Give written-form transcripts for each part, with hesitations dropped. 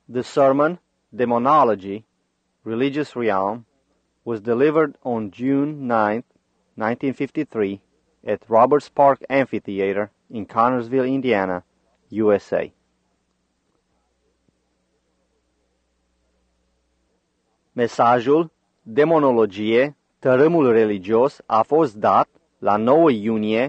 The sermon, Demonology, Religious Realm, was delivered on June 9, 1953, at Roberts Park Amphitheater in Connersville, Indiana, USA. Mesajul, Demonologie, tărâmul religios, a fost dat la 9 iunie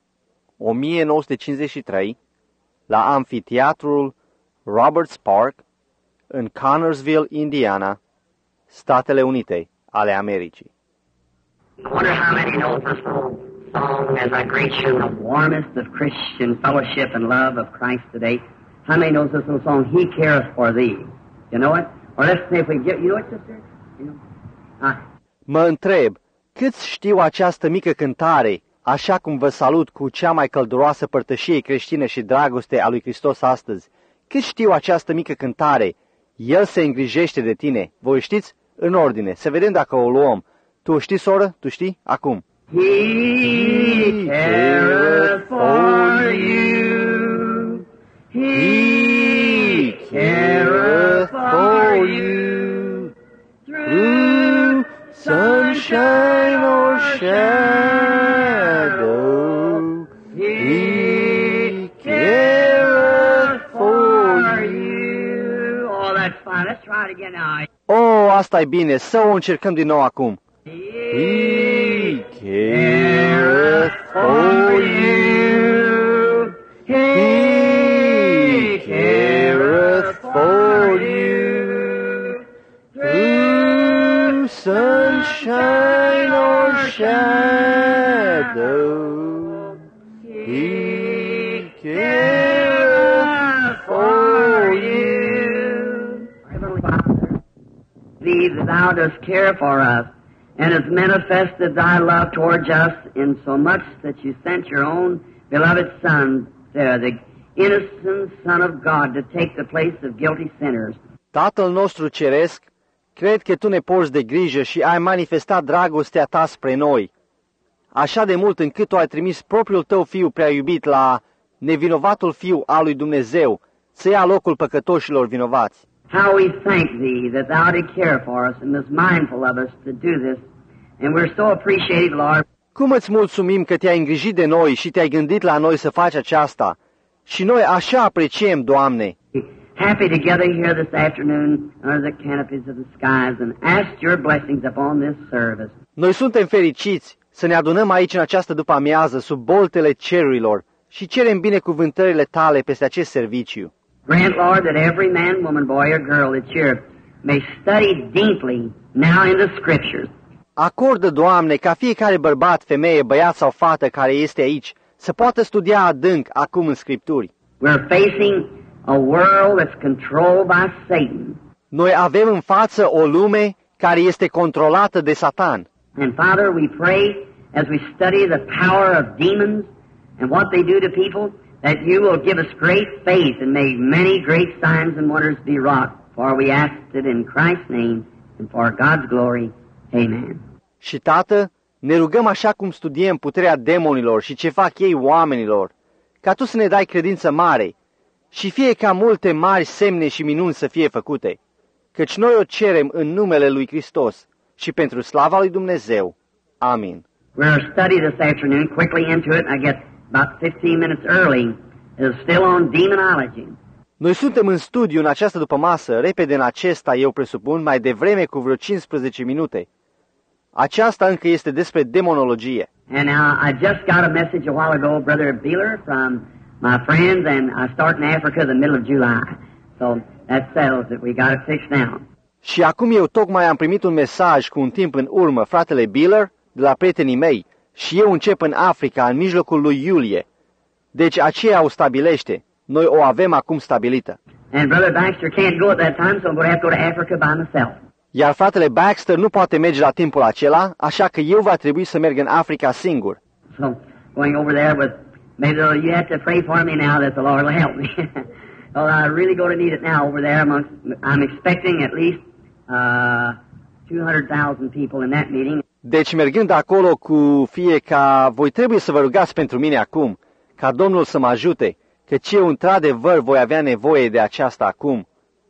1953 la Amfiteatrul Roberts Park în Connersville, Indiana, Statele Unite ale Americii. I wonder how many know this little song as I greet you in the warmest of Christian fellowship and love of Christ today. How many knows this little song, He Careth for Thee? You know it? Or let's see if we get, you know it, sister? You know? Mă întreb, câți știu această mică cântare, așa cum vă salut cu cea mai călduroasă părtășie creștină și dragoste a lui Hristos astăzi? Câți știu această mică cântare? El se îngrijește de tine. Voi știți? În ordine. Să vedem dacă o luăm. Tu știi, soră? Tu știi? Acum. He careth for you. He careth for you. Through sunshine or shadow, He careth for you. Oh, that's fine. Let's try it again now. Oh, asta e bine. Să o încercăm din nou acum. He careth for you. He careth for you. Through sunshine or shadow, He careth for you. Thee that thou dost care for us, and hast manifested thy love towards us in so much that you sent your own beloved Son, the innocent Son of God, to take the place of guilty sinners. Tatăl nostru ceresc, cred că Tu ne porți de grijă și ai manifestat dragostea Ta spre noi, așa de mult încât Tu ai trimis propriul Tău Fiu prea iubit la nevinovatul Fiu al lui Dumnezeu, să ia locul păcătoșilor vinovați. How we thank Thee that Thou did care for us and was mindful of us to do this. And we're so appreciative, Lord. Cum îți mulțumim că Te-ai îngrijit de noi și Te-ai gândit la noi să faci aceasta. Și noi așa apreciem, Doamne. Happy to gather here this afternoon under the canopies of the skies and ask Your blessings upon this service. Noi suntem fericiți să ne adunăm aici în această după-amiază sub boltele cerurilor și cerem binecuvântările Tale peste acest serviciu. Grant, Lord, that every man, woman, boy, or girl that's here may study deeply now in the Scriptures. Acordă, Doamne, ca fiecare bărbat, femeie, băiat sau fată care este aici să poată studia adânc acum în Scripturi. We're facing a world that's controlled by Satan. Noi avem în față o lume care este controlată de Satan. And Father, we pray as we study the power of demons and what they do to people, that You will give us great faith and make many great signs and wonders be wrought. For we ask it in Christ's name and for God's glory. Amen. Și, Tată, ne rugăm așa cum studiem puterea demonilor și ce fac ei oamenilor, ca Tu să ne dai credință mare și fie ca multe mari semne și minuni să fie făcute, căci noi o cerem în numele lui Hristos și pentru slava lui Dumnezeu. Amin. We're studying this afternoon, quickly into it. I get about 15 minutes early. It's still on demonology. Noi suntem în studiu în această dupămasă, repede în acesta, eu presupun, mai devreme cu vreo 15 minute. Aceasta încă este despre demonologie. And now I just got a message a while ago, Brother Beeler, from my friends, and I start in Africa the middle of July. So that settles it. We got it fixed now. Și acum eu tocmai am primit un mesaj cu un timp în urmă, fratele Beeler, de la prietenii mei, și eu încep în Africa în mijlocul lui iulie. Deci aceea o stabilește. Noi o avem acum stabilită. And Brother Baxter can't go at that time, so I'm going to have to go to Africa by myself. Iar fratele Baxter nu poate merge la timpul acela, așa că eu va trebui să merg în Africa singur. So going over there with, maybe you have to pray for me now that the Lord will help me. Well, I really going to need it now over there. I'm expecting at least 200,000 people in that meeting. Deci mergând acolo cu voi trebuie să vă rugați pentru mine acum, ca Domnul să mă ajute, căci eu într-adevăr voi avea nevoie de aceasta acum.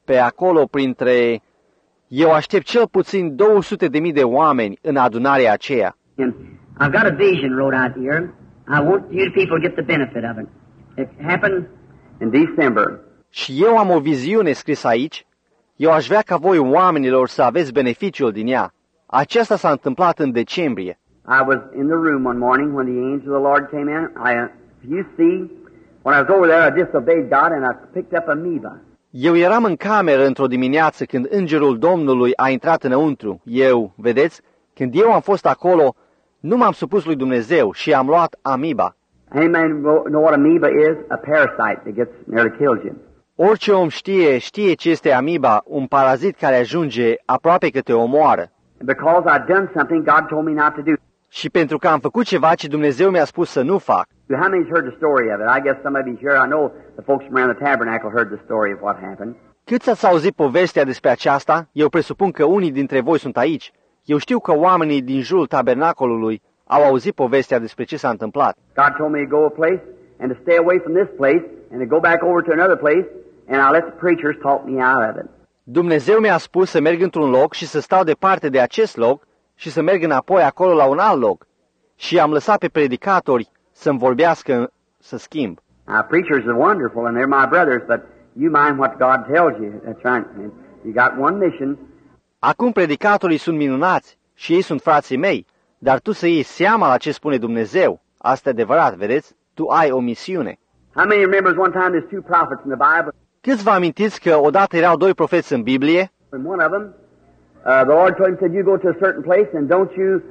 pe acolo printre... Eu aștept cel puțin 200.000 de oameni în adunarea aceea. And I've got a vision wrote out here. I want you people to get the benefit of it. It happened in December. Și eu am o viziune scrisă aici. Eu aș vrea ca voi, oamenilor, să aveți beneficiul din ea. Aceasta s-a întâmplat în decembrie. I was in the room one morning when the angel of the Lord came in. You see, when I was over there, I disobeyed God and I picked up amoeba. Eu eram în cameră într-o dimineață când îngerul Domnului a intrat înăuntru. Vedeți, când eu am fost acolo, nu m-am supus lui Dumnezeu și am luat amiba. Any man know what amoeba is? A parasite that gets nearly kills you. Orice om știe ce este amiba, un parazit care ajunge aproape că te omoară. Because I'd done something God told me not to do. Și pentru că am făcut ceva ce Dumnezeu mi-a spus să nu fac. How many's heard the story of it? I guess some of you's here. I know the folks from around the tabernacle heard the story of what happened. Câți ați auzit povestea despre aceasta? Eu presupun că unii dintre voi sunt aici. Eu știu că oamenii din jurul tabernacolului au auzit povestea despre ce s-a întâmplat. God told me to go a place and to stay away from this place and to go back over to another place and I let the preachers talk me out of it. Dumnezeu mi-a spus să merg într-un loc și să stau departe de acest loc și să merg înapoi acolo la un alt loc. Și am lăsat pe predicatori să-mi vorbească să schimb. Preachers are wonderful and they're my brothers, but you mind what God tells you. That's right. You got one mission. Acum predicatorii sunt minunați și ei sunt frații mei, dar tu să iei seama la ce spune Dumnezeu. Asta e adevărat, vedeți? Tu ai o misiune. How many remembers one time there's two prophets in the Bible? Câți vă amintiți că odată erau doi profeți în Biblie? And one of them, the Lord told him, said, you go to a certain place and don't you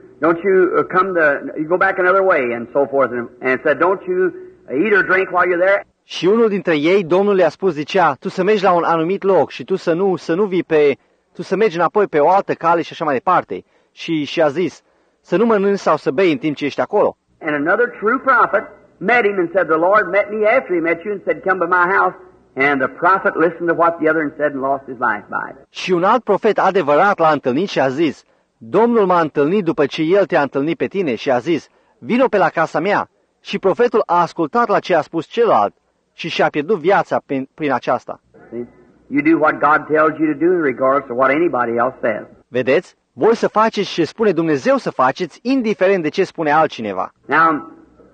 you go back another way and so forth. And said, don't you eat or drink while you're there. Și unul dintre ei, Domnul le-a spus, zicea, tu să mergi la un anumit loc și tu să nu vii tu să mergi înapoi pe o altă cale și așa mai departe. Și a zis, să nu mănânci sau să bei în timp ce ești acolo. And another true prophet met him and said, the Lord met me after he met you and said, come to my house. And the prophet listened to what the other said and lost his life by it. Și un alt profet adevărat l-a întâlnit și a zis, Domnul m-a întâlnit după ce el te-a întâlnit pe tine și a zis, vino pe la casa mea. Și profetul a ascultat la ce a spus celălalt și și-a pierdut viața prin aceasta. You do what God tells you to do in regards to what anybody else says. Vedeți? Voi să faceți ce spune Dumnezeu să faceți, indiferent de ce spune altcineva. Now,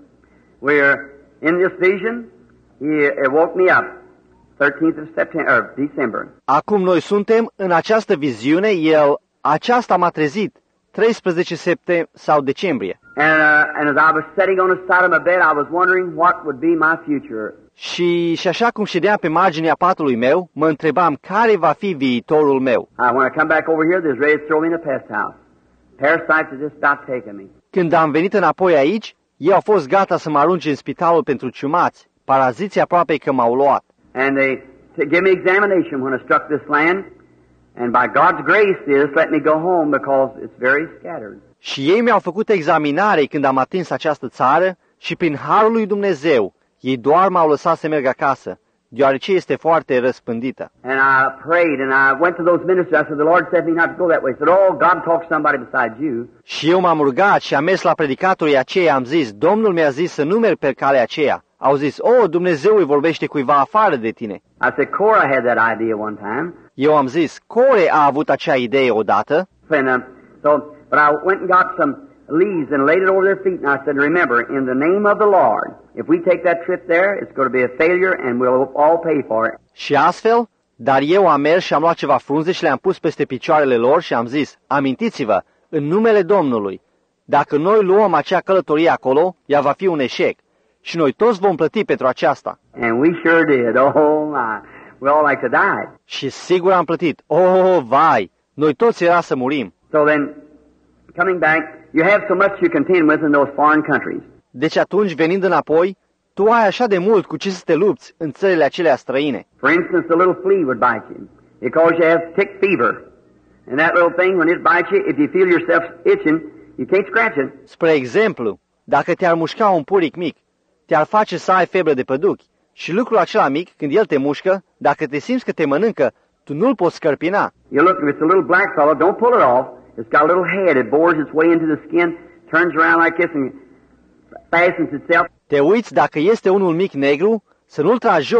we're in this vision. It woke me up, 13th of December. Acum noi suntem în această viziune, aceasta m-a trezit, 13 septembrie sau decembrie. And as I was sitting on the side of my bed, I was wondering what would be my future. Și așa cum ședeam pe marginea patului meu, mă întrebam care va fi viitorul meu. When I come back over here, there's ready to throw me in a pest house. Parasites have just about taken me. Când am venit înapoi aici, ei au fost gata să mă arunce în spitalul pentru ciumați. Paraziții aproape că m-au luat. And they gave me examination when I struck this land. And by God's grace, they just let me go home because it's very scattered. Și ei mi-au făcut examinare când am atins această țară și prin harul lui Dumnezeu, ei doar m-au lăsat să merg acasă, deoarece este foarte răspândită. And I prayed and I went to those ministers. I said, the Lord said me not to go that way. He said, oh, God talks to somebody besides you. Și eu m-am rugat și am mers la predicatorii aceia, am zis, Domnul mi-a zis să nu merg pe calea aceea. Au zis, Dumnezeu îi vorbește cuiva afară de tine. I said, Korah had that idea one time. Eu am zis, Core a avut acea idee odată. And, but I went and got some leaves and laid it over their feet, and I said, remember, in the name of the Lord, if we take that trip there, it's going to be a failure and we'll all pay for it. Și astfel, dar eu am mers și am luat ceva frunze și le-am pus peste picioarele lor și am zis, amintiți-vă, în numele Domnului, dacă noi luăm acea călătorie acolo, ea va fi un eșec. Și noi toți vom plăti pentru aceasta. And we sure did. Oh my. We all like to die. Și sigur am plătit. Vai! Noi toți era să murim. So then, coming back, you have so much you contend with in those foreign countries. Deci atunci, venind înapoi, tu ai așa de mult cu ce să te lupți în țările acelea străine. For instance, the little flea would bite you. It causes you to have tick fever. And that little thing, when it bites you, if you feel yourself itching, you can't scratch it. Spre exemplu, dacă te-ar mușca un puric mic, te-ar face să ai febră de păduchi. Și lucrul acela mic, când el te mușcă, dacă te simți că te mănâncă, tu nu-l poți scărpina. You look, if it's a little black fellow, don't pull it off. It's got a little head. It bores its way into the skin, turns around like this and fastens itself. Te uiți, dacă este unul mic negru, să nu-l tragi jos.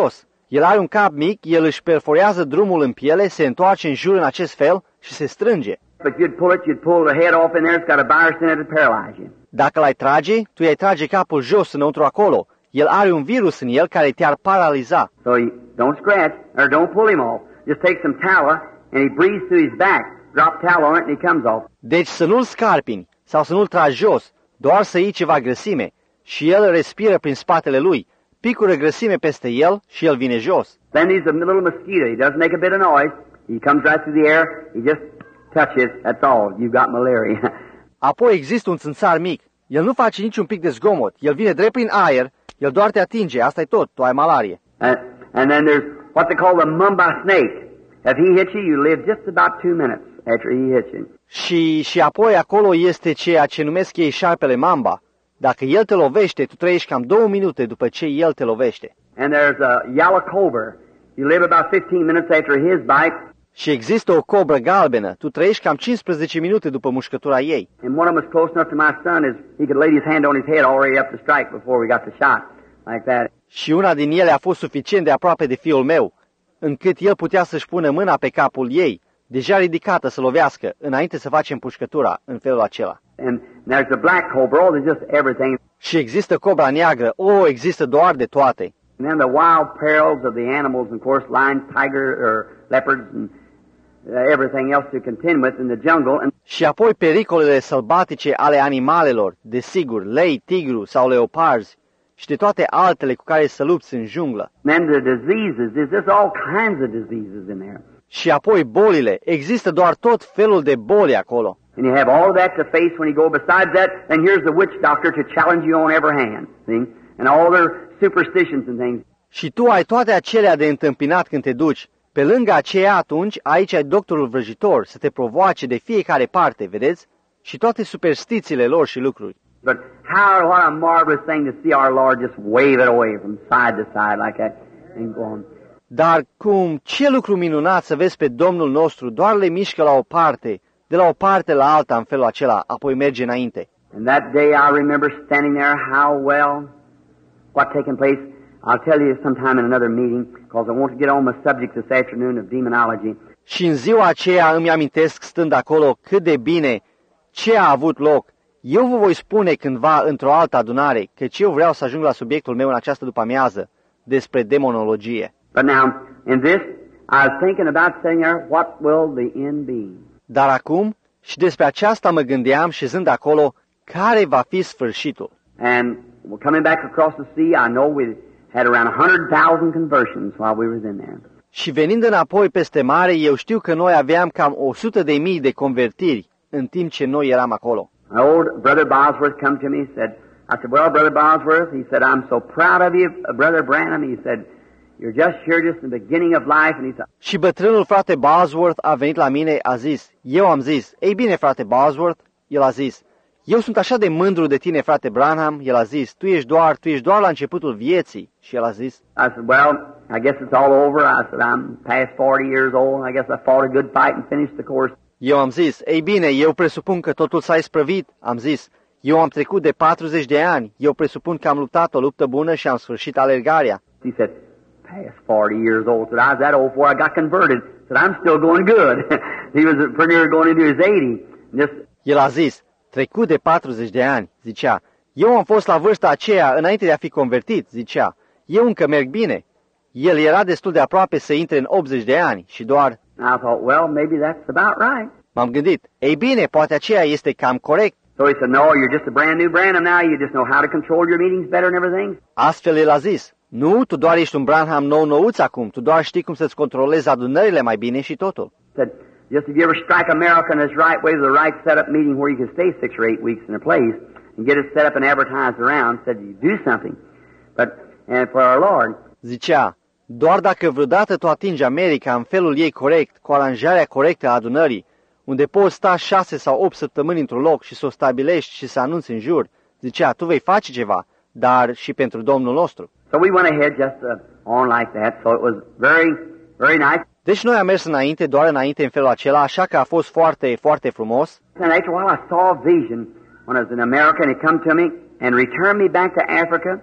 El are un cap mic, el își perforează drumul în piele, se întoarce în jur în acest fel și se strânge. But you'd pull the head off in there, it's got a virus in it to paralyze you. Dacă l-ai trage, tu i-ai trage capul jos înăuntru acolo. El are un virus în el care te-ar paraliza. So you don't scratch, or don't pull him off. Just take some tallow, and he breathes through his back. Drop tallow on it, and he comes off. Deci să nu-l scarpini sau să nu-l tragi jos, doar să iei ceva grăsime și el respiră prin spatele lui. Picură grăsime peste el și el vine jos. Then he's a little mosquito. He doesn't make a bit of noise. He comes right through the air. He just touches. That's all. You've got malaria. Apoi există un țânțar mic. El nu face niciun pic de zgomot. El vine drept prin aer. El doar te atinge. Asta e tot. Tu ai malarie. And then there's what they call the mamba snake. If he hits you, you live just about 2 minutes after he hits you. Și apoi acolo este ceea ce numesc ei șarpele mamba. Dacă el te lovește, tu trăiești cam 2 minute după ce el te lovește. And there's a yellow cobra. You live about 15 minutes after his bite. Și există o cobră galbenă. Tu trăiești cam 15 minute după mușcătura ei. And one of them was close enough to my son is he could lay his hand on his head already up to strike before we got the shot, like that. Și una din ele a fost suficient de aproape de fiul meu, încât el putea să-și pună mâna pe capul ei, deja ridicată să lovească, înainte să facem pușcătura în felul acela. And there's the black cobra. Oh, there's just everything. Și există cobra neagră. Există doar de toate. And then the wild perils of the animals, of course, lions, tiger, or leopards, and everything else to contend with in the jungle. And Și apoi pericolele sălbatice ale animalelor, desigur, lei, tigru sau leoparzi, și de toate altele cu care să lupți în junglă. then the diseases, there's just all kinds of diseases in there. Și apoi bolile. Există doar tot felul de boli acolo. And you have all of that to face when you go. Besides that, then here's the witch doctor to challenge you on every hand, see? And all their superstitions and things. Și tu ai toate acelea de întâmpinat când te duci. Pe lângă aceea, atunci, aici ai doctorul vrăjitor să te provoace de fiecare parte, vedeți? Și toate superstițiile lor și lucruri. But what a marvelous thing to see our Lord just wave it away from side to side like that and go on. Dar ce lucru minunat să vezi pe Domnul nostru, doar le mișcă la o parte, de la o parte la alta în felul acela, apoi merge înainte. And that day I remember standing there, how well, what taken place. I'll tell you sometime in another meeting, because I want to get on the subject this afternoon of demonology. Și în ziua aceea îmi amintesc, stând acolo, cât de bine, ce a avut loc. Eu vă voi spune cândva într-o altă adunare, căci eu vreau să ajung la subiectul meu în această după-amiază, despre demonologie. But now, in this, I was thinking about saying there, what will the end be? Dar acum, și despre aceasta mă gândeam șezând acolo, care va fi sfârșitul. And coming back across the sea, I know we had around 100,000 conversions while we were in there. Și venind înapoi peste mare, eu știu că noi aveam cam 100.000 de convertiri în timp ce noi eram acolo. My old brother Bosworth come to me, I said, well, Brother Bosworth, he said, I'm so proud of you, Brother Branham, he said, you're just here just in the beginning of life, and he said, Și bătrânul frate Bosworth a venit la mine, a zis, eu am zis, ei bine frate Bosworth, el a zis, eu sunt așa de mândru de tine frate Branham, el a zis, tu ești doar la începutul vieții, și el a zis, I said, well, I guess it's all over, I said, I'm past 40 years old, I guess I fought a good fight and finished the course. Eu am zis, ei bine, eu presupun că totul s-a isprăvit, am zis, eu am trecut de 40 de ani, eu presupun că am luptat o luptă bună și am sfârșit alergarea. He said, past 40 years old. Said, I was that old before I got converted. Said, I'm still going good. He was pretty near going into his 80. El a zis, trecut de 40 de ani, zicea, eu am fost la vârsta aceea înainte de a fi convertit, zicea, eu încă merg bine. El era destul de aproape să intre în 80 de ani și doar... I thought, well, maybe that's about right. M-am gândit, ei bine, poate aceea este cam corect. So he said, no, you're just a brand new Branham now. You just know how to control your meetings better and everything. Astfel el a zis, nu, tu doar ești un Branham nou-nouț acum, tu doar știi cum să-ți controlezi adunările mai bine și totul. Said, just if you ever strike America in its right way to the right setup meeting where you can stay 6 or 8 weeks in a place and get it set up and advertised around, said you do something. But, and for our Lord. Zicea, doar dacă vreodată tu atingi America în felul ei corect, cu aranjarea corectă a adunării, unde poți sta 6 sau 8 săptămâni într-un loc și să o stabilești și să anunți în jur, zicea, tu vei face ceva, dar și pentru Domnul nostru. So we went ahead just on like that, so it was very, very nice. Deci noi am mers înainte, doar înainte în felul acela, așa că a fost foarte, foarte frumos. And after a while I saw a vision when I was in America, and it come to me and returned me back to Africa,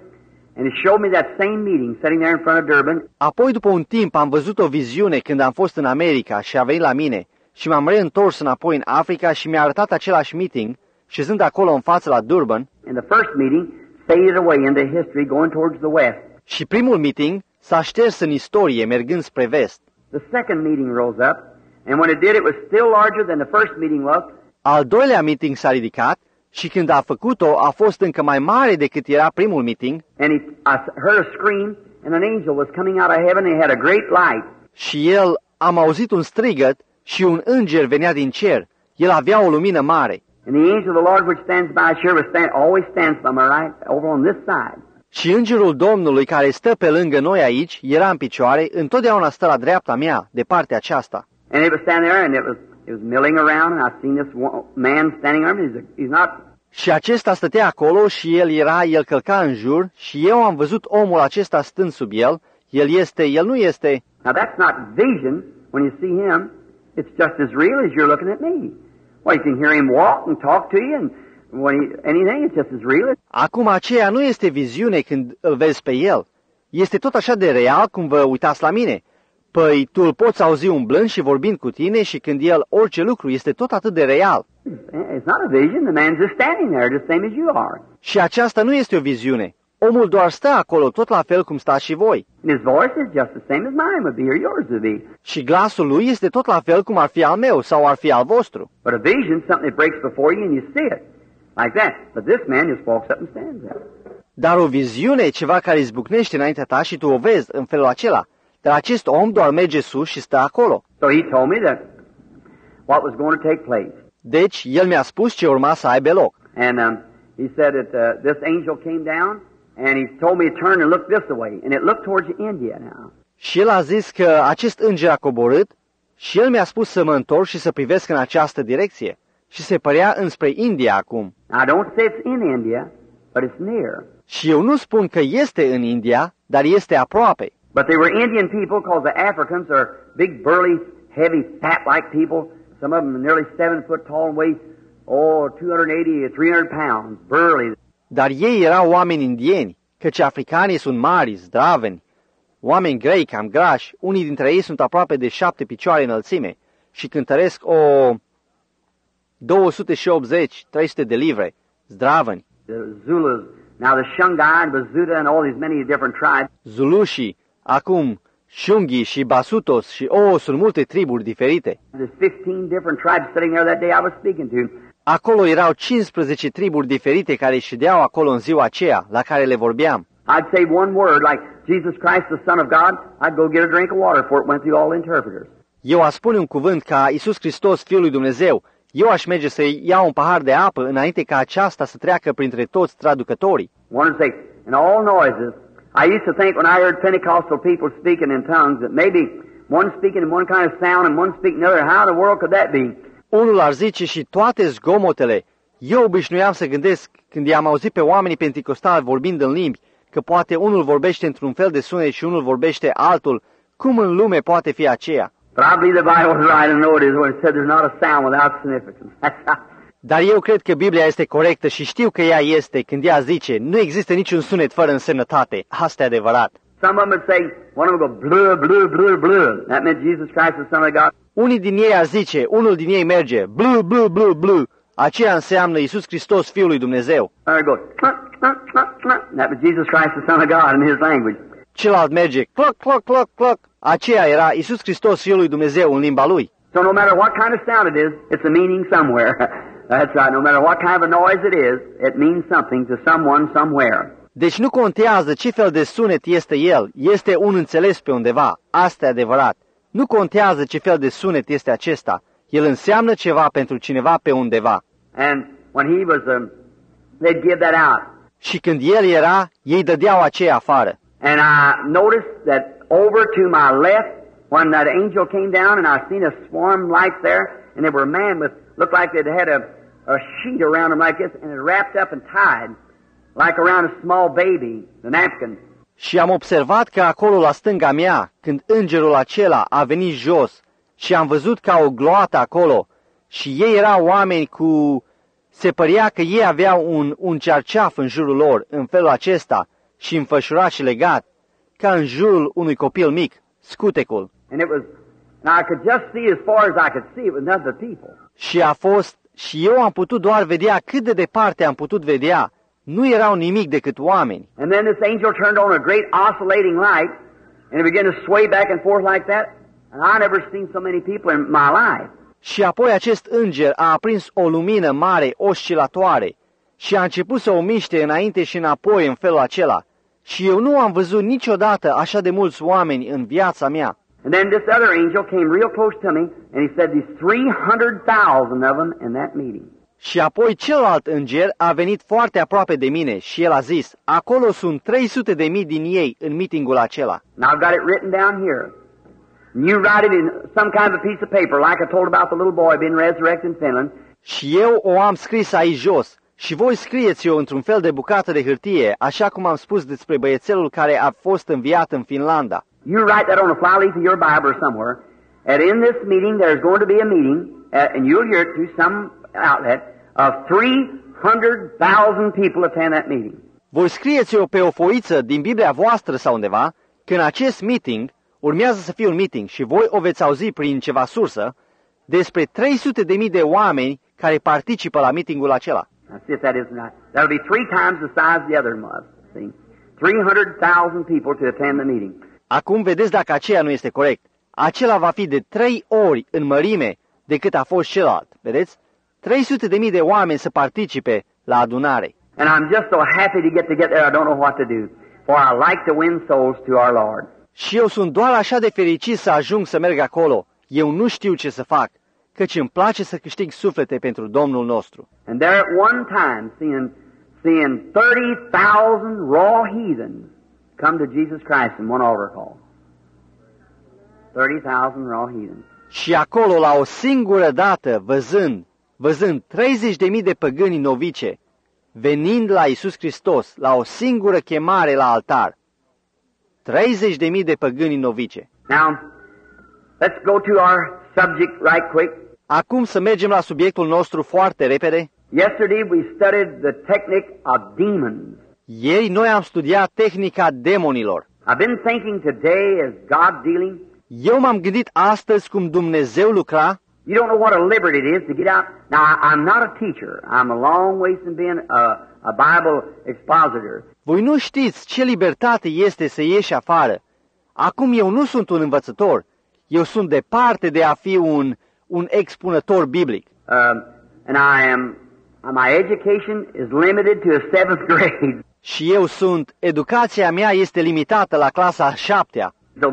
And he showed me that same meeting sitting there in front of Durban. Apoi, după un timp, am văzut o viziune când am fost în America și a venit la mine și m-am reîntors înapoi în Africa și mi-a arătat același meeting, șezând acolo în față la Durban. And the first meeting faded away into history going towards the west. Și primul meeting s-a șters în istorie, mergând spre vest. The second meeting rose up, and when it did, it was still larger than the first meeting was. Al doilea meeting s-a ridicat și când a făcut-o a fost încă mai mare decât era primul meeting. And I heard a scream, and an angel was coming out of heaven, and he had a great light. Și am auzit un strigăt și un înger venea din cer. El avea o lumină mare. And the angel of the Lord which stands by sure always stands by my right, over on this side. Și îngerul Domnului care stă pe lângă noi aici, era în picioare, întotdeauna stă la dreapta mea, de partea aceasta. And it was standing there, and it was milling around, and I seen this man standing there. He's not. Și acesta stătea acolo și el călca în jur și eu am văzut omul acesta stând sub el. El nu este. Now that's not vision. When you see him, it's just as real as you're looking at me. Well, you can hear him walk and talk to you, and anything, it's just as real. Acum aceea nu este viziune când îl vezi pe el. Este tot așa de real cum vă uitați la mine. Păi tu îl poți auzi umblând și vorbind cu tine și când el orice lucru este tot atât de real. It's not a vision. The man's just standing there, just same as you are. Și aceasta nu este o viziune. Omul doar stă acolo tot la fel cum stați și voi. And his voice is just the same as mine would be or yours would be. Și glasul lui este tot la fel cum ar fi al meu sau ar fi al vostru. But a vision is something that breaks before you and you see it. Like that. But this man just walks up and stands there. Dar o viziune e ceva care izbucnește înaintea ta și tu o vezi în felul acela. Dar acest om doar merge sus și stă acolo. So he told me that what was going to take place. Deci, el mi-a spus ce urma să aibă loc. And he said that this angel came down and he told me to turn and look this way. And it looked towards India now. Și el a zis că acest înger a coborât și el mi-a spus să mă întorc și să privesc în această direcție. Și se părea înspre India acum. I don't say it's in India, but it's near. Și eu nu spun că este în India, dar este aproape. But they were Indian people because the Africans are big, burly, heavy, fat-like people. Some of them are nearly 7 foot tall and weigh, 280 or 300 pounds, burly. Dar ei erau oameni indieni, căci africanii sunt mari, zdraveni, oameni grei, cam grași, unii dintre ei sunt aproape de 7 picioare înălțime și cântăresc 280-300 de livre, zdraveni. The Zulus, now the Shungai and Bazuta and all these many different tribes. Zulușii, acum Shungi și Basutos și sunt multe triburi diferite. There's 15 different tribes sitting there that day I was speaking to. Acolo erau 15 triburi diferite care ședeau acolo în ziua aceea, la care le vorbeam. I'd say one word, like Jesus Christ, the Son of God, I'd go get a drink of water before it went through all the interpreters. Eu aș spune un cuvânt ca Iisus Hristos, Fiul lui Dumnezeu. Eu aș merge să iau un pahar de apă înainte ca aceasta să treacă printre toți traducătorii. One would say, in all noises, I used to think when I heard Pentecostal people speaking in tongues that maybe one speaking in one kind of sound and one speaking another. How in the world could that be? Unul ar zice și toate zgomotele. Eu obișnuiam să gândesc când i-am auzit pe oamenii penticostali vorbind în limbi, că poate unul vorbește într-un fel de sunet și unul vorbește altul. Cum în lume poate fi aceea? But I believe the Bible is right and know it is when it said there's not a sound without significance. Dar eu cred că Biblia este corectă și știu că ea este când ea zice, nu există niciun sunet fără însemnătate. Asta e adevărat. Some of them would say, one of them would go, blue, blue, blue, blue. That meant Jesus Christ, the Son of God. Unii din ei ar zice, unul din ei merge, blue, blue, blue, blue. Aceea înseamnă Iisus Hristos, Fiul lui Dumnezeu. Or go, that was Jesus Christ, the Son of God in his language. Celălalt merge, cloc, cloc, cloc, cloc. Aceea era Iisus Hristos, Fiul lui Dumnezeu, în limba lui. So no matter what kind of sound it is, it's a meaning somewhere. That's right. No matter what kind of a noise it is, it means something to someone somewhere. Deci nu contează ce fel de sunet este el, este un înțeles pe undeva. Asta e adevărat. Nu contează ce fel de sunet este acesta. El înseamnă ceva pentru cineva pe undeva. And when he was, they'd give that out. Și când el era, ei dădeau aceea afară. And I noticed that over to my left, when that angel came down, and I seen a swarm lights there, and there were men with, looked like they'd had a sheet around them like this, and it wrapped up and tied, like around a small baby, the napkin. Și am observat că acolo la stânga mea, când îngerul acela a venit jos, și am văzut ca o gloată acolo, și ei erau oameni se părea că ei aveau un cearceaf în jurul lor, în felul acesta, și înfășurat și legat, ca în jurul unui copil mic, scutecul. And it was, now I could just see as far as I could see, it was not the people. Și eu am putut doar vedea cât de departe am putut vedea. Nu erau nimic decât oameni. And then this angel turned on a great oscillating light, and it began to sway back and forth like that. And I never seen so many people in my life. Și apoi acest înger a aprins o lumină mare, oscilatoare, și a început să o miște înainte și înapoi în felul acela. Și eu nu am văzut niciodată așa de mulți oameni în viața mea. And then this other angel came real close to me, and he said there's 300,000 of them in that meeting. Și apoi celălalt înger a venit foarte aproape de mine și el a zis, acolo sunt 300.000 din ei în meetingul acela. And I've got it written down here. And you write it in some kind of a piece of paper, like I told about the little boy being resurrected in Finland. Și eu o am scris aici jos. Și voi scrieți-o într-un fel de bucată de hârtie, așa cum am spus despre băiețelul care a fost înviat în Finlanda. You write that on a flyleaf of your Bible or somewhere. And in this meeting, there's going to be a meeting, and you'll hear it through some outlet, of 300,000 people attend that meeting. Voi scrieți-o pe o foiță din Biblia voastră sau undeva, că în acest meeting, urmează să fie un meeting și voi o veți auzi prin ceva sursă, despre 300.000 de oameni care participă la meetingul acela. Now, see if that isn't right. That'll be 3 times the size of the other was. See? 300,000 people to attend the meeting. Acum vedeți dacă aceea nu este corect. Acela va fi de 3 ori în mărime decât a fost celălalt. Vedeți? 300.000 de oameni să participe la adunare. And I'm just so happy to get there, I don't know what to do. For I like to win souls to our Lord. Și eu sunt doar așa de fericit să ajung să merg acolo. Eu nu știu ce să fac, căci îmi place să câștig suflete pentru Domnul nostru. And there at one time, seeing 30,000 raw heathens come to Jesus Christ in one altar call. 30,000 raw heathens. Și acolo, la o singură dată, văzând 30.000 de păgâni novice, venind la Iisus Hristos, la o singură chemare la altar. 30.000 de păgâni novice. Now, let's go to our subject right quick. Acum să mergem la subiectul nostru foarte repede. Yesterday we studied the technique of demons. Ieri noi am studiat tehnica demonilor. I've been thinking today as God dealing. Eu m-am gândit astăzi cum Dumnezeu lucra. You don't know what a liberty it is to get out. Now, I'm not a teacher. I'm a long ways from being a Bible expositor. Voi nu știți ce libertate este să ieși afară. Acum eu nu sunt un învățător. Eu sunt departe de a fi un expunător biblic. And my education is limited to a 7th grade. Și educația mea este limitată la clasa a 7-a. So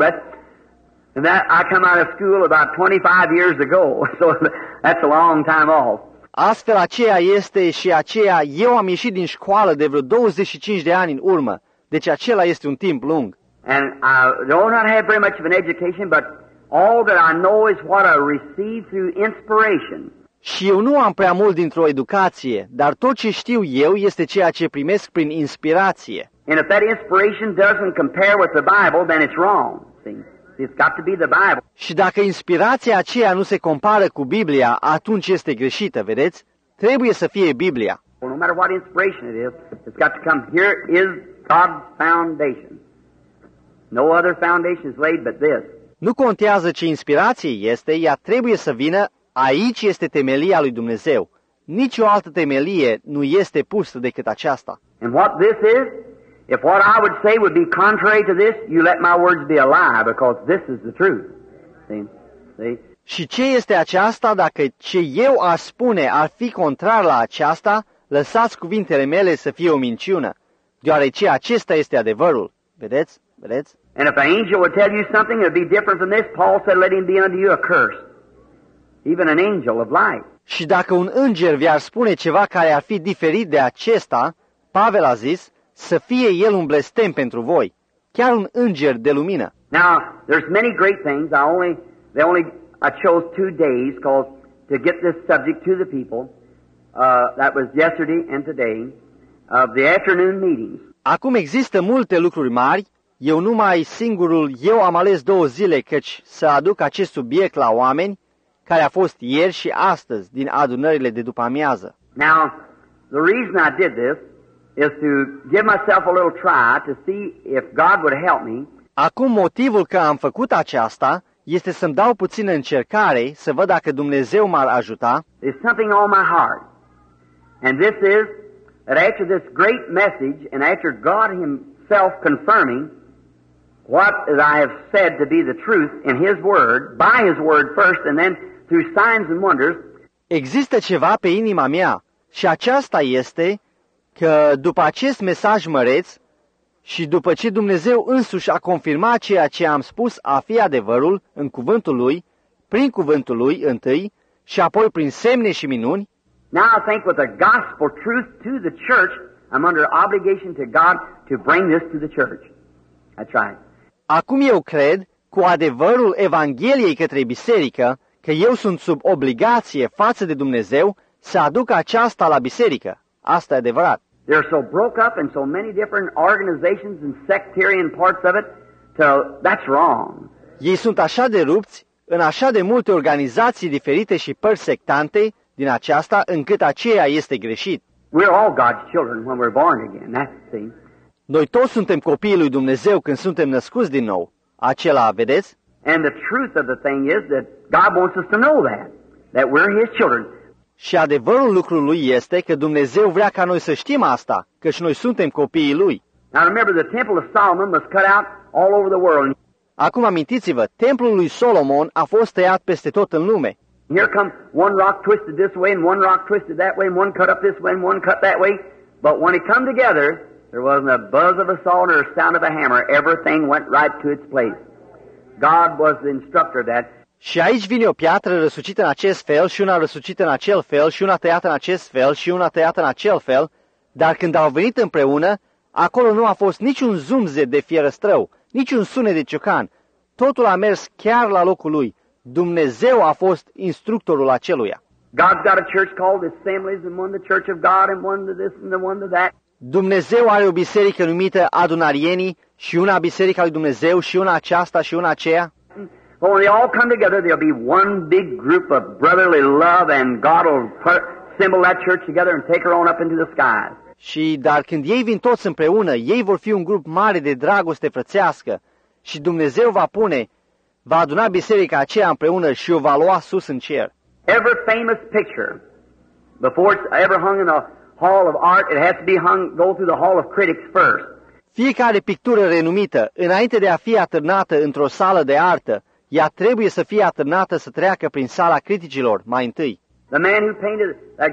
that I come out of school about 25 years ago. So that's a long time off. Astfel aceea este și aceea, eu am ieșit din școală de vreo 25 de ani în urmă. Deci acela este un timp lung. And I do not have very much of an education, but all that I know is what I received through inspiration. Și eu nu am prea mult dintr-o educație, dar tot ce știu eu este ceea ce primesc prin inspirație. And if that inspiration doesn't compare with the Bible, then it's wrong. See? It's got to be the Bible. Și dacă inspirația aceea nu se compară cu Biblia, atunci este greșită, vedeți? Trebuie să fie Biblia. Well, no matter what inspiration it is, it's got to come. Here is God's foundation. No other foundation is laid but this. Nu contează ce inspirație este, ea trebuie să vină. Aici este temelia lui Dumnezeu. Nici o altă temelie nu este pusă decât aceasta. And what this is, if what I would say would be contrary to this, you let my words be a lie, because this is the truth. See? Și ce este aceasta? Dacă ce eu aș spune ar fi contrar la aceasta, lăsați cuvintele mele să fie o minciună, deoarece acesta este adevărul. Vedeți? And if an angel would tell you something that would be different from this, Paul said, let him be unto you a curse. Even an angel of light. Și dacă un înger vi-ar spune ceva care ar fi diferit de acesta, Pavel a zis, să fie el un blestem pentru voi, chiar un înger de lumină. Now, there's many great things. I chose 2 days to get this subject to the people. That was yesterday and today, of the afternoon meetings. Acum există multe lucruri mari. Eu am ales 2 zile, căci să aduc acest subiect la oameni, care a fost ieri și astăzi din adunările de după amiază. Now, the reason I did this is to give myself a little try to see if God would help me. Acum motivul că am făcut aceasta este să-mi dau puțină încercare să văd dacă Dumnezeu m-ar ajuta. There's something on my heart. And this is that after this great message and after God Himself confirming what I have said to be the truth in His Word, by His Word first and then through signs and wonders. Există ceva pe inima mea și aceasta este că după acest mesaj măreț și după ce Dumnezeu însuși a confirmat ceea ce am spus a fi adevărul în cuvântul Lui, prin cuvântul Lui întâi și apoi prin semne și minuni, now I think with the gospel truth to the church, I'm under obligation to God to bring this to the church. That's right. Acum eu cred, cu adevărul Evangheliei către biserică, că eu sunt sub obligație față de Dumnezeu să aduc aceasta la biserică. Asta e adevărat. They're so broke up in so many different organizations and sectarian parts of it, that's wrong. Ei sunt așa de rupți în așa de multe organizații diferite și părți sectante din aceasta, încât aceea este greșit. We're all God's children when we're born again, see? Noi toți suntem copiii lui Dumnezeu când suntem născuți din nou. Acela, vedeți? And the truth of the thing is that God wants us to know that we're His children. Și adevărul lucrului este că Dumnezeu vrea ca noi să știm asta, căci noi suntem copiii Lui. Now remember, the Temple of Solomon was cut out all over the world. Acum amintiți-vă, templul lui Solomon a fost tăiat peste tot în lume. Here come one rock twisted this way and one rock twisted that way and one cut up this way and one cut that way. But when it come together, there wasn't a buzz of a saw nor a sound of a hammer. Everything went right to its place. God was the instructor of that. Și aici vine o piatră răsucită în acest fel și una răsucită în acel fel și una tăiată în acest fel și una tăiată în acel fel, dar când au venit împreună, acolo nu a fost niciun zumzet de fierăstrău, niciun sunet de ciocan. Totul a mers chiar la locul lui. Dumnezeu a fost instructorul aceluia. God's got a church called the Assemblies and one the Church of God and one to this and the one to that. Dumnezeu are o biserică numită Adunarienii și una biserica lui Dumnezeu și una aceasta și una aceea. But when they all come together, there'll be one big group of brotherly love and God will assemble that church together and take her on up into the skies. Și dar când ei vin toți împreună, ei vor fi un grup mare de dragoste frățească și Dumnezeu va aduna biserica aceea împreună și o va lua sus în cer. Every famous picture, before it's ever hung in the Hall of Art, it has to be go through the Hall of Critics first. Fiecare pictură renumită, înainte de a fi atârnată într-o sală de artă, ea trebuie să fie atârnată să treacă prin sala criticilor mai întâi. The man who painted that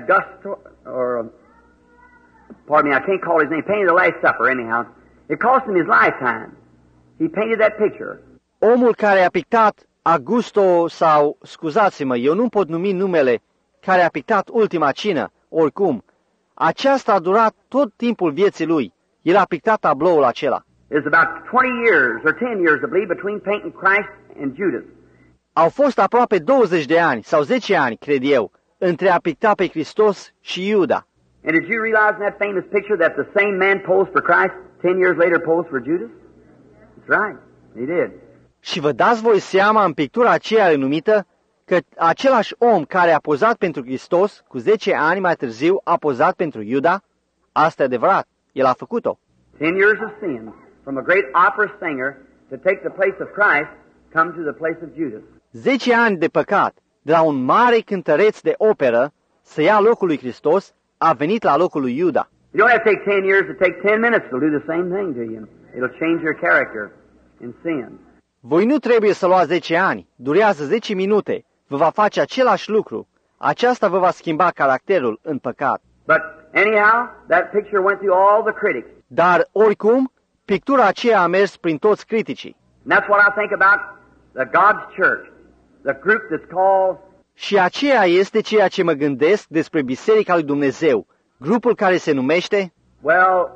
pardon me, I can't call his name, painted the Last Supper anyhow. It cost him his lifetime. He painted that picture. Omul care a pictat Augusto sau, scuzați-mă, eu nu pot numi numele, care a pictat Ultima Cină, oricum. Aceasta a durat tot timpul vieții lui. El a pictat tabloul acela. It's about 20 years or 10 years, I believe, between painting Christ and Judas. Au fost aproape 20 de ani sau 10 ani, cred eu, între a picta pe Hristos și Iuda. And did you realize in that famous picture that the same man posed for Christ 10 years later posed for Judas? That's right, he did. Și vă dați voi seama în pictura aceea renumită că același om care a pozat pentru Hristos cu 10 ani mai târziu a pozat pentru Iuda? Asta e adevărat, el a făcut-o. 10 years of sin, from a great opera singer to take the place of Christ, come to the place of Judas. 10 ani de păcat, de la un mare cântăreț de operă să ia locul lui Hristos, a venit la locul lui Iuda. You don't have to take 10 years, to take 10 minutes to do the same thing to you. It'll change your character in sin. Voi nu trebuie să luați 10 ani, durează 10 minute, vă va face același lucru. Aceasta vă va schimba caracterul în păcat. But anyhow, that picture went through all the critics. Dar, oricum, pictura aceea a mers prin toți criticii. And that's what I think about the God's church, the group that's called. Și aceea este ceea ce mă gândesc despre Biserica lui Dumnezeu, grupul care se numește. Well,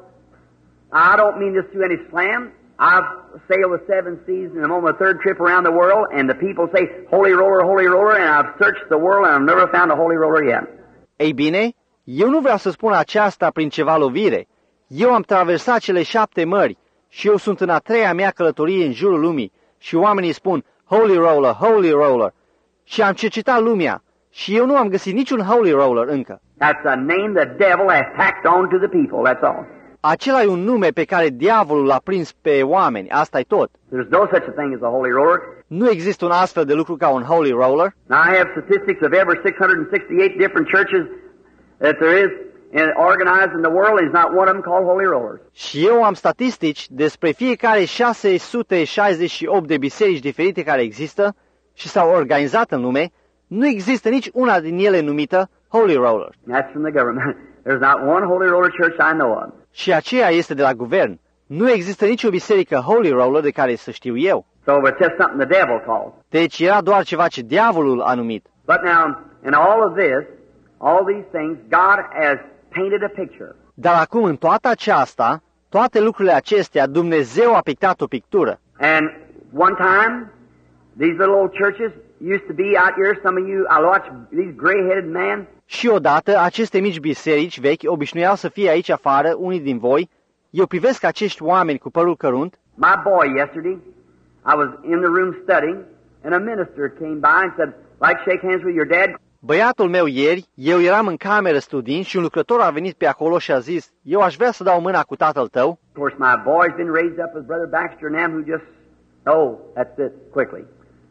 I don't mean this to any slam. I've sailed the 7 seas and I'm on my 3rd trip around the world, and the people say, holy roller, and I've searched the world and I've never found a holy roller yet. Ei bine, eu nu vreau să spun aceasta prin ceva lovire. Eu am traversat cele 7 mări și eu sunt în a 3-a mea călătorie în jurul lumii și oamenii spun, holy roller, și am cercetat lumea și eu nu am găsit niciun holy roller încă. That's a name the devil has tacked on to the people, that's all. Acela e un nume pe care diavolul l-a prins pe oameni, asta e tot. There's no such a thing as a holy roller. Nu există un astfel de lucru ca un holy roller. Now I have statistics of every 668 different churches that there is organized in the world. There's not one of them called holy rollers. Și eu am statistici despre fiecare 668 de biserici diferite care există și s-au organizat în lume. Nu există nici una din ele numită holy roller. That's from the government. There's not one holy roller church I know of. Și aceea este de la guvern. Nu există nicio biserică holy roller de care să știu eu. So it's just something the devil calls. Deci era doar ceva ce diavolul a numit. But now, in all of this, all these things, God has painted a picture. Dar acum, în toată aceasta, toate lucrurile acestea, Dumnezeu a pictat o pictură. And one time, these little old churches used to be out here. Some of you, I watch these gray-headed men. Și odată, aceste mici biserici vechi obișnuiau să fie aici afară, unii din voi. Eu privesc acești oameni cu părul cărunt. My boy yesterday, I was in the room studying, and a minister came by and said, "Like shake hands with your dad." Băiatul meu ieri, eu eram în cameră studiind și un lucrător a venit pe acolo și a zis, eu aș vrea să dau mâna cu tatăl tău. Of course, my boy's been raised up with Brother Baxter and them who just, oh, that's it, quickly.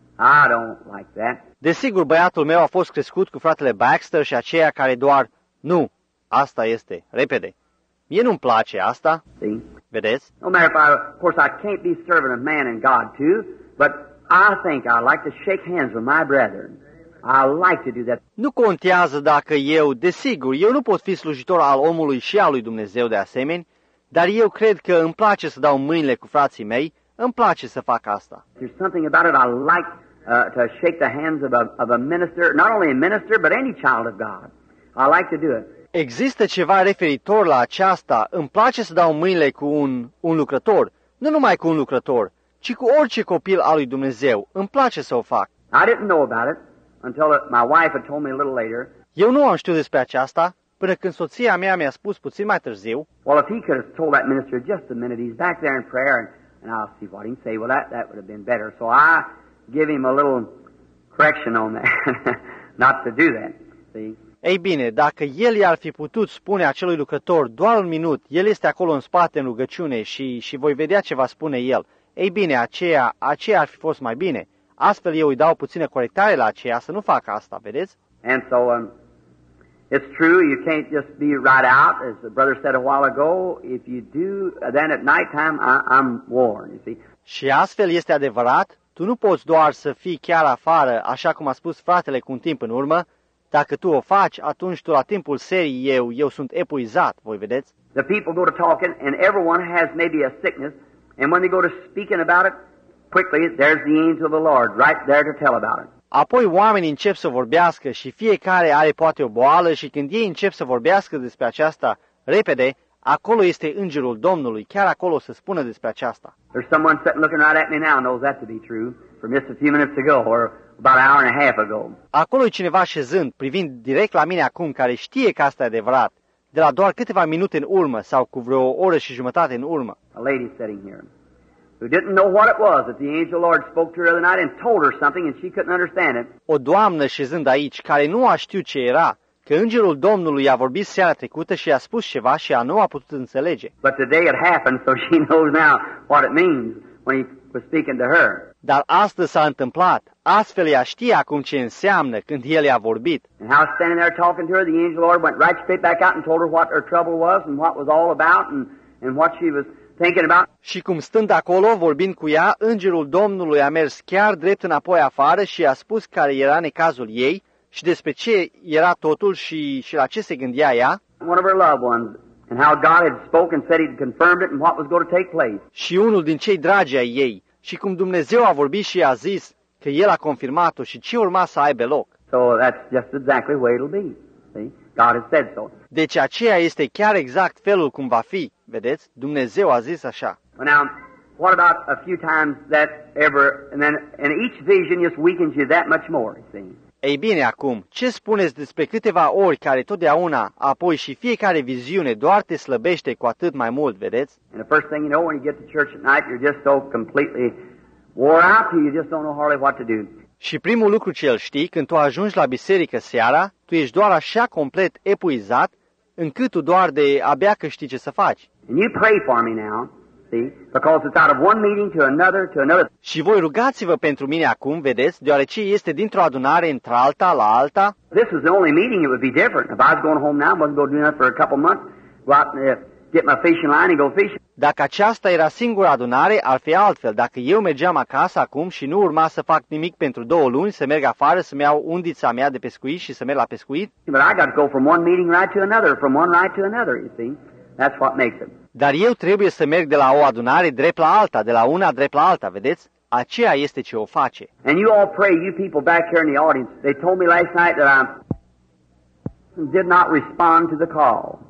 I don't like that. Desigur, băiatul meu a fost crescut cu fratele Baxter și aceia care doar, nu, asta este, repede. Mie nu-mi place asta, See? vedeți? No matter if of course I can't be servant of man and God too, but I think I like to shake hands with my brethren. I like to do that. Nu contează dacă eu, desigur, eu nu pot fi slujitor al omului și al lui Dumnezeu de asemenea, dar eu cred că îmi place să dau mâinile cu frații mei, îmi place să fac asta. There's something about it I like to shake the hands of a minister, not only a minister, but any child of God. I like to do it. Există ceva referitor la aceasta, îmi place să dau mâinile cu un lucrător, nu numai cu un lucrător, ci cu orice copil al lui Dumnezeu, îmi place să o fac. I didn't know about it until my wife had told me a little later. Eu nu am știut despre aceasta, până când soția mea mi-a spus puțin mai târziu. Well, if he could have told that minister just a minute, he's back there in prayer, and I'll see what he can say. Well, that would have been better. So I give him a little correction on that, not to do that. See? Ei bine, dacă el i-ar fi putut spune acelui lucrător doar un minut, el este acolo în spate în rugăciune și voi vedea ce va spune el. Ei bine, aceea ar fi fost mai bine. Astfel eu îi dau puțină corectare la aceea să nu facă asta, vedeți? And so it's true, you can't just be right out, as the brother said a while ago. If you do, then at nighttime I'm warned, you see. Și astfel este adevărat, tu nu poți doar să fii chiar afară, așa cum a spus fratele cu un timp în urmă. Dacă tu o faci, atunci tu la timpul serii eu sunt epuizat, voi vedeți? The people go to talking, and everyone has maybe a sickness, and when they go to speaking about it, quickly, there's the angel of the Lord right there to tell about it. Apoi oamenii încep să vorbească și fiecare are poate o boală și când ei încep să vorbească despre aceasta repede, acolo este îngerul Domnului, chiar acolo să spună despre aceasta. There's someone sitting looking right at me now knows that to be true from just a few minutes ago or about an hour and a half ago. Acolo e cineva șezând, privind direct la mine acum, care știe că asta e adevărat, de la doar câteva minute în urmă sau cu vreo oră și jumătate în urmă. A lady sitting here who didn't know what it was that the angel Lord spoke to her the other night and told her something and she couldn't understand it. O doamnă șezând aici, care nu a știut ce era, că îngerul Domnului i-a vorbit seara trecută și i-a spus ceva și ea nu a putut înțelege. But today it happened, so she knows now what it means when he was speaking to her. Dar astăzi s-a întâmplat, astfel ea știe acum ce înseamnă când el i-a vorbit. And how standing there talking to her, the angel Lord went right straight back out and told her what her trouble was and what was all about and what she was thinking about. Și cum stând acolo, vorbind cu ea, îngerul Domnului a mers chiar drept înapoi afară și i-a spus care era necazul ei și despre ce era totul și la ce se gândea ea. One of her loved ones, and how God had spoken and said He'd confirmed it and what was going to take place. Și unul din cei dragi ai ei, și cum Dumnezeu a vorbit și a zis că El a confirmat-o și ce urma să aibă loc. So that's just exactly the way it'll be. See? God has said so. Deci aceea este chiar exact felul cum va fi, vedeți? Dumnezeu a zis așa. Now, what about a few times that ever, and each vision just weakens you that much more, you see? Ei bine, acum, ce spuneți despre câteva ori care totdeauna, apoi și fiecare viziune doar te slăbește cu atât mai mult, vedeți? And the first thing you know, when you get to church at night, you're just so completely wore out, you just don't know hardly what to do. Și primul lucru ce îl știi, când tu ajungi la biserică seara, tu ești doar așa complet epuizat, încât tu doar de abia că știi ce să faci. And you pray for me now, see, because it's out of one meeting to another. Și voi rugați-vă pentru mine acum, vedeți, deoarece este dintr-o adunare într-alta la alta. This is the only meeting, it would be different. If I was going home now, I wasn't going to do nothing for a couple of months, go out and get my fishing line and go fishing. Dacă aceasta era singura adunare, ar fi altfel. Dacă eu mergeam acasă acum și nu urma să fac nimic pentru 2 luni, să merg afară, să-mi iau undița mea de pescuit și să merg la pescuit. But I got to go from one meeting right to another, from one right to another, you see. That's what makes it. Dar eu trebuie să merg de la o adunare drept la alta, de la una drept la alta, vedeți? Aceea este ce o face. And you all pray, you people back here in the audience, they told me last night that I did not respond to the call.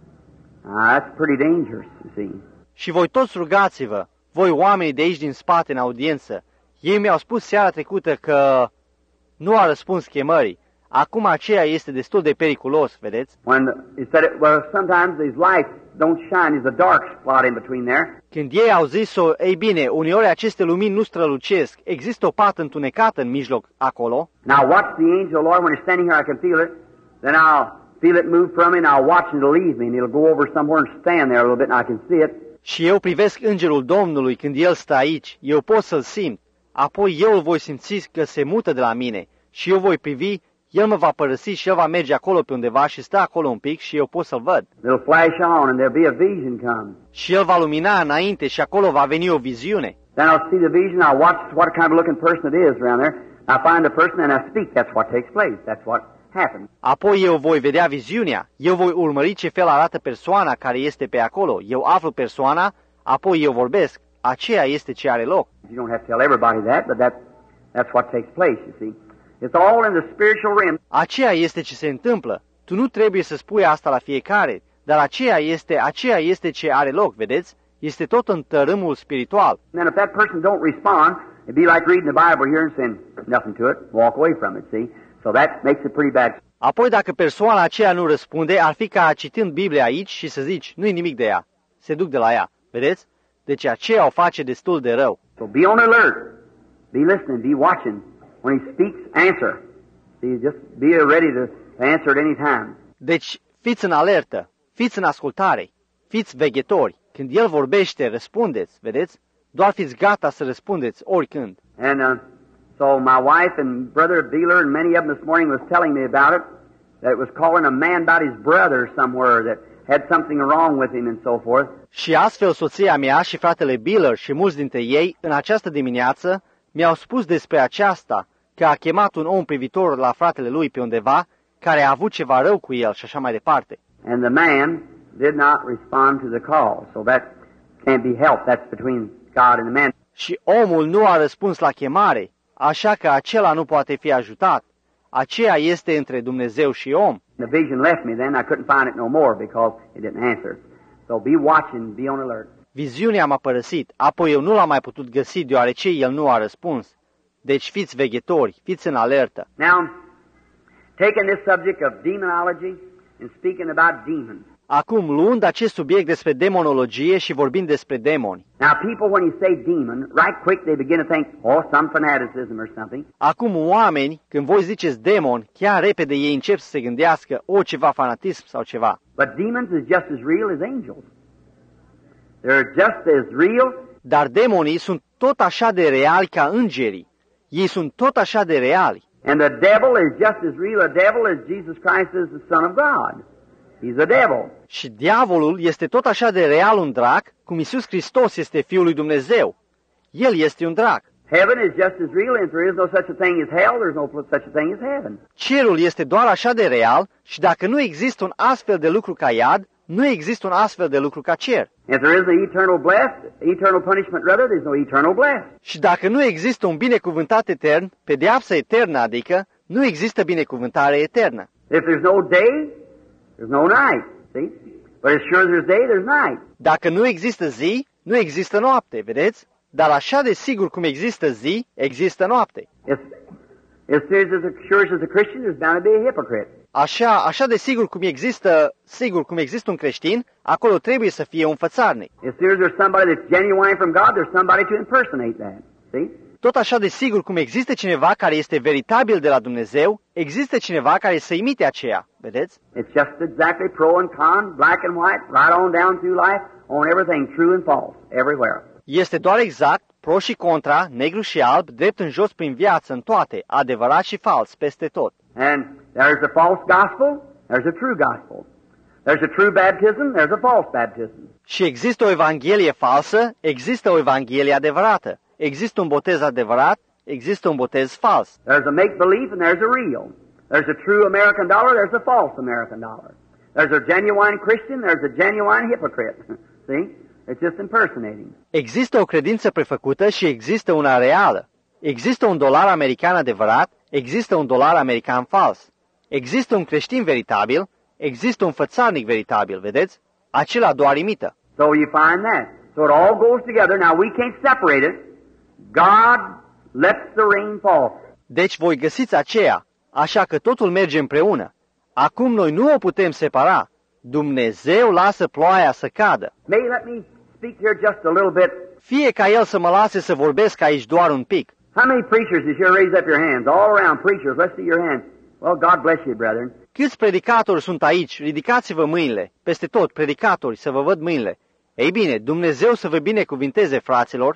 That's pretty dangerous, you see. Și voi toți rugați-vă, voi oamenii de aici din spate în audiență. Ei mi-au spus seara trecută că nu a răspuns chemării. Acum aceea este destul de periculos, vedeți? When he said it, well, sometimes these lights don't shine, there's a dark spot in between there. Când ei au zis-o, ei bine, uneori aceste lumini nu strălucesc, există o pată întunecată în mijloc acolo. Now watch the angel, Lord, when he's standing here, I can feel it. Then I'll feel it move from me, and I'll watch it, it'll leave me, and it'll go over somewhere and stand there a little bit, and I can see it. Și eu privesc îngerul Domnului când el stă aici, eu pot să-l simt, apoi eu îl voi simți că se mută de la mine și eu voi privi, el mă va părăsi și el va merge acolo pe undeva și stă acolo un pic și eu pot să-l văd. It'll flash on and there'll be a vision come. Și el va lumina înainte și acolo va veni o viziune. Then I'll see the vision, I'll watch what kind of looking person it is around there. I find the person and I speak. That's what takes place. That's what happens. Apoi eu voi vedea viziunea, eu voi urmări ce fel arată persoana care este pe acolo. Eu aflu persoana, apoi eu vorbesc. Aceea este ce are loc. You don't have to tell everybody that, but that's what takes place, you see. It's all in the spiritual realm. Aceea este ce se întâmplă. Tu nu trebuie să spui asta la fiecare, dar aceea este ce are loc, vedeți? Este tot în tărâmul spiritual. And then if that person don't respond, it'd be like reading the Bible here and saying nothing to it, walk away from it, see? So that makes it pretty bad. Apoi dacă persoana aceea nu răspunde, ar fi ca citind Biblia aici și să zici, nu-i nimic de ea. Se duc de la ea, vedeți? Deci aceea o face destul de rău. So be on alert, be listening, be watching. When he speaks, answer. See, just be ready to answer at any time. Deci fiți în alertă, fiți în ascultare, fiți veghetori. Când el vorbește, răspundeți, vedeți? Doar fiți gata să răspundeți oricând. And so my wife and brother Beeler and many of them this morning was telling me about it, that it was calling a man about his brother somewhere that had something wrong with him and so forth. Și astfel soția mea și fratele Beeler și mulți dintre ei în această dimineață mi-au spus despre aceasta, că a chemat un om privitor la fratele lui pe undeva, care a avut ceva rău cu el și așa mai departe. And the man did not respond to the call, so that can't be helped. That's between God and the man. Și omul nu a răspuns la chemare, așa că acela nu poate fi ajutat. Aceea este între Dumnezeu și om. The vision left me then. I couldn't find it no more because it didn't answer. So be watching, be on alert. Viziunea m-a părăsit, apoi eu nu l-am mai putut găsi deoarece el nu a răspuns. Deci fiți veghetori, fiți în alertă. Now, taking this subject of demonology and speaking about demons. Acum, luând acest subiect despre demonologie și vorbind despre demoni. Now, people, when you say demon, right quick they begin to think, oh, some fanaticism or something. Acum, oameni, când voi ziceți demon, chiar repede ei încep să se gândească, o, ceva fanatism sau ceva. But demons is just as real as angels. They're just as real. Dar demonii sunt tot așa de reali ca îngerii. Ei sunt tot așa de reali. And the devil is just as real a devil as Jesus Christ is the Son of God. He's a devil. Și diavolul este tot așa de real un drac, cum Iisus Hristos este Fiul lui Dumnezeu. El este un drac. Heaven is just as real, and there is no such a thing as hell, there's no such a thing as heaven. Cerul este doar așa de real și dacă nu există un astfel de lucru ca iad, nu există un astfel de lucru ca cer. If there is an eternal punishment rather, there's no eternal blessed. Și dacă nu există un binecuvântat etern, pedeapsa eternă, adică nu există binecuvântare eternă. If there's no day, there's no night. See? But as sure as there's day, there's night. Dacă nu există zi, nu există noapte, vedeți? Dar așa de sigur cum există zi, există noapte. As sure as a Christian, there's bound to be a hypocrite. Așa de sigur cum există un creștin, acolo trebuie să fie un fățarnic. As soon as there's somebody that's genuine from God, there's somebody to impersonate that. See? Tot așa de sigur cum există cineva care este veritabil de la Dumnezeu, există cineva care să imite aceea. Vedeți? It's just exactly pro and con, black and white, right on down through life, on everything true and false, everywhere. Este doar exact, pro și contra, negru și alb, drept în jos prin viață, în toate, adevărat și fals, peste tot. And there's a false gospel, there's a true gospel. There's a true baptism, there's a false baptism. Și există o evanghelie falsă, există o evanghelie adevărată. Există un botez adevărat, există un botez fals. There's a make-believe and there's a real. There's a true American dollar, there's a false American dollar. There's a genuine Christian, there's a genuine hypocrite. See? It's just impersonating. Există o credință prefăcută și există una reală. Există un dolar american adevărat, există un dolar american fals. Există un creștin veritabil, există un fățarnic veritabil, vedeți? Acela doar imită. So you find that. So it all goes together. Now we can't separate it. God lets the rain fall. Deci voi găsiți aceea, așa că totul merge împreună. Acum noi nu o putem separa. Dumnezeu lasă ploaia să cadă. May let me speak here just a little bit. Fie ca El să mă lase să vorbesc aici doar un pic. How many preachers is here? Raise up your hands. All around preachers. Let's see your hands. Well, God bless you, brethren. Câți predicatori sunt aici? Ridicați-vă mâinile. Peste tot, predicatori, să vă văd mâinile. Ei bine, Dumnezeu să vă binecuvinteze, fraților.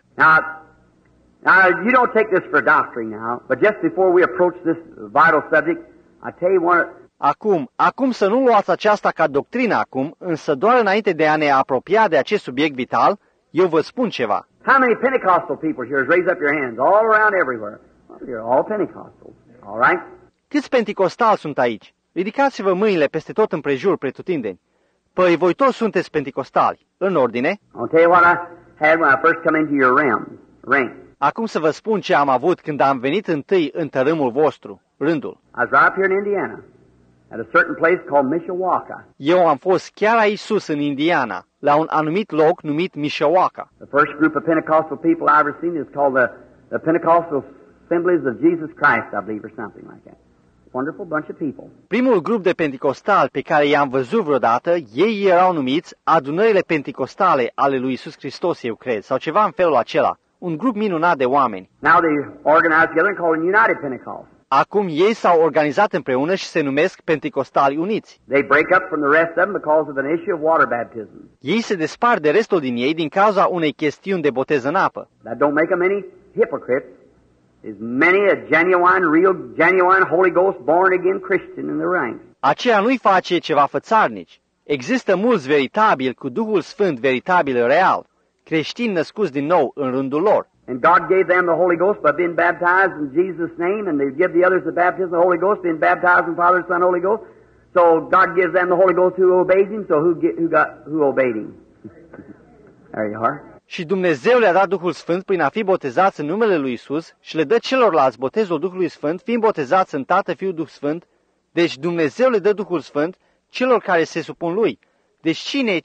Now, you don't take this for doctrine now, but just before we approach this vital subject, I tell you one. Acum să nu luați aceasta ca doctrină acum, însă doar înainte de a ne apropia de acest subiect vital, eu vă spun ceva. How many Pentecostal people here? Raise up your hands. All around everywhere. Well, you're all Pentecostals. All right? Câți penticostali sunt aici? Ridicați-vă mâinile peste tot împrejur, pretutindeni. Păi voi toți sunteți penticostali. În ordine. I'll tell you what I had when I first come into your ring. Acum să vă spun ce am avut când am venit întâi în tărâmul vostru, rândul. I was right up here in Indiana, at a certain place called Mishawaka. Eu am fost chiar aici sus, în Indiana, la un anumit loc numit Mishawaka. The first group of Pentecostal people I ever seen is called the Pentecostal Assemblies of Jesus Christ, I believe, or something like that. Wonderful bunch of people. Primul grup de penticostali pe care i-am văzut vreodată, ei erau numiți adunările penticostale ale lui Iisus Hristos, eu cred, sau ceva în felul acela. Un grup minunat de oameni. Now they organize together and call it United Pentecost. Acum ei s-au organizat împreună și se numesc Penticostali Uniți. They break up from the rest of them because of an issue of water baptism. Ei se despart de restul din ei din cauza unei chestiuni de botez în apă. That don't make them any hypocrites. There's many a genuine Holy Ghost born again Christian in the ranks. Aceea nu-i face ceva fățarnici. Există mulți veritabili cu Duhul Sfânt veritabil real, creștini născuți din nou în rândul lor. And God gave them the Holy Ghost by being baptized in Jesus' name, and they give the others the baptism of the Holy Ghost, being baptized in Father, Son, Holy Ghost. So God gives them the Holy Ghost who obeys Him. So who obeyed Him? There you are. Și Dumnezeu le-a dat Duhul Sfânt prin a fi botezați în numele lui Isus și le dă celorlalți botezul Duhului Sfânt, fiind botezați în Tată, Fiul, Duh Sfânt. Deci Dumnezeu le dă Duhul Sfânt celor care se supun lui. Deci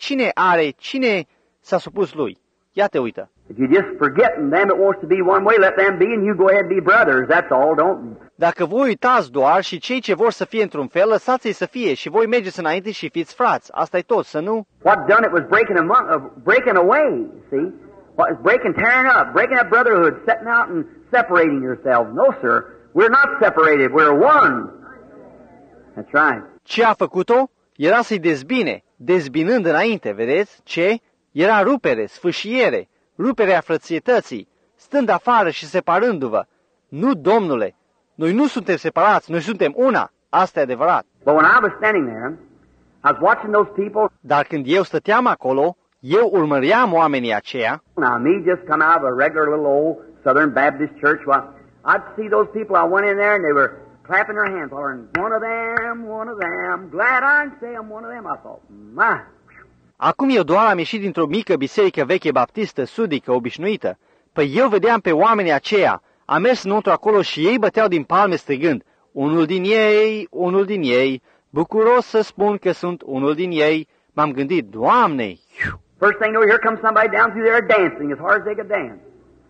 cine s-a supus lui? Ia te uită. If you just forget and them that wants to be one way, let them be, and you go ahead and be brothers. That's all. Don't. Dacă voi uitați doar și cei ce vor să fie într-un fel, lăsați-i să fie și voi mergeți înainte și fiți frați. Asta e tot, să nu? What done it was breaking away. See, what is breaking up brotherhood, setting out and separating yourselves. No, sir, we're not separated. We're one. That's right. Ce a făcut-o? Era să-i dezbinând înainte, vedeți? Ce? Era rupere, sfâșiere, ruperea frățietății, stând afară și separându-vă. Nu, domnule, noi nu suntem separați, noi suntem una. Asta e adevărat. But when I was standing there, I was watching those people. Dar când eu stăteam acolo, eu urmăream oamenii aceia. Now, me just come out of a regular little old Southern Baptist church. Well, I'd see those people. I went in there and they were clapping their hands, hollering, one of them, glad I can say I'm one of them. I thought, my. Acum eu doar am ieșit dintr-o mică biserică veche baptistă, sudică, obișnuită. Păi eu vedeam pe oamenii aceia, am mers înăuntru acolo și ei băteau din palme strigând, unul din ei, bucuros să spun că sunt unul din ei. M-am gândit, Doamne! First thing you know, here comes somebody down through there dancing as hard as they could dance.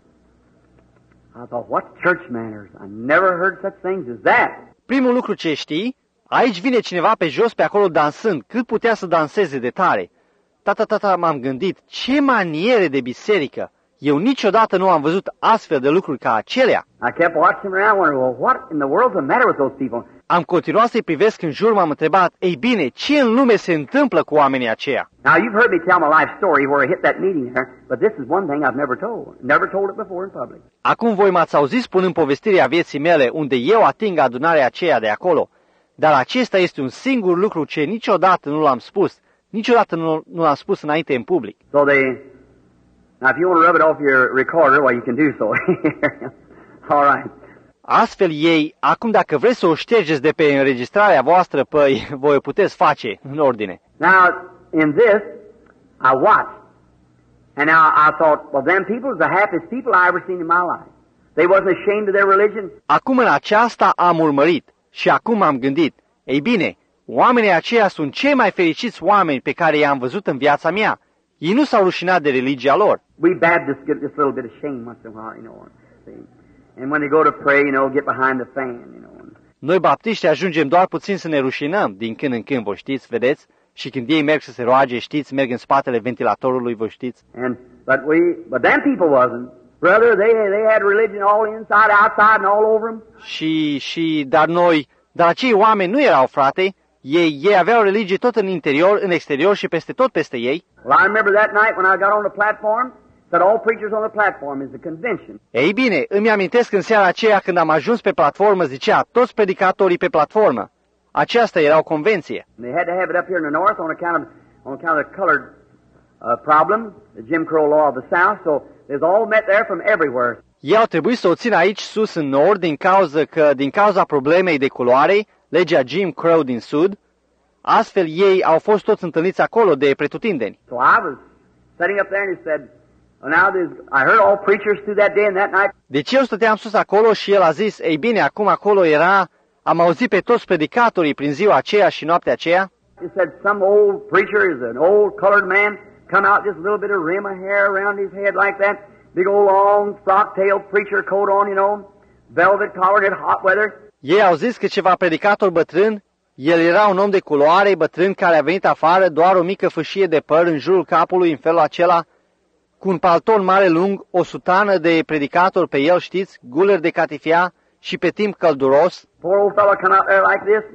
I thought, what church manners? I never heard such things as that. Primul lucru ce știi, aici vine cineva pe jos pe acolo dansând, cât putea să danseze de tare. Tata, m-am gândit, ce maniere de biserică! Eu niciodată nu am văzut astfel de lucruri ca acelea. I kept watching them around, wondering, well, what in the world's the matter with those people? Am continuat să-i privesc în jur, m-am întrebat, ei bine, ce în lume se întâmplă cu oamenii aceia? Now, you've heard me tell my life story where I hit that meeting there, but this is one thing I've never told. Never told it before in public. Acum voi m-ați auzit spunând povestirea vieții mele, unde eu ating adunarea aceea de acolo, dar acesta este un singur lucru ce niciodată nu l-am spus, niciodată nu l-am spus înainte în public. So now if you want to rub it off your recorder, well, you can do so. All right. Astfel ei, acum dacă vreți să o ștergeți de pe înregistrarea voastră, păi voi o puteți face în ordine. Now, in this, I watched. And now I thought, well, them people are the happiest people I ever seen in my life. They wasn't ashamed of their religion. Acum în aceasta am urmărit și acum am gândit, ei bine, oamenii aceia sunt cei mai fericiți oameni pe care i-am văzut în viața mea. Ei nu s-au rușinat de religia lor. We Baptists get this little bit of shame once in a while, see. And when they go to pray, get behind the fan, Noi baptiști ajungem doar puțin să ne rușinăm din când în când, vă știți, vedeți? Și când ei merg să se roage, știți, merg în spatele ventilatorului, vă știți? But them people wasn't. Brother, they had religion all inside, outside, and all over them. Dar acei oameni nu erau, frate. Ei aveau religie tot în interior, în exterior și peste tot peste ei. Well, I remember that night when I got on the platform, that all preachers on the platform is the convention. Ei bine, îmi amintesc în seara aceea când am ajuns pe platformă, zicea, toți predicatorii pe platformă. Aceasta era o convenție. They had to have it up here in the north on account of the colored problem, the Jim Crow law of the South, so there's all met there from everywhere. Ei au trebuit să o țină aici sus în nord din cauza problemei de culoare, legea Jim Crow din sud. Astfel ei au fost toți întâlniți acolo de pretutindeni. So I was sitting up there and he said, I heard all preachers through that day and that night. Deci eu stăteam sus acolo și el a zis, ei bine, acum acolo am auzit pe toți predicatorii prin ziua aceea și noaptea aceea. He said some old preacher is an old colored man, come out just a little bit of rim of hair around his head like that, big old long frock-tailed preacher coat on, velvet collar in hot weather. Ei au zis că ceva predicator bătrân, el era un om de culoare bătrân care a venit afară, doar o mică fâșie de păr în jurul capului în felul acela, cu un palton mare lung, o sutană de predicator pe el, știți, guler de catifia și pe timp călduros. Poor old fellow come out there like this.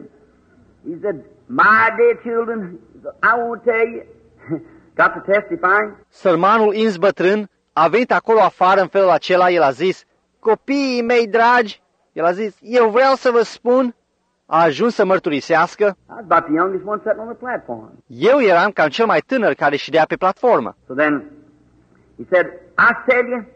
He said, my dear children, I won't tell you, got to testifying. Sărmanul ins bătrân a venit acolo afară în felul acela, el a zis, copiii mei dragi, el a zis, eu vreau să vă spun, a ajuns să mărturisească. I was about the youngest one sitting on the platform. Eu eram cam cel mai tânăr care ședea pe platformă. So then, he said, I tell you,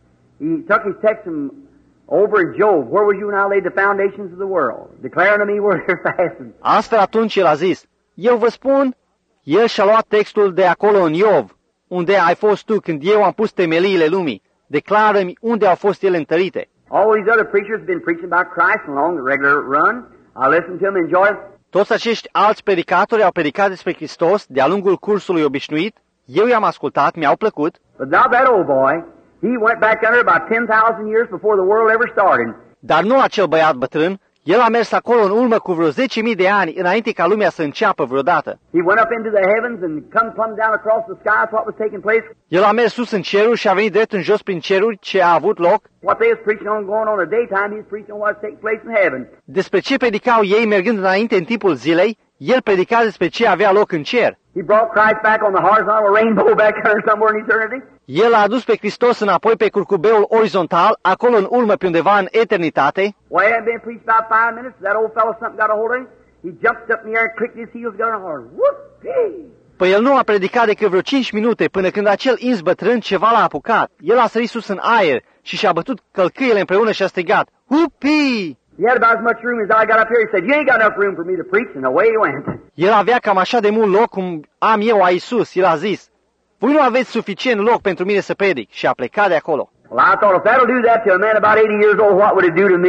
he took his text from over in Job, where was you when I laid the foundations of the world, declaring to me where they're fastened. Astfel atunci el a zis, eu vă spun, el și-a luat textul de acolo în Iov, unde ai fost tu când eu am pus temeliile lumii, declară-mi unde au fost ele întărite. All these other preachers have been preaching about Christ along the regular run. I listened to them, enjoy it. Toți acești alți predicatori au predicat despre Hristos de-a lungul cursului obișnuit. Eu i-am ascultat, mi-au plăcut. But now that old boy, he went back under about 10,000 years before the world ever started. Dar nu acel băiat bătrân. El a mers acolo în urmă cu vreo 10.000 de ani, înainte ca lumea să înceapă vreodată. He went up into the heavens and come plumb down across the skies what was taking place. El a mers sus în ceruri și a venit drept în jos prin ceruri ce a avut loc. What they was preaching on going on in the daytime, he's preaching on what's taking place in heaven. Despre ce predicau ei mergând înainte în timpul zilei, el predica despre ce avea loc în cer. He brought Christ back on the horizontal rainbow back there somewhere in eternity. El a adus pe Hristos înapoi pe curcubeul orizontal, acolo în urmă pe undeva în eternitate. Well, it hadn't been preached about 5 minutes. That old fellow something got a hold of him. He jumped up in the air and clicked his heels, got a horn. Whoop-hee! Păi el nu a predicat decât vreo 5 minute, până când acel ins bătrân ceva l-a apucat. El a sărit sus în aer și și-a bătut călcâiele împreună și a strigat, Whoopee! He had about as much room as I got up here. He said, you ain't got enough room for me to preach, and away he went. El avea cam așa de mult loc cum am eu aici sus. El a zis, voi nu aveți suficient loc pentru mine să predic, și a plecat de acolo. Well, I thought, if that'll do that to a man about 80 years old, what would it do to me?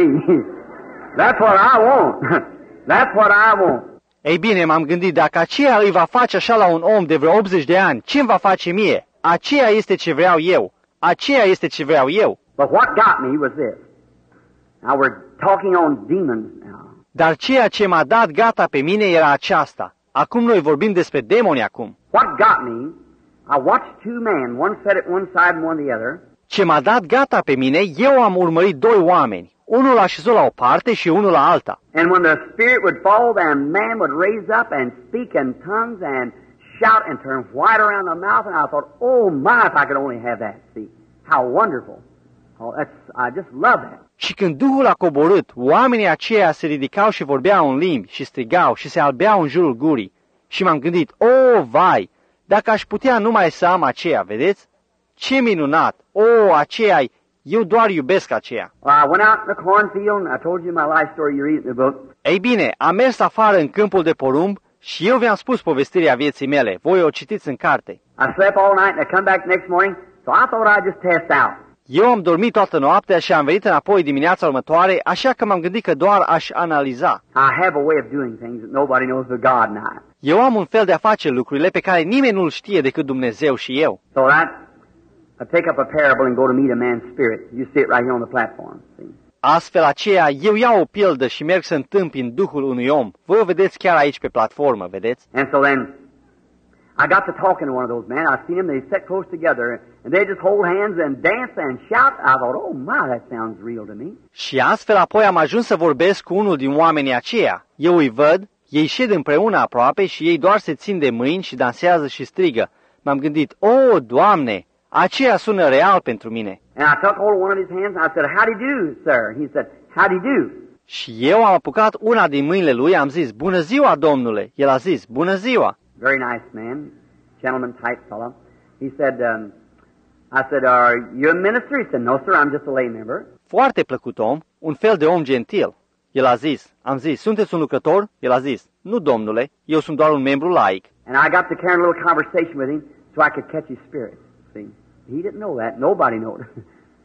That's what I want. That's what I want. Ei bine, m-am gândit, dacă aceea îi va face așa la un om de vreo 80 de ani, ce îmi va face mie? Aceea este ce vreau eu. Aceea este ce vreau eu. But what got me was this. Now we're talking on demons now. Dar ceea ce m-a dat gata pe mine era aceasta. Acum noi vorbim despre demoni acum. What got me, I watched two men, one sat at one side and one the other. Ce m-a dat gata pe mine, eu am urmărit 2 oameni. Unul l-a șezut la o parte și unul la alta. And when the Spirit would fall, then man would raise up and speak in tongues and shout and turn white around the mouth. And I thought, oh my, if I could only have that. See, how wonderful. Oh, I just love that. Și când Duhul a coborât, oamenii aceia se ridicau și vorbeau în limbi și strigau și se albeau în jurul gurii. Și m-am gândit, vai, dacă aș putea numai să am aceea, vedeți? Ce minunat! Aceea-i, eu doar iubesc aceea. I went out in the cornfield and I told you my life story you read in the book. Ei bine, am mers afară în câmpul de porumb și eu vi-am spus povestirea vieții mele. Voi o citiți în carte. I slept all night and I come back next morning, so I thought I'd just test out. Eu am dormit toată noaptea și am venit înapoi dimineața următoare, așa că m-am gândit că doar aș analiza. I have a way of doing things that nobody knows but God and I. Eu am un fel de a face lucrurile pe care nimeni nu-l știe decât Dumnezeu și eu. So I take up a parable and go to meet a man's spirit. You see it right here on the platform. See? Astfel aceea, eu iau o pildă și merg să întâmpin Duhul unui om. Voi o vedeți chiar aici pe platformă, vedeți? And so then I got to talking to one of those men. I've seen them, they sit close together, and they just hold hands and dance and shout. I thought, oh my, that sounds real to me. Și astfel apoi am ajuns să vorbesc cu unul din oamenii aceia. Eu îi văd, ei șed împreună aproape și ei doar se țin de mâini și dansează și strigă. M-am gândit, Doamne, aceea sună real pentru mine. And I took hold of one of his hands and I said, how do you do, sir? He said, how do you do? Și eu am apucat una din mâinile lui, am zis, bună ziua, domnule. El a zis, bună ziua. Very nice man, gentleman type fellow. He said, I said, are you a minister? He said, no, sir, I'm just a lay member. Foarte plăcut om, un fel de om gentil. El a zis, am zis, sunteți un lucrător? El a zis, nu, domnule, eu sunt doar un membru laic. And I got to carry a little conversation with him so I could catch his spirit. See, he didn't know that. Nobody knew it.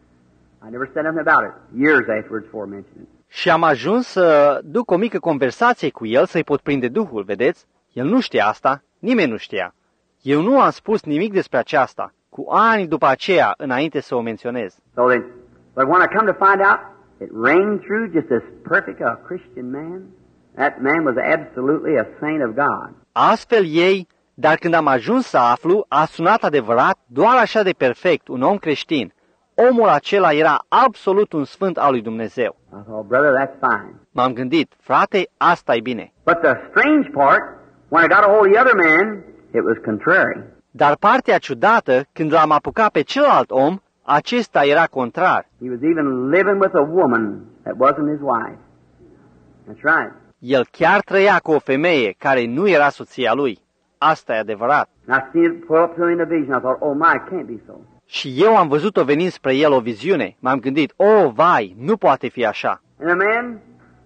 I never said nothing about it. Years afterwards before mentioning it. Și am ajuns să duc o mică conversație cu el să-i pot prinde Duhul, vedeți? El nu știa asta, nimeni nu știa. Eu nu am spus nimic despre aceasta, cu ani după aceea, înainte să o menționez. So then, but when I come to find out, it rang true just as perfect a Christian man. That man was absolutely a saint of God. Astfel ei, dar când am ajuns să aflu, a sunat adevărat, doar așa de perfect, un om creștin. Omul acela era absolut un sfânt al lui Dumnezeu. I thought, brother, that's fine. M-am gândit, frate, asta e bine. But the strange part, when I got a hold of the other man, it was contrary. Dar partea ciudată, când l-am apucat pe celălalt om, acesta era contrar. He was even living with a woman that wasn't his wife. That's right. El chiar trăia cu o femeie care nu era soția lui. Asta e adevărat. And I seen it pull up to me in the vision. I thought, oh my, it can't be so. Și eu am văzut-o venind spre el o viziune. M-am gândit, vai, nu poate fi așa. And the man,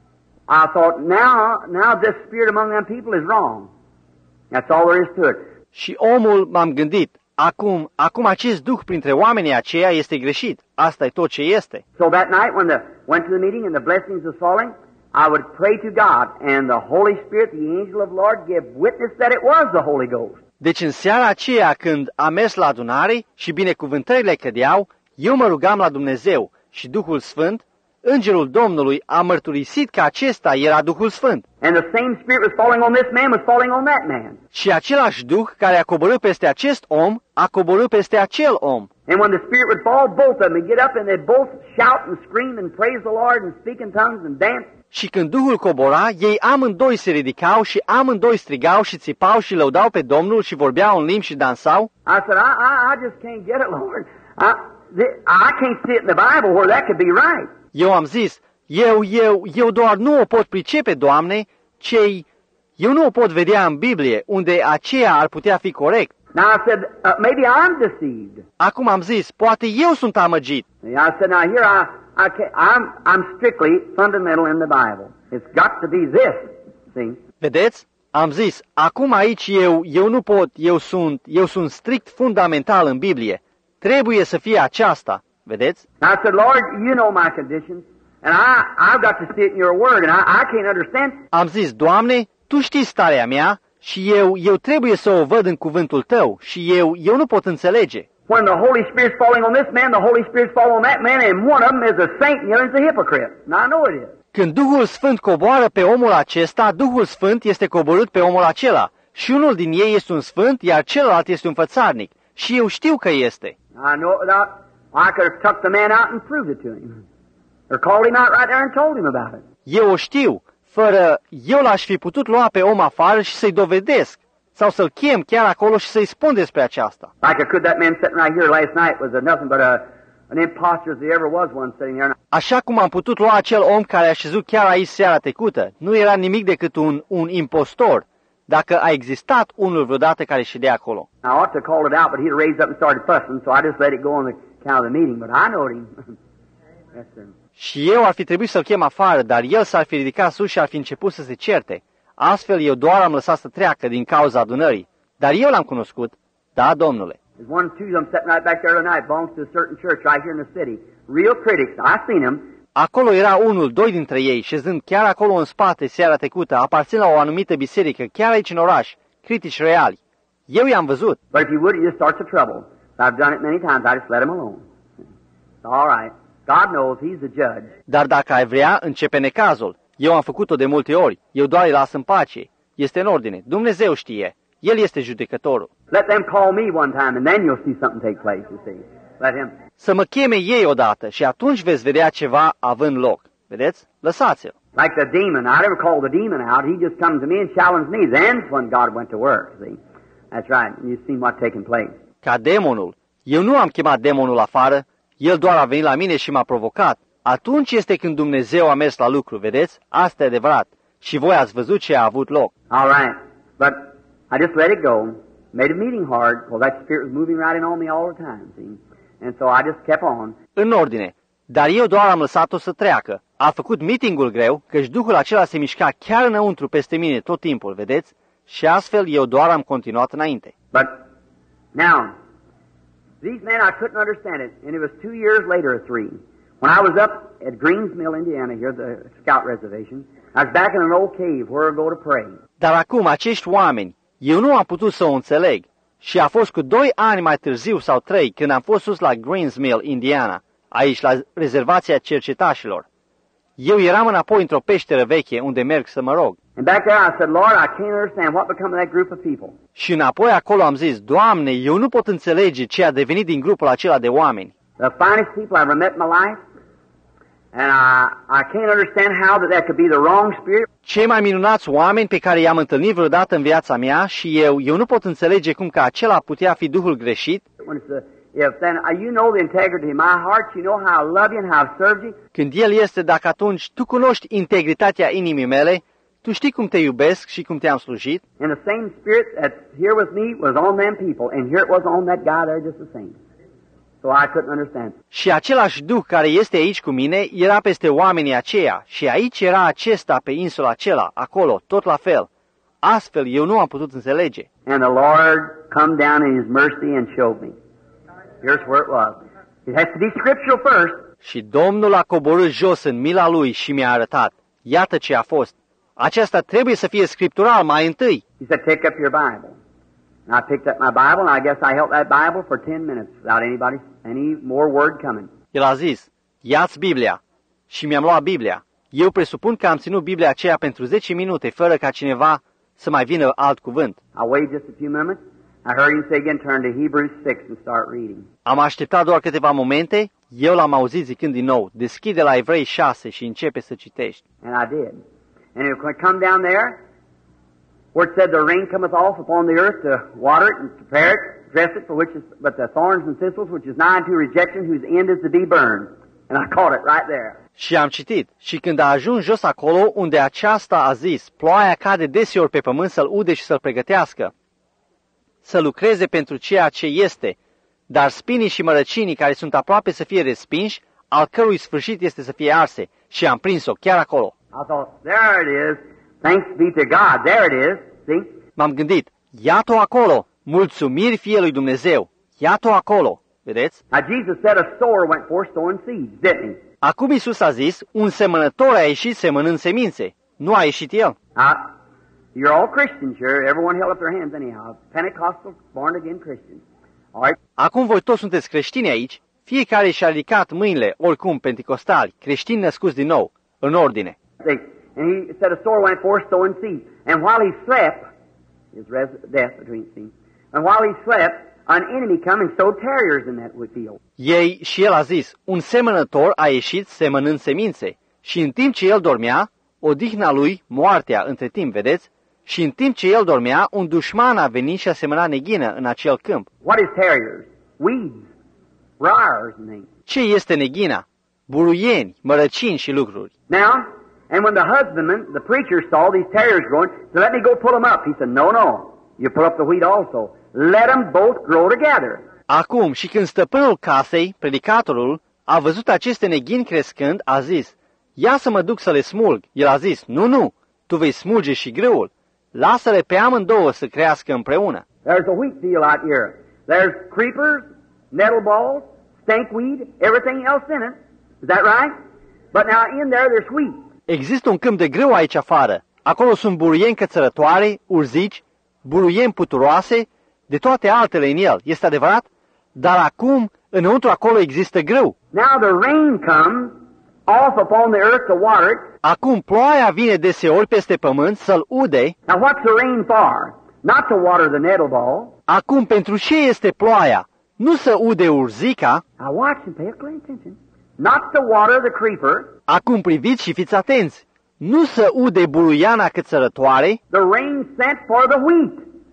I thought, now this spirit among them people is wrong. That's all there is to it. Și omul, m-am gândit, acum acest duh printre oamenii aceia este greșit. Asta e tot ce este. So that night when went to the meeting and the blessings was falling, I would pray to God, and the Holy Spirit, the angel of the Lord, gave witness that it was the Holy Ghost. Deci în seara aceea când am mers la adunare și binecuvântările cădeau, eu mă rugam la Dumnezeu și Duhul Sfânt, Îngerul Domnului a mărturisit că acesta era Duhul Sfânt. And the same Spirit was falling on this man, was falling on that man. Și același Duh care a coborât peste acest om, a coborât peste acel om. And when the Spirit would fall, both of them would get up and they'd both shout and scream and praise the Lord and speak in tongues and dance. Și când Duhul cobora, ei amândoi se ridicau și amândoi strigau și țipau și lăudau pe Domnul și vorbeau în limbi și dansau. I said, I just can't get it, Lord. I can't see it in the Bible where that could be right. Eu am zis, eu doar nu o pot pricepe, Doamne, eu nu o pot vedea în Biblie, unde aceea ar putea fi corect. Now I said, maybe I'm deceived. Acum am zis, poate eu sunt amăgit. I said, now here I'm strictly fundamental in the Bible. It's got to be this, see? Vedeți? Am zis, acum aici eu nu pot, eu sunt strict fundamental în Biblie. Trebuie să fie aceasta. Vedeți? I said, Lord, you know my conditions, and I've got to see it in your word, and I can't understand. Am zis, Doamne, Tu știi starea mea și eu trebuie să o văd în cuvântul Tău și eu nu pot înțelege. When the Holy Spirit's falling on this man, the Holy Spirit's falling on that man, and one of them is a saint and the other is a hypocrite. Now I know it is. Când Duhul Sfânt coboară pe omul acesta, Duhul Sfânt este coborât pe omul acela. Și unul din ei este un sfânt, iar celălalt este un fățarnic. Și eu știu că este. I know it without I could have tucked the man out and proved it to him. Or called him out right there and told him about it. Eu o știu, fără eu l-aș fi putut lua pe om afară și să-i dovedesc, sau să-l chem chiar acolo și să-i spun despre aceasta. Like I could, that man sitting right here last night was nothing but an imposter as there ever was one sitting there. Așa cum am putut lua acel om care a șezut chiar aici seara trecută, nu era nimic decât un impostor, dacă a existat unul vreodată care ședea acolo. I ought to call it out, but he'd raised up and started fussing, so I just let it go on the account of the meeting, but I knowed him. Yes, sir. Și eu ar fi trebuit să-l chem afară, dar el s-ar fi ridicat sus și ar fi început să se certe. Astfel eu doar am lăsat să treacă din cauza adunării. Dar eu l-am cunoscut, da, Domnule. There's one, two of them sitting right back there tonight, belongs to a certain church right here in the city. Real critics. I've seen them. Acolo era unul, doi dintre ei, șezând chiar acolo în spate seara trecută, aparțin la o anumită biserică, chiar aici în oraș, critici reali. Eu i-am văzut. But if you would, it just starts a trouble. I've done it many times. I just let him alone. It's all right. God knows He's the judge. Dar dacă ai vrea, începe necazul. Eu am făcut-o de multe ori. Eu doar îi las în pace. Este în ordine. Dumnezeu știe. El este judecătorul. Let them call me one time and then you'll see something take place, you see. Let him. Să mă cheme ei odată și atunci veți vedea ceva având loc. Vedeți? Lăsați-l. Like the demon. I never called the demon out. He just comes to me and challenged me. Then's when God went to work, see. That's right. And you've seen what's taking place. Ca demonul. Eu nu am chemat demonul afară. El doar a venit la mine și m-a provocat. Atunci este când Dumnezeu a mers la lucru, vedeți? Asta e adevărat. Și voi ați văzut ce a avut loc. All right. But I just let it go. Made a meeting hard, because that spirit was moving right in on me all the time, see. And so I just kept on. În ordine. Dar eu doar am lăsat-o să treacă. A făcut meetingul greu, căci Duhul acela se mișca chiar înăuntru peste mine tot timpul, vedeți? Și astfel eu doar am continuat înainte. But now, these men, I couldn't understand it, and it was 2 years later or 3. When I was up at Greens Mill, Indiana, here, the scout reservation, I was back in an old cave where I go to pray. Dar acum acești oameni, eu nu am putut să o înțeleg. Și a fost cu 2 ani mai târziu sau 3 când am fost sus la Greens Mill, Indiana, aici la rezervația cercetașilor. Eu eram înapoi într-o peșteră veche unde merg să mă rog. And back there I said, Lord, I can't understand what become of that group of people. Și înapoi acolo am zis, Doamne, eu nu pot înțelege ce a devenit din grupul acela de oameni. The finest people I've ever met in my life, and I can't understand how that could be the wrong spirit. Cei mai minunați oameni pe care i-am întâlnit vreodată în viața mea și eu nu pot înțelege cum că acela putea fi Duhul greșit. You know the integrity of my heart, you know how I love you and how I've served you. Când El este, dacă atunci tu cunoști integritatea inimii mele, tu știi cum te iubesc și cum te-am slujit. And the same spirit that's here with me was on them people, and here it was on that guy there just the same. So I couldn't understand. Și același Duh care este aici cu mine era peste oamenii aceia și aici era acesta pe insula acela, acolo, tot la fel. Astfel eu nu am putut înțelege. And the Lord come down in His mercy and showed me. Here's where it was. It has to be scriptural first. Și Domnul a coborât jos în mila Lui și mi-a arătat. Iată ce a fost. Aceasta trebuie să fie scriptural mai întâi. He said, pick up your Bible. And I picked up my Bible, and I guess I held that Bible for 10 minutes without any more word coming. El a zis, ia-ți Biblia. Și mi-am luat Biblia. Eu presupun că am ținut Biblia aceea pentru 10 minute, fără ca cineva să mai vină alt cuvânt. I waited just a few minutes. I heard him say again, turn to Hebrews 6 and start reading. Am așteptat doar câteva momente, eu l-am auzit zicând din nou, deschide la Evrei 6 și începe să citești. And I did. And it would come down there, where it said the rain cometh off upon the earth to water it and prepare it, dress it, for which is but the thorns and thistles, which is nigh unto rejection, whose end is to be burned. And I caught it right there. Și am citit, și când a ajuns jos acolo, unde aceasta a zis, ploaia cade deseori pe pământ să-l ude și să-l pregătească, să lucreze pentru ceea ce este, dar spinii și mărăcinii care sunt aproape să fie respinși, al cărui sfârșit este să fie arse. Și am prins-o chiar acolo. I thought, there it is. Thanks be to God. There it is. See? M-am gândit, iată-o acolo, mulțumiri fie lui Dumnezeu, iată-o acolo, vedeți? Now Jesus said a sower went forth sowing seeds, didn't he? Acum Iisus a zis, un semănător a ieșit semănând semințe. Nu a ieșit el. You're all Christians here. Everyone held up their hands anyhow. Pentecostal, born-again Christians. All right? Acum voi toți sunteți creștini aici. Fiecare și-a ridicat mâinile, oricum pentecostali, creștini născuți din nou, în ordine. And he said a sower went forth sowing seed. And while he slept, his death between seeds, and while he slept, an enemy come and sowed tares in that field. Ei și el a zis, un semănător a ieșit semănând semințe și în timp ce el dormea, odihna lui, moartea între timp, vedeți? Și în timp ce el dormea, un dușman a venit și a semănat neghină în acel câmp. What is tares? Weeds, briars and things. Ce este neghina? Buruieni, mărăcini și lucruri. Now, and when the husbandman, the preacher, saw these tares growing, said, let me go pull them up. He said, no, no, you pull up the wheat also. Let them both grow together. Acum, și când stăpânul casei, predicatorul, a văzut aceste neghini crescând, a zis, ia să mă duc să le smulg. El a zis, nu, tu vei smulge și grâul. Lasă-le pe amândouă să crească împreună. There's a wheat field out here. There's creepers, nettleballs, stinkweed, everything else in it. Is that right? But now in there there's wheat. Există un câmp de grâu aici afară. Acolo sunt buruieni cățărătoare, urzici, buruieni puturoase, de toate altele în el. Este adevărat? Dar acum, înăuntru acolo există grâu. Now the rain comes off upon the earth to water it. Acum ploaia vine deseori peste pământ să-l ude. Now what's the rain for? Not to water the nettleball. Acum pentru ce este ploaia? Nu să ude urzica. Now watch and pay attention. Not to water the creeper. Acum priviți și fiți atenți. Nu să ude buruiana cățărătoare. The rain sent for the wheat.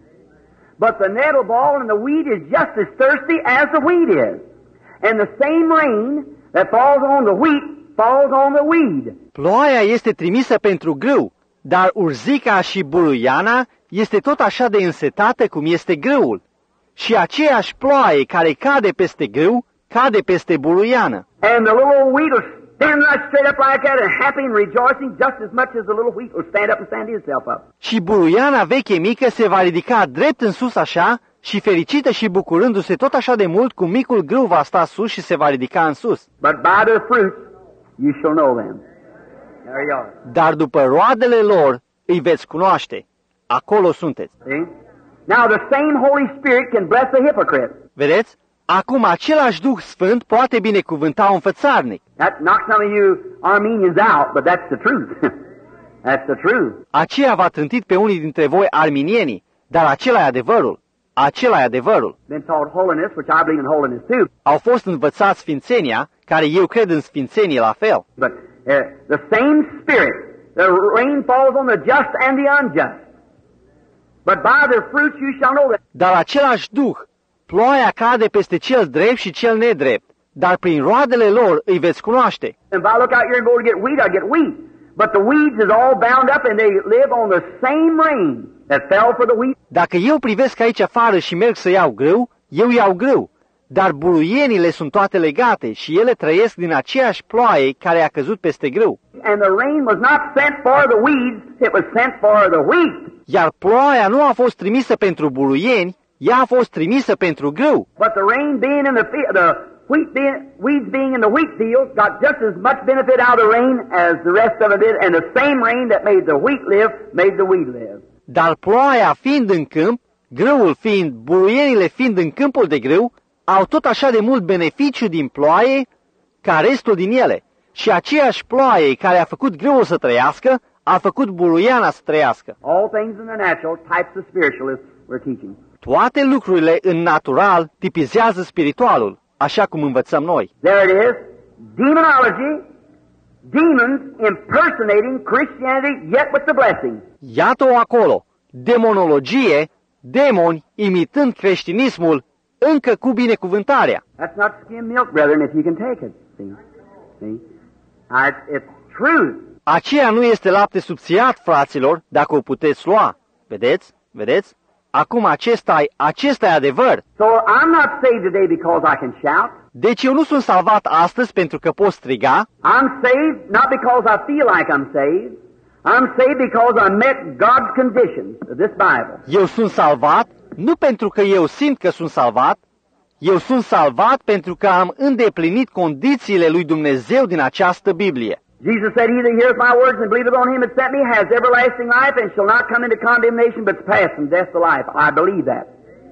But the nettleball and the wheat is just as thirsty as the wheat is. And the same rain that falls on the wheat falls on the weed. Ploaia este trimisă pentru grâu, dar urzica și buruiana este tot așa de însetată cum este grâul. Și aceeași ploaie care cade peste grâu, cade peste buruiană. And the little wheat will stand right straight up like that and happy and rejoicing just as much as the little wheat will stand up and stand itself up. Și buruiana veche mică se va ridica drept în sus așa și fericită și bucurându-se tot așa de mult cum micul grâu va sta sus și se va ridica în sus. But by their fruits you shall know them. There you are. Dar după roadele lor îi veți cunoaște. Acolo sunteți. See? Now the same Holy Spirit can bless a hypocrite. Vedeți? Acum același Duh Sfânt poate binecuvânta un fățarnic. That knocks some of you Armenians out, but that's the truth. That's the truth. Aceea v-a trântit pe unii dintre voi arminienii, dar acela e adevărul. Acela e adevărul. Been taught holiness, which I believe in holiness too. Au fost învățați sfințenia, care eu cred în sfințenie la fel. But the same Spirit, the rain falls on the just and the unjust. But by their fruits you shall know that. Dar același Duh, ploaia cade peste cel drept și cel nedrept, dar prin roadele lor îi veți cunoaște. And if I look out here and go to get wheat, I get wheat. But the weeds is all bound up and they live on the same rain that fell for the wheat. Dacă eu privesc aici afară și merg să iau grâu, eu iau grâu. Dar buruienile sunt toate legate și ele trăiesc din aceeași ploaie care a căzut peste grâu. And the rain was not sent for the weeds, it was sent for the wheat. Iar ploaia nu a fost trimisă pentru buruieni, ea a fost trimisă pentru grâu. But the rain being in the field, weeds being in the wheat field got just as much benefit out of the rain as the rest of it did, and the same rain that made the wheat live made the weed live. Dar ploaia fiind în câmp, grâul fiind, buruienile fiind în câmpul de grâu, au tot așa de mult beneficiu din ploaie ca restul din ele. Și aceeași ploaie care a făcut grâul să trăiască, a făcut buruiana să trăiască. All things in the natural, types of spiritualists we're teaching. Toate lucrurile în natural tipizează spiritualul, așa cum învățăm noi. There it is, demonology, demons impersonating Christianity yet with the blessing. Iată-o acolo, demonologie, demoni imitând creștinismul, încă cu binecuvântarea. That's not skim milk, brethren, if you can take it. See? It's truth. Aceea nu este lapte subțiat, fraților, dacă o puteți lua. Vedeți? Vedeți? Acum acesta e adevăr. So I'm not saved today because I can shout. Deci eu nu sunt salvat astăzi pentru că pot striga. I'm saved not because I feel like I'm saved. I'm saved because I met God's conditions of this Bible. Eu sunt salvat nu pentru că eu simt că sunt salvat. Eu sunt salvat pentru că am îndeplinit condițiile lui Dumnezeu din această Biblie. Jesus said, "He that heareth my words and believeth on him that sent me has everlasting life and shall not come into condemnation, but is passed from death to life." I believe that.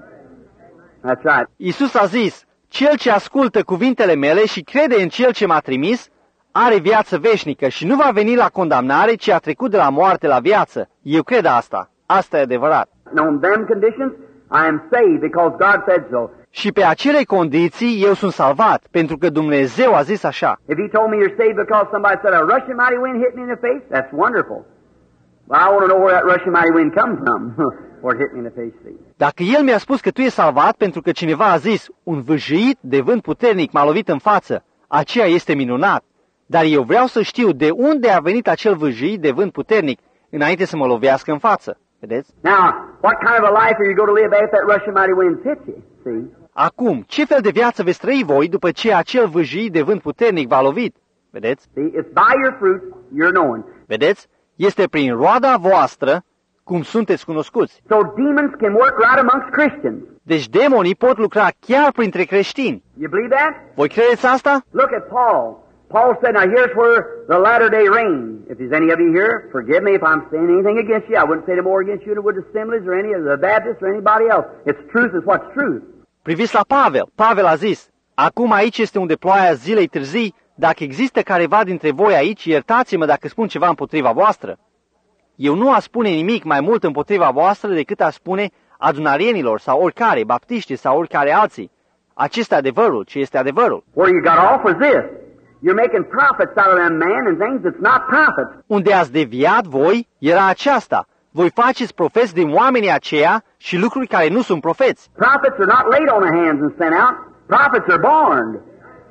That's right. Iisus a zis, cel ce ascultă cuvintele mele și crede în cel ce m-a trimis, are viață veșnică și nu va veni la condamnare, ci a trecut de la moarte la viață. Eu cred asta. Asta e adevărat. And on them conditions, I am saved because God said so. Și pe acele condiții eu sunt salvat, pentru că Dumnezeu a zis așa. If he told me you're saved because somebody said a rushing mighty wind hit me in the face, that's wonderful. But I want to know where that rushing mighty wind comes from, or it hit me in the face. See? Dacă el mi-a spus că tu ești salvat pentru că cineva a zis, un vâjit de vânt puternic m-a lovit în față, aceea este minunat. Dar eu vreau să știu de unde a venit acel vâjit de vânt puternic înainte să mă lovească în față. Vedeți? Now, what kind of a life are you going to live after that rushing mighty wind hits you? See? Acum, ce fel de viață veți trăi voi după ce acel vâjit de vânt puternic v-a lovit? Vedeți? See, it's by your fruit you're known. Vedeți? Este prin roada voastră cum sunteți cunoscuți. So demons can work right amongst Christians. Deci demonii pot lucra chiar printre creștini. You believe that? Voi credeți asta? Look at Paul. Paul said, now here's where the latter day reign. If there's any of you here, forgive me if I'm saying anything against you. I wouldn't say no more against you than I would the Assemblies or any of the Baptists or anybody else. It's truth is what's truth. Priviți la Pavel. Pavel a zis, acum aici este unde ploaia zilei târzii. Dacă există careva dintre voi aici, iertați-mă dacă spun ceva împotriva voastră. Eu nu aș spune nimic mai mult împotriva voastră decât aș spune adunarienilor sau oricare, baptiști sau oricare alții. Acesta adevărul, ce este adevărul. Where you got off was this. You're making profits out of them man and things that's not profits. Unde ați deviat voi era aceasta. Voi faceți profeți din oamenii aceia și lucruri care nu sunt profeți. Prophets are not laid on the hands and sent out. Prophets are born.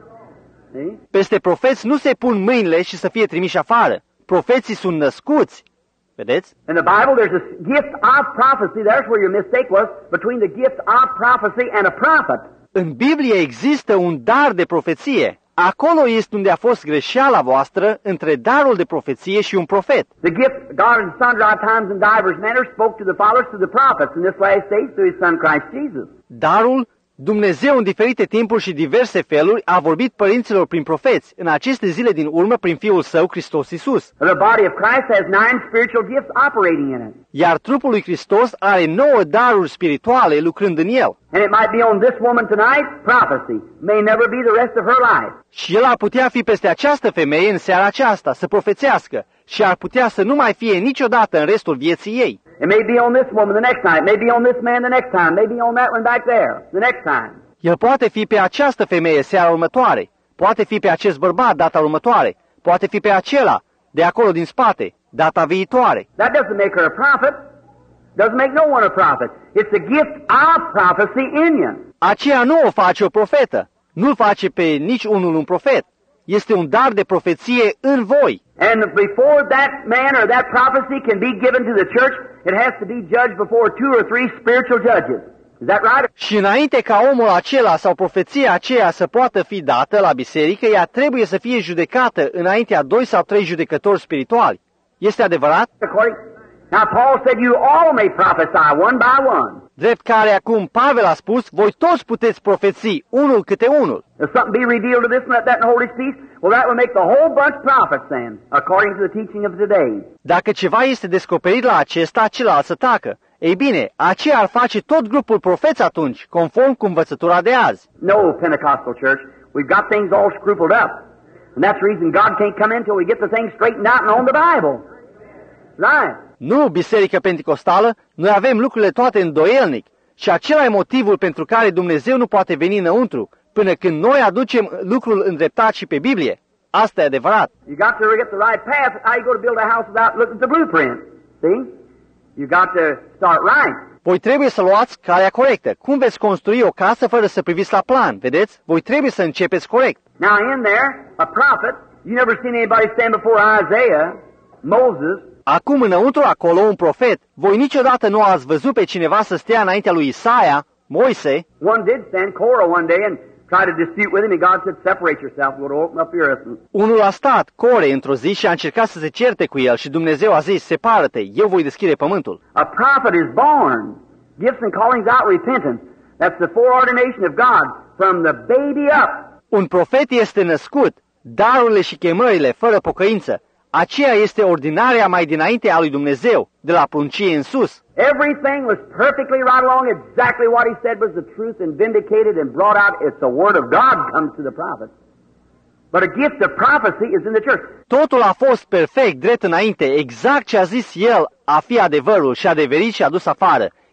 See? Peste profeți nu se pun mâinile și să fie trimiși afară. Profeții sunt născuți. Vedeți? In the Bible, there's a gift of prophecy. There's where your mistake was, between the gift of prophecy and a prophet. În Biblie există un dar de profeție. Acolo este unde a fost greșeala voastră între darul de profeție și un profet. The gift God in sundry times and divers manners spoke to the fathers, to the prophets, in this last days through His Son Christ Jesus. Darul, Dumnezeu în diferite timpuri și diverse feluri a vorbit părinților prin profeți, în aceste zile din urmă prin Fiul Său, Hristos Iisus. The body of Christ has 9 spiritual gifts operating in it. Iar trupul lui Hristos are 9 daruri spirituale lucrând în el. And it might be on this woman tonight, prophecy. May never be the rest of her life. Și el ar putea fi peste această femeie în seara aceasta, să profețească, și ar putea să nu mai fie niciodată în restul vieții ei. It may be on this woman the next time, may be on this man the next time, may be on that one back there the next time. El poate fi pe această femeie seara următoare, poate fi pe acest bărbat data următoare, poate fi pe acela de acolo din spate, data viitoare. That doesn't make her a prophet. Doesn't make no one a prophet. It's the gift of prophecy in you. Aceea nu o face o profetă, nu-l face pe nici unul un profet. Este un dar de profeție în voi. And before that man or that prophecy can be given to the church, it has to be judged before 2 or 3 spiritual judges. Is that right? Și înainte ca omul acela sau profeția aceea să poată fi dată la biserică, ea trebuie să fie judecată înaintea 2 sau 3 judecători spirituali. Este adevărat? Now Paul said you all may prophesy one by one. Drept care acum Pavel a spus, voi toți puteți profeți, unul câte unul. If something be revealed to this and that and hold his peace, well that will make the whole bunch prophets then, according to the teaching of today. Dacă ceva este descoperit la acesta, celălalt să tacă. Ei bine, aceea ar face tot grupul profeți atunci, conform cu învățătura de azi. No, Pentecostal church, we've got things all scrupled up. And that's the reason God can't come in till we get the things straightened out and on the Bible. Right. Nu, Biserică Pentecostală, noi avem lucrurile toate îndoielnic și acela e motivul pentru care Dumnezeu nu poate veni înăuntru, până când noi aducem lucrul îndreptat și pe Biblie. Asta e adevărat. You got to get the right path. How you go to build a house without looking at the blueprint? See? You got to start right. Voi trebuie să luați calea corectă. Cum veți construi o casă fără să priviți la plan, vedeți? Voi trebuie să începeți corect. Now in there, a prophet, you never seen anybody stand before Isaiah, Moses. Acum înăuntru acolo un profet. Voi niciodată nu ați văzut pe cineva să stea înaintea lui Isaia, Moise. One did stand, Korah, one day and try to dispute with him, and God said, separate yourself, we'll open up your earth. Unul a stat, Core, într-o zi și a încercat să se certe cu el și Dumnezeu a zis, separă-te, eu voi deschide pământul. A prophet is born. Gifts and callings out repentance. That's the foreordination of God from the baby up. Un profet este născut, darurile și chemările fără pocăință. Aceea este ordinarea mai dinainte a lui Dumnezeu, de la pruncie în sus. Everything was perfectly right along. Exactly what he said was the truth and vindicated and brought out. It's the word of God comes to the prophet. But a gift of prophecy is in the church. Totul a fost perfect, drept înainte, exact ce a zis el a fi adevărul și adeverit și adus afară.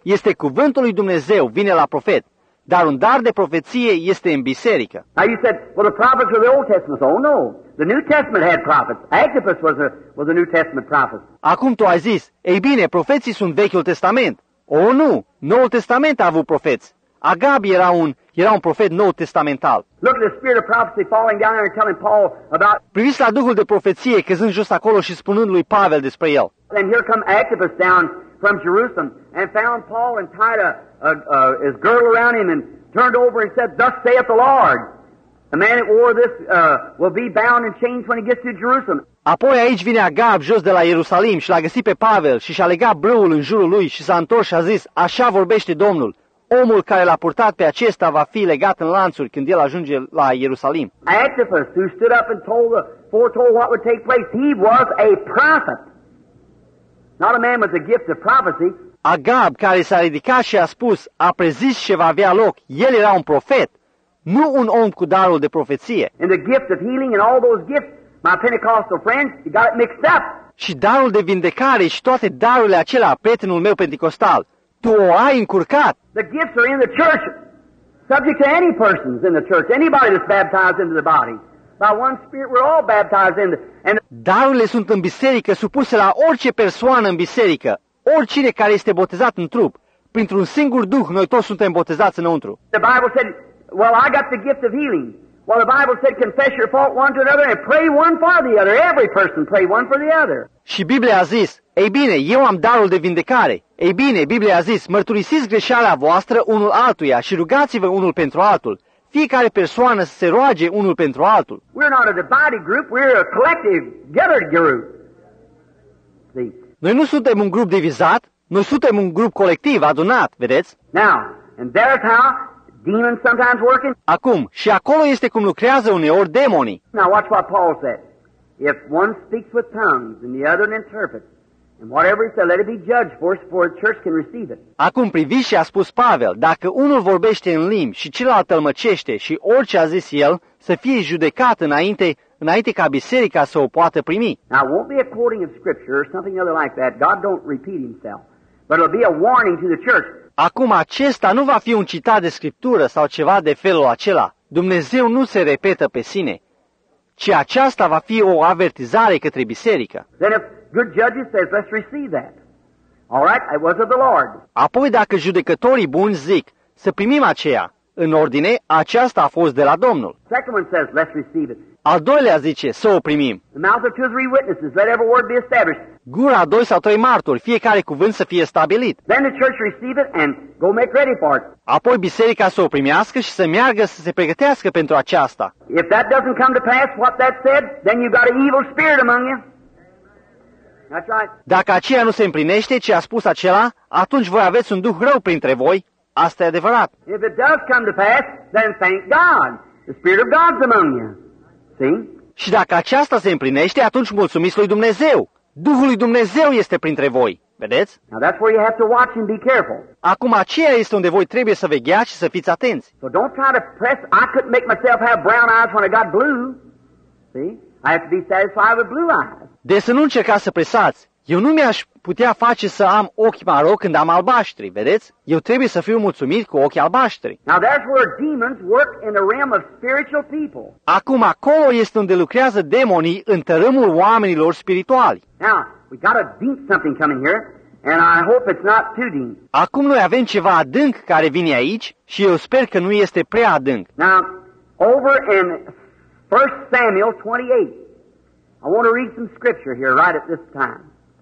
este cuvântul lui Dumnezeu, vine la profet, dar un dar de profeție este în biserică. Now you said, well, the prophets were the Old Testament. Oh, no. The New Testament had prophets. Agabus was a New Testament prophet. Acum tu ai zis, ei bine, profeții sunt Vechiul Testament. O, nu, Noul Testament a avut profeți. Agab era un profet nou testamental. Look at the spirit of prophecy falling down there and telling Paul about... Priviți la duhul de profeție căzând jos acolo și spunând lui Pavel despre el. And here come Agabus down from Jerusalem and found Paul and tied his girdle around him and turned over and said, "Thus saith the Lord, the man that wore this will be bound and chains when he gets to Jerusalem." Apoi aici vine Agab jos de la Ierusalim și l-a găsit pe Pavel și și-a legat brâul în jurul lui și s-a întors și a zis, așa vorbește Domnul, omul care l-a purtat pe acesta va fi legat în lanțuri când el ajunge la Ierusalim. Agabus, who stood up and foretold what would take place, he was a prophet. Not a man with the gift of prophecy. Agab, care s-a ridicat și a spus, a prezis ce va avea loc, el era un profet, nu un om cu darul de profeție. And the gift of healing and all those gifts, my Pentecostal friends, you got it mixed up. Și darul de vindecare și toate darurile acelea, prietenul meu pentecostal, tu o ai încurcat. The gifts are in the church, subject to any persons in the church, anybody that's baptized into the body. By one Spirit, we're all baptized into. And darurile sunt în biserică, supuse la orice persoană în biserică, oricine care este botezat în trup. Printr-un singur Duh, noi toți suntem botezați înăuntru. The Bible said, well, I got the gift of healing. Well, the Bible said, confess your fault one to another and pray one for the other. Every person pray one for the other. Și Biblia a zis, ei bine, eu am darul de vindecare. Ei bine, Biblia a zis, mărturisiți greșeala voastră unul altuia și rugați-vă unul pentru altul. Fiecare persoană să se roage unul pentru altul. We're not a divided group, we're a collective, gathered group. See? Noi nu suntem un grup divizat, noi suntem un grup colectiv, adunat, vedeți? Now, and there's how demons sometimes working. Acum, și acolo este cum lucrează uneori demonii. Now watch what Paul said. If one speaks with tongues and the other interprets, and whatever he said, let it be judged for the church can receive it. Acum priviți și a spus Pavel, dacă unul vorbește în limbi și celălalt tălmăcește și orice a zis el, să fie judecat înainte ca biserica să o poată primi. Now it won't be a quoting of scripture or something other like that. God don't repeat himself. But it'll be a warning to the church. Acum acesta nu va fi un citat de scriptură sau ceva de felul acela. Dumnezeu nu se repetă pe sine, ci aceasta va fi o avertizare către biserică. Then if good judges says, let's receive that. All right, it was of the Lord. Apoi dacă judecătorii buni zic, să primim aceea, în ordine, aceasta a fost de la Domnul. Second one says, let's receive it. Al doilea zice, să o primim. The mouth of 2 or 3 witnesses, let every word be established. Gura a 2 sau 3 martori, fiecare cuvânt să fie stabilit. Then the church receive it and go make ready for it. Apoi biserica să o primească și să meargă să se pregătească pentru aceasta. If that doesn't come to pass, what that said, then you've got an evil spirit among you. That's right. Dacă aceea nu se împlinește ce a spus acela, atunci voi aveți un duh rău printre voi. Asta e adevărat. If it does come to pass, then thank God. The Spirit of God's among you. See? Și dacă aceasta se împlinește, atunci mulțumiți lui Dumnezeu. Duhul lui Dumnezeu este printre voi. Vedeți? Now that's where you have to watch and be careful. Acum aceea este unde voi trebuie să vegheați și să fiți atenți. So don't try to press. I couldn't make myself have brown eyes when I got blue. See? I have to be satisfied with blue eyes. Deci să nu încercați să presați. Eu nu mi-aș putea face să am ochi maro când am albaștri, vedeți? Eu trebuie să fiu mulțumit cu ochii albaștri. Now there's where demons work in the realm of spiritual people. Acum acolo este unde lucrează demonii în tărâmul oamenilor spirituali. Now, we got a deep something coming here, and I hope it's not too deep. Acum noi avem ceva adânc care vine aici și eu sper că nu este prea adânc. Now, over in 1 Samuel 28, I want to read some scripture here right at this time.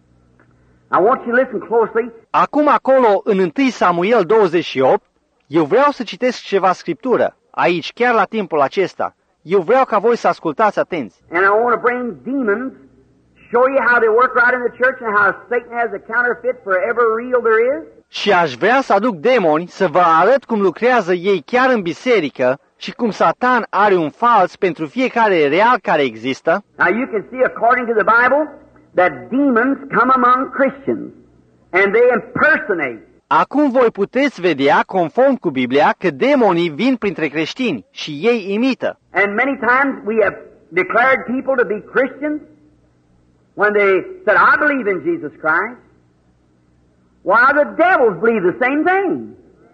I want you to listen closely. Acum acolo, în 1 Samuel 28, eu vreau să citesc ceva scriptură, aici, chiar la timpul acesta. Eu vreau ca voi să ascultați atenți. And I want to bring demons, show you how they work right in the church and how Satan has a counterfeit for every real there is. Și aș vrea să aduc demoni să vă arăt cum lucrează ei chiar în biserică și cum Satan are un fals pentru fiecare real care există. Now you can see according to the Bible that demons come among Christians and they impersonate. Acum voi puteți vedea, conform cu Biblia, că demonii vin printre creștini și ei imită. And many times we have declared people to be Christians when they said, I believe in Jesus Christ. Why, the devils believe the same thing.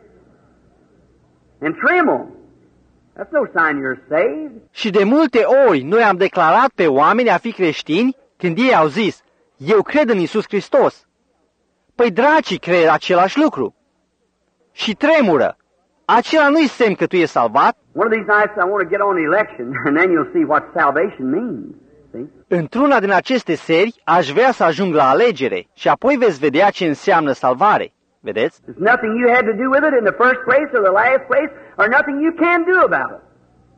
And tremble. That's no sign you're saved. Și de multe ori noi am declarat pe oameni a fi creștini când ei au zis, eu cred în Iisus Hristos. Păi dracii cred același lucru. Și tremură. Acela nu-i semn că tu ești salvat. One of these nights I want to get on the election, and then you'll see what salvation means. See? Într-una din aceste seri aș vrea să ajung la alegere și apoi veți vedea ce înseamnă salvare. Vedeți? There's nothing you had to do with it in the first place or the last place, or nothing you can do about it.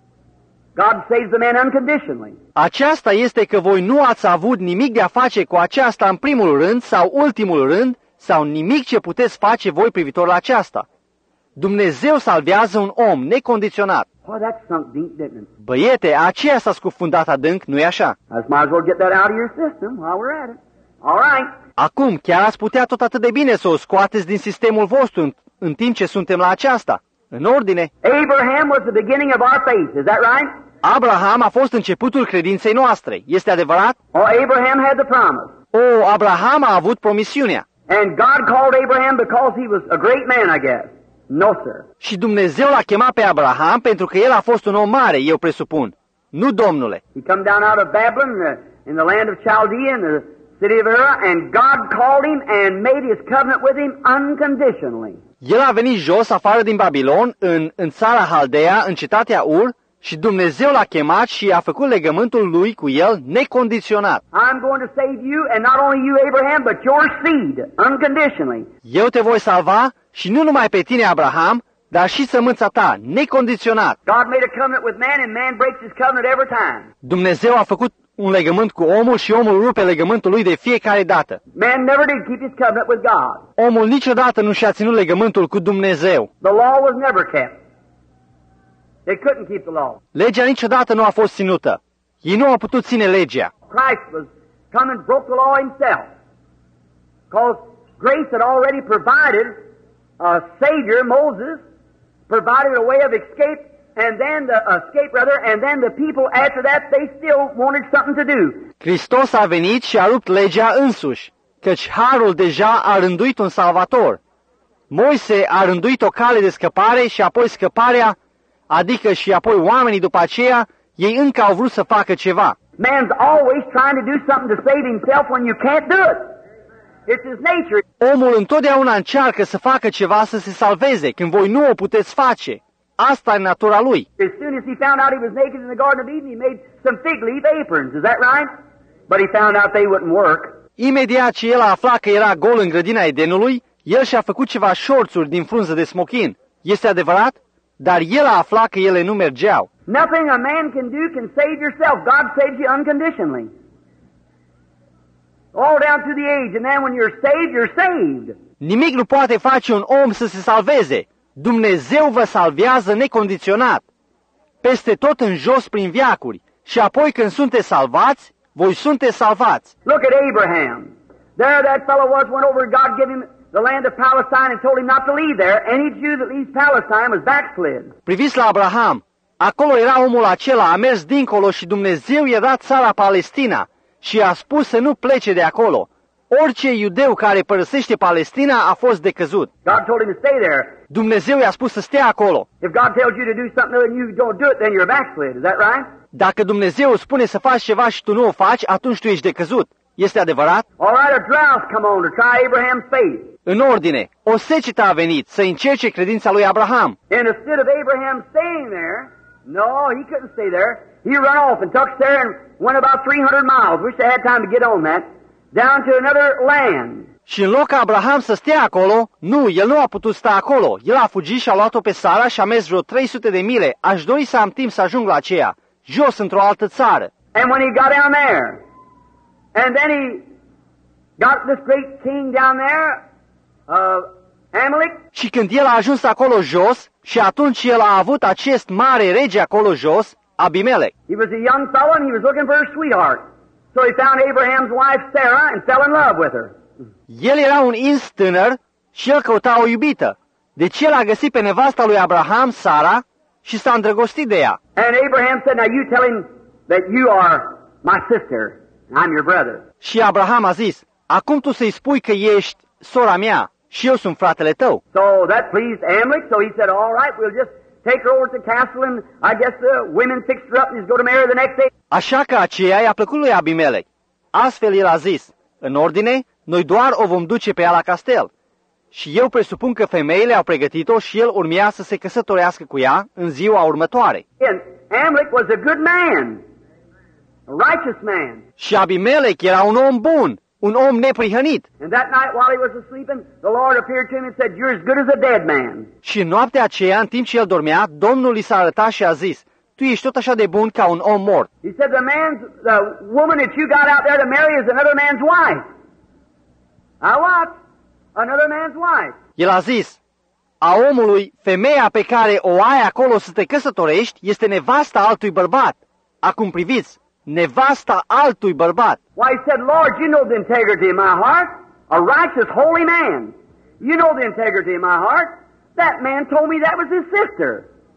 God saves the man unconditionally. Aceasta este că voi nu ați avut nimic de a face cu aceasta în primul rând sau ultimul rând, sau nimic ce puteți face voi privitor la aceasta. Dumnezeu salvează un om necondiționat. Oh, that sunk deep, didn't it? Băiete, aceea s-a scufundat adânc, nu-i așa? I might as well get that out of your system while we're at it. All right. Acum, chiar ați putea tot atât de bine să o scoateți din sistemul vostru în timp ce suntem la aceasta. În ordine. Abraham was the beginning of our faith. Is that right? Abraham a fost începutul credinței noastre. Este adevărat? Oh, Abraham had the promise. Abraham a avut promisiunea. And God called Abraham because he was a great man, I guess. No, sir. Și Dumnezeu l-a chemat pe Abraham pentru că el a fost un om mare, eu presupun. Nu, domnule. He come down out of Babylon in the land of Chaldea in the city of Ur, and God called him and made his covenant with him unconditionally. El a venit jos afară din Babilon, în țara Haldea, în cetatea Ur, și Dumnezeu l-a chemat și a făcut legământul lui cu el necondiționat. I'm going to save you, and not only you, Abraham, but your seed, unconditionally. Eu te voi salva și nu numai pe tine, Abraham, dar și sămânța ta, necondiționat. God made a covenant with man, and man breaks his covenant every time. Dumnezeu a făcut un legământ cu omul și omul rupe legământul lui de fiecare dată. Man never did keep his covenant with God. Omul niciodată nu și-a ținut legământul cu Dumnezeu. The law was never kept. They couldn't keep the law. Legea niciodată nu a fost ținută. Ei nu au putut ține legea. Christ was come and broke the law himself. Because grace had already provided a Savior, Moses, provided a way of escape, and then and then the people after that, they still wanted something to do. Hristos a venit și a rupt legea însuși, căci harul deja a rânduit un salvator. Moise a rânduit o cale de scăpare și apoi scăparea, adică și apoi oamenii după aceea, ei încă au vrut să facă ceva. Man's always trying to do something to save himself when you can't do it. It's his nature. Omul întotdeauna încearcă să facă ceva să se salveze, când voi nu o puteți face. Asta e natura lui. As soon as he found out he was naked in the Garden of Eden, he made some fig leaf aprons. Is that right? But he found out they wouldn't work. Imediat ce el a aflat că era gol în grădina Edenului, el și-a făcut ceva șorțuri din frunză de smochin. Este adevărat? Dar el a aflat că ele nu mergeau. Nothing a man can do can save yourself. God saves you unconditionally. All down through the age, and then when you're saved, you're saved. Nimic nu poate face un om să se salveze. Dumnezeu vă salvează necondiționat, peste tot în jos prin veacuri, și apoi când sunteți salvați, voi sunteți salvați. Look at Abraham. There that fellow went over, God gave him the land of Palestine and told him not to leave there. Any Jew that leaves Palestine was backslid. Priviți la Abraham. Acolo era omul acela, a mers dincolo și Dumnezeu i-a dat țara Palestina și a spus să nu plece de acolo. Orice iudeu care părăsește Palestina a fost decăzut. God told him to stay there. Dumnezeu i-a spus să stea acolo. If God tells you to do something and you don't do it, then you're backslid. Is that right? Dacă Dumnezeu îți spune să faci ceva și tu nu o faci, atunci tu ești decăzut. Este adevărat? All right, a drought come on to try Abraham's faith. În ordine, o secetă a venit să încerce credința lui Abraham. And instead of Abraham staying there, no, he couldn't stay there. He ran off and took there and went about 300 miles. Wish I had time to get on that. Down to another land. Și în loc ca Abraham să stea acolo, nu, el nu a putut sta acolo. El a fugit și a luat-o pe Sara și a mers vreo 300 de mile. Aș dori să am timp să ajung la aceea, jos într-o altă țară. And when he got down there, and then he got this great king down there, Amalek. Și când el a ajuns acolo jos, și atunci el a avut acest mare rege acolo jos, Abimelec. He was a young fellow and he was looking for a sweetheart. So he found Abraham's wife Sarah and fell in love with her. El era un ins tânăr și el căuta o iubită. Deci el a găsit pe nevasta lui Abraham, Sara, și s-a îndrăgostit de ea. And Abraham said, now you tell him that you are my sister, and I'm your brother. Și Abraham a zis, acum tu să-i spui că ești sora mea și eu sunt fratele tău. So that pleased Amalek, so he said, all right, we'll just take her over to the castle, and I guess the women fixed her up and he's going to marry her the next day. Așa că aceea i-a plăcut lui Abimelec. Astfel el a zis, în ordine, noi doar o vom duce pe ea la castel. Și eu presupun că femeile au pregătit-o și el urmea să se căsătorească cu ea în ziua următoare. And Amalek was a good man, a righteous man. Și Abimelec era un om bun, un om neprihănit. And that night while he was asleep, the Lord appeared to him and said, you're as good as a dead man. Și în noaptea aceea, în timp ce el dormea, Domnul i s-a arătat și a zis, tu ești tot așa de bun ca un om mort. He said, the woman that you got out there to marry is another man's wife. I what? Another man's wife. El a zis, a omului, femeia pe care o ai acolo să te căsătorești este nevasta altui bărbat. Acum priviți, nevasta altui bărbat. Why, he said, Lord, you know the integrity of my heart, a righteous, holy man. You know the integrity of my heart. That man told me that was his sister.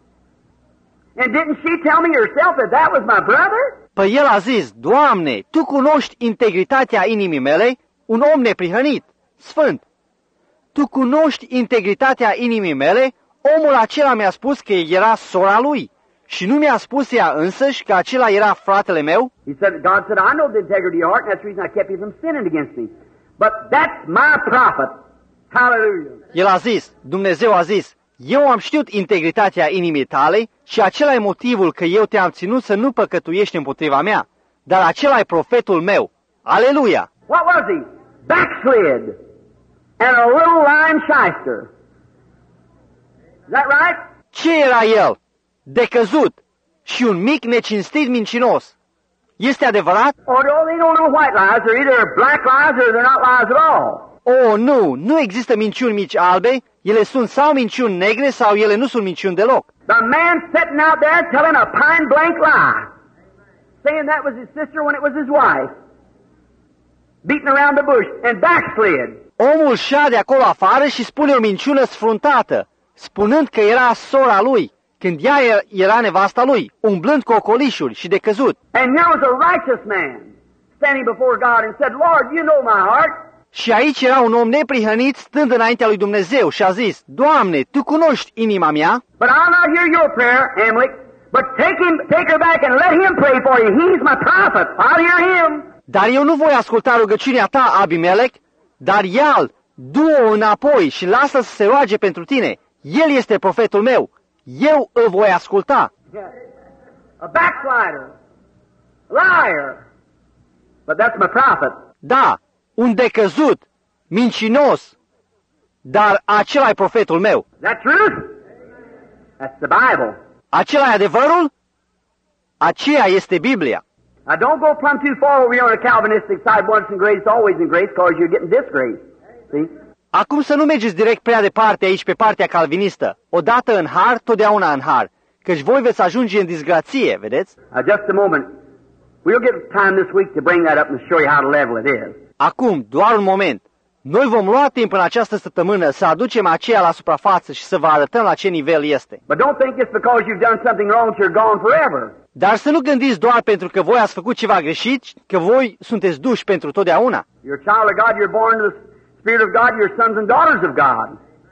And didn't she tell me herself that that was my brother? Păi el a zis, Doamne, Tu cunoști integritatea inimii mele, un om neprihănit, sfânt. Tu cunoști integritatea inimii mele, omul acela mi-a spus că era sora lui. Și nu mi-a spus ea însăși că acela era fratele meu? He said, God said, I know the integrity of your heart, and that's the reason I kept you from sinning against me. But that's my prophet. Hallelujah. El a zis, Dumnezeu a zis, eu am știut integritatea inimii tale și acela e motivul că eu te-am ținut să nu păcătuiești împotriva mea. Dar acela e profetul meu. Aleluia! What was he? Backslid. And a little lying shyster. Is that right? Ce era el? Decăzut și un mic necinstit mincinos. Este adevărat? Or they know little white lies. They're either black lies or they're not lies at all. Oh, nu există minciuni mici albe, ele sunt sau minciuni negre sau ele nu sunt minciuni deloc. The man sitting out there telling a pine blank lie, saying that was his sister when it was his wife, beating around the bush and backslid. Omul șade acolo afară și spune o minciună sfruntată, spunând că era sora lui, când ea era nevasta lui, umblând cu ocolișuri și decăzut. And here was a righteous man standing before God and said, Lord, you know my heart. Și aici era un om neprihănit stând înaintea lui Dumnezeu și a zis, Doamne, Tu cunoști inima mea, But I'll not hear your prayer, Amalek, but take her back and let him pray for you. He's my prophet. I'll hear him. dar eu nu voi asculta rugăciunea ta, Abimelec, dar ia-l, du-o înapoi și lasă să se roage pentru tine. El este profetul meu. Eu îl voi asculta. Yeah. A backslider, liar, but that's my prophet. Da, un decăzut, mincinos, dar acela e profetul meu. That truth? That's the Bible. Acela e adevărul? Aceea este Biblia. Now don't go plumb too far over here on the Calvinistic side, once in grace, always in grace, because you're getting disgrace. See? Acum să nu mergeți direct prea departe aici pe partea calvinistă. Odată în har, totdeauna în har. Căci voi veți ajunge în disgrație, vedeți? Just a moment. We'll get time this week to bring that up and show you how to level it is. Acum, doar un moment. Noi vom lua timp în această săptămână să aducem aceea la suprafață și să vă arătăm la ce nivel este. But don't think it's because you've done something wrong that you're gone forever. Dar să nu gândiți doar pentru că voi ați făcut ceva greșit, că voi sunteți duși pentru totdeauna. You're a child of God, you're born to the Spirit of God, you're sons and daughters of God.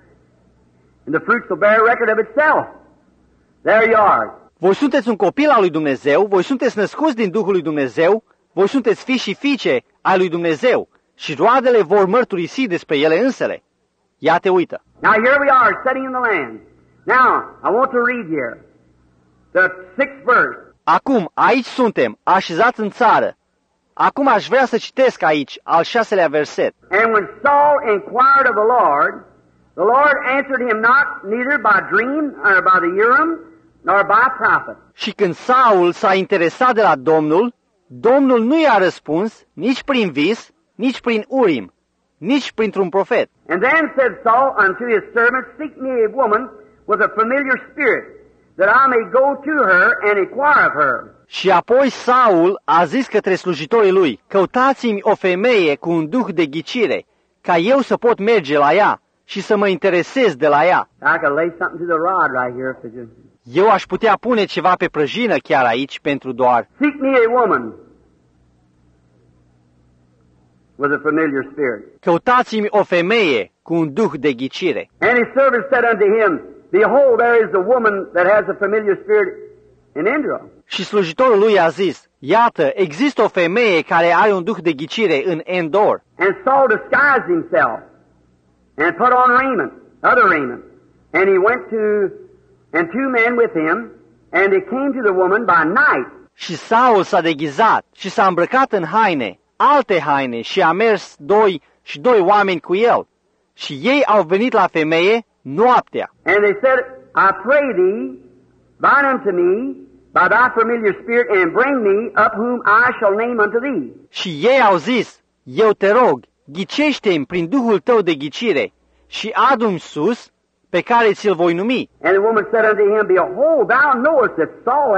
And the fruits will bear record of itself. There you are. Voi sunteți un copil al lui Dumnezeu, voi sunteți născuți din Duhul lui Dumnezeu, voi sunteți fii și fiice ai lui Dumnezeu și roadele vor mărturisi despre ele însele. Ia te uită. Now here we are, sitting in the land. Now, I want to read here the 6th verse. Acum, aici suntem, așezați în țară. Acum aș vrea să citesc aici al 6-lea verset. And when Saul inquired of the Lord answered him not, neither by dream, nor by the Urim, nor by prophet. Și când Saul s-a interesat de la Domnul, Domnul nu i-a răspuns nici prin vis, nici prin Urim, nici printr-un profet. And then said Saul unto his servants, seek me a woman with a familiar spirit, that I may go to her and inquire of her. Și apoi Saul a zis către slujitorii lui, căutați-mi o femeie cu un duh de ghicire, ca eu să pot merge la ea și să mă interesez de la ea. I could lay something to the rod right here. Eu aș putea pune ceva pe prăjină chiar aici pentru doar. Seek me a woman with a familiar spirit. Căutați-mi o femeie cu un duh de ghicire. And his servant said unto him, Behold, there is a woman that has a familiar spirit in Indra. Și slujitorul lui a zis, iată, există o femeie care are un duh de ghicire în Endor. And Saul disguised himself and put on raiment, other raiment. And he went and 2 men with him, and they came to the woman by night. Și Saul s-a deghizat și s-a îmbrăcat în haine, alte haine, și a mers 2 oameni cu el. Și ei au venit la femeie noaptea. And they said, I pray thee, bind unto me by thy familiar spirit, and bring me up whom I shall name unto thee. Și ei au zis, eu te rog, ghicește-mi prin duhul tău de ghicire și adu-mi sus pe care ți-l voi numi. And the woman said unto him, Behold, thou knowest that Saul